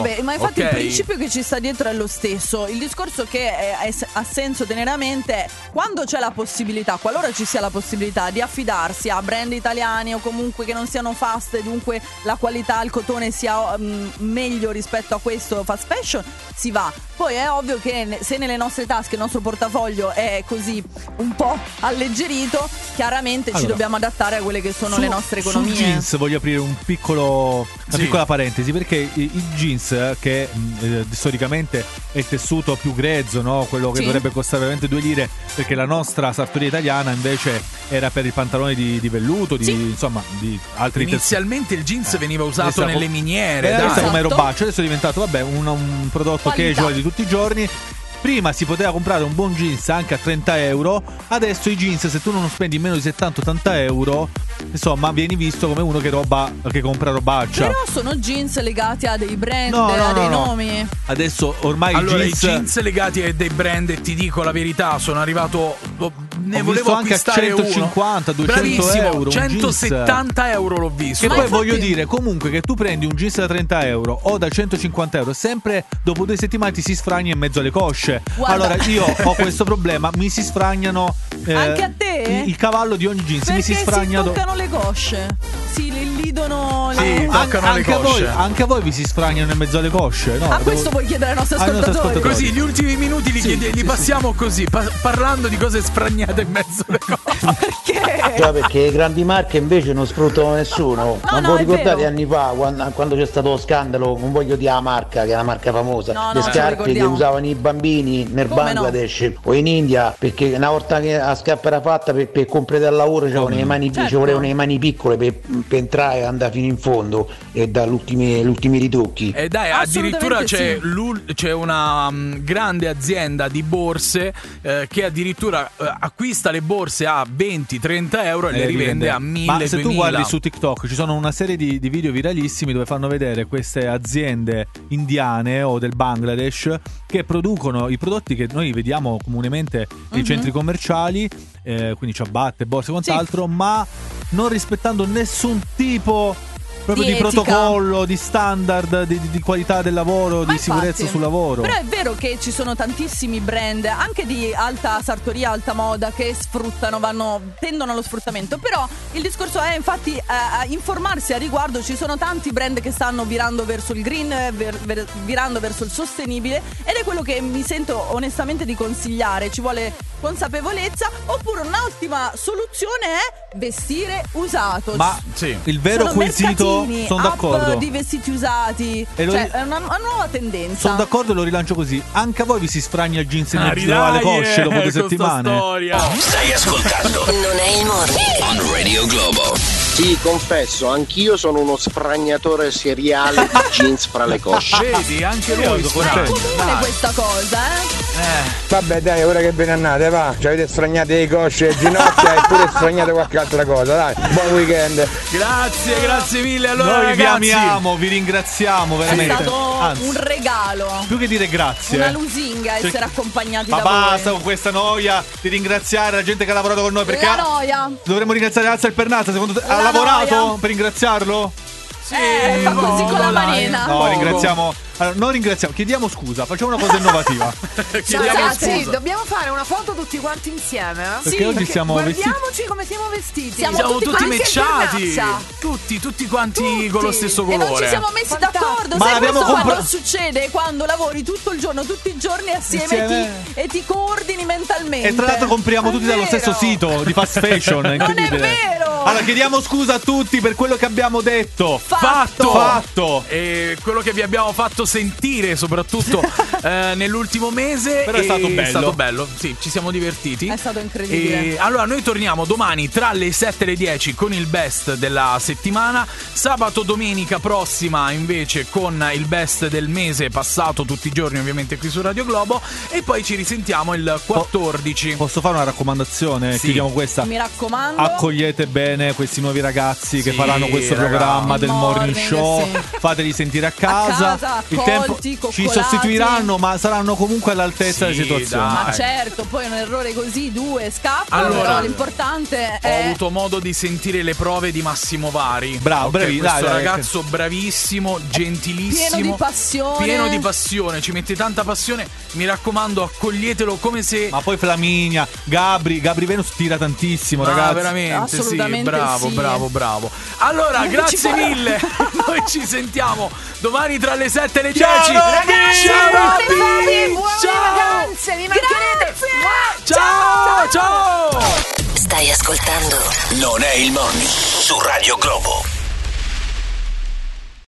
Vabbè, ma infatti Ok. il principio che ci sta dietro è lo stesso. Il discorso che è- è- ha senso tenere a mente è quando c'è la possibilità, qualora ci sia la possibilità di affidarsi a brand italiani o comunque che non siano fast e dunque la qualità, il cotone sia mm, meglio rispetto a questo fast fashion, si va. Poi è ovvio che ne- se nelle nostre tasche il nostro portafoglio è così un po' alleggerito, chiaramente ci Allora, dobbiamo adattare a quelle che sono Su- le nostre sul economie. jeans voglio aprire un piccolo, una Sì. piccola parentesi, perché i- il jeans, eh, che mh, eh, storicamente è il tessuto più grezzo, no? Quello che Sì. dovrebbe costare veramente due lire, perché la nostra sartoria italiana invece era per il pantalone di, di velluto, di, insomma, di altri tessuti. Inizialmente il jeans veniva usato Adesso- nelle miniere. Beh, dai. adesso come Esatto. robaccio, adesso è diventato vabbè un, un prodotto Qualità. casual di tutti i giorni. Prima si poteva comprare un buon jeans anche a trenta euro, adesso i jeans, se tu non spendi meno di settanta ottanta euro, insomma vieni visto come uno che roba che compra robaccia. Però sono jeans legati a dei brand, No, no, a dei no, no. nomi. Adesso ormai Allora, i i jeans, jeans legati a dei brand, e ti dico la verità, sono arrivato. oh, Ne Ho volevo visto anche a acquistare centocinquanta, uno. duecento Bravissimo, euro, un centosettanta euro l'ho visto. che Ma poi infatti- voglio dire comunque che tu prendi un jeans da trenta euro o da centocinquanta euro, sempre dopo due settimane ti si sfragna in mezzo alle cosce. Guarda. Allora io ho questo problema, mi si sfragnano eh, Anche a te? il, il cavallo di ogni jeans mi Perché si si sfragna do- toccano le cosce. Si li lidono Sì, le... toccano An- le anche, a voi, cosce. anche a voi vi si sfragnano in mezzo alle cosce, no? A Devo- questo vuoi chiedere ai nostri ai nostri ascoltatori? ascoltatori. Così gli ultimi minuti li, Sì, chiede- li sì, passiamo così, pa- parlando di cose sfragnate in mezzo alle cose. Perché? Già, perché le grandi marche invece non sfruttano nessuno. No, non no, vi è ricordate vero. anni fa quando, quando c'è stato lo scandalo, non voglio dire la marca, che è una marca famosa, No, no, le ce lo scarpe che ricordiamo. usavano i bambini nel Come no? Bangladesh o in India, perché una volta che la scarpa era fatta per, per completare il lavoro c'erano le mani, Certo. ci volevano le mani piccole per, per entrare e andare fino in fondo e dagli ultimi, gli ultimi ritocchi. E dai, Assolutamente addirittura c'è, sì. l'ul- c'è una mm, grande azienda di borse eh, che addirittura eh, acquista le borse a venti trenta euro e le rivende a mille Ma se tu duemila. guardi su TikTok ci sono una serie di, di video viralissimi dove fanno vedere queste aziende indiane o del Bangladesh che producono i prodotti che noi vediamo comunemente nei Mhm. centri commerciali, eh, quindi ciabatte, borse e quant'altro, ma non rispettando nessun tipo proprio Di di, etica. protocollo, di standard, di, di- di qualità del lavoro, Ma di sicurezza infatti. sul lavoro. Però è vero che ci sono tantissimi brand, anche di alta sartoria, alta moda, che sfruttano, vanno, tendono allo sfruttamento. Però il discorso è infatti eh, a informarsi a riguardo. Ci sono tanti brand che stanno virando verso il green, eh, ver- ver- virando verso il sostenibile, ed è quello che mi sento onestamente di consigliare. Ci vuole consapevolezza, oppure un'ottima soluzione è vestire usato. Ma Sì. il vero Sono quesito, mercatini, sono app d'accordo. di vestiti usati. E lo- Cioè, è una, una nuova tendenza. Sono d'accordo e lo rilancio così. Anche a voi vi si sfragna il jeans in Ah, mezzo alle ridai, cosce dopo eh, due con sta settimane? storia. Stai ascoltando Non è il morning. On Radio Globo. Sì, confesso, anch'io sono uno sfragnatore seriale di jeans fra le cosce. Vedi, anche Io lui sono Ma è contento. comune questa cosa, eh? Vabbè dai, ora che ve ne andate, va, ci avete sfragnate le cosce e ginocchia e pure sfragnate qualche altra cosa, dai, buon weekend. Grazie, grazie mille. Allora, Noi vi ragazzi, amiamo, vi ringraziamo È veramente. stato Anzi, un regalo. più che dire grazie. Una lusinga Cioè, essere accompagnati Ma da basta voi. con questa noia di ringraziare la gente che ha lavorato con noi, perché La ha- noia. dovremmo ringraziare Alza il Pernazza, secondo te ha La lavorato noia. per ringraziarlo? sì, Eh, fa così con la dai. manina. No, Poco. ringraziamo. Allora, non ringraziamo, chiediamo scusa, facciamo una cosa innovativa. Chiediamo Ragazzi, scusa. dobbiamo fare una foto tutti quanti insieme. Eh? Perché oggi siamo Guardiamoci come siamo vestiti. Siamo Siamo tutti tutti anche matchati. Pernazza. Tutti, tutti quanti Tutti. con lo stesso E non ci colore. siamo messi Fantastico. d'accordo. Ma Sai abbiamo questo compra- quando succede? Quando lavori tutto il giorno, tutti i giorni assieme, Insieme. E, ti, e ti coordini mentalmente. E tra l'altro compriamo È tutti dallo vero. stesso sito di fast fashion. È Non è incredibile. vero. Allora chiediamo scusa a tutti per quello che abbiamo detto. Fatto. Fatto. E quello che vi abbiamo fatto sentire soprattutto eh, nell'ultimo mese. Però è stato bello. È stato bello, sì, ci siamo divertiti. È stato incredibile. E allora noi torniamo domani tra le sette e le dieci con il best della settimana. Sabato, domenica prossima invece con il best del mese passato tutti i giorni ovviamente qui su Radio Globo. E poi ci risentiamo il quattordici. Posso fare una raccomandazione? Sì. Chiediamo questa. Mi raccomando. Accogliete bene bene questi nuovi ragazzi che Sì, faranno questo raga. programma Il del morning, morning, show. sì. Fateli sentire a casa. A casa, Il tempo accolti, ci coccolati. sostituiranno, ma saranno comunque all'altezza Sì, della situazione. Ma dai. certo, poi un errore così, due scappano, Allora, però l'importante Ho è... avuto modo di sentire le prove di Massimo Vari. Bravo, Ok, bravi, questo dai, dai, ragazzo bravissimo, gentilissimo, pieno di passione. pieno di passione, ci mette tanta passione. Mi raccomando, accoglietelo come se. Ma poi Flaminia, Gabri, Gabri Venus tira tantissimo, Ah, ragazzi. veramente, sì, Assolutamente bravo, sì. bravo, bravo. Allora, Non ci grazie parla- mille. Noi ci sentiamo domani tra le sette e le Ciao, dieci. Robby! Ciao, Buone Robby! buone Ciao! vacanze, vi mancherete. Ciao, ciao! Stai ascoltando Non è il morning su Radio Globo.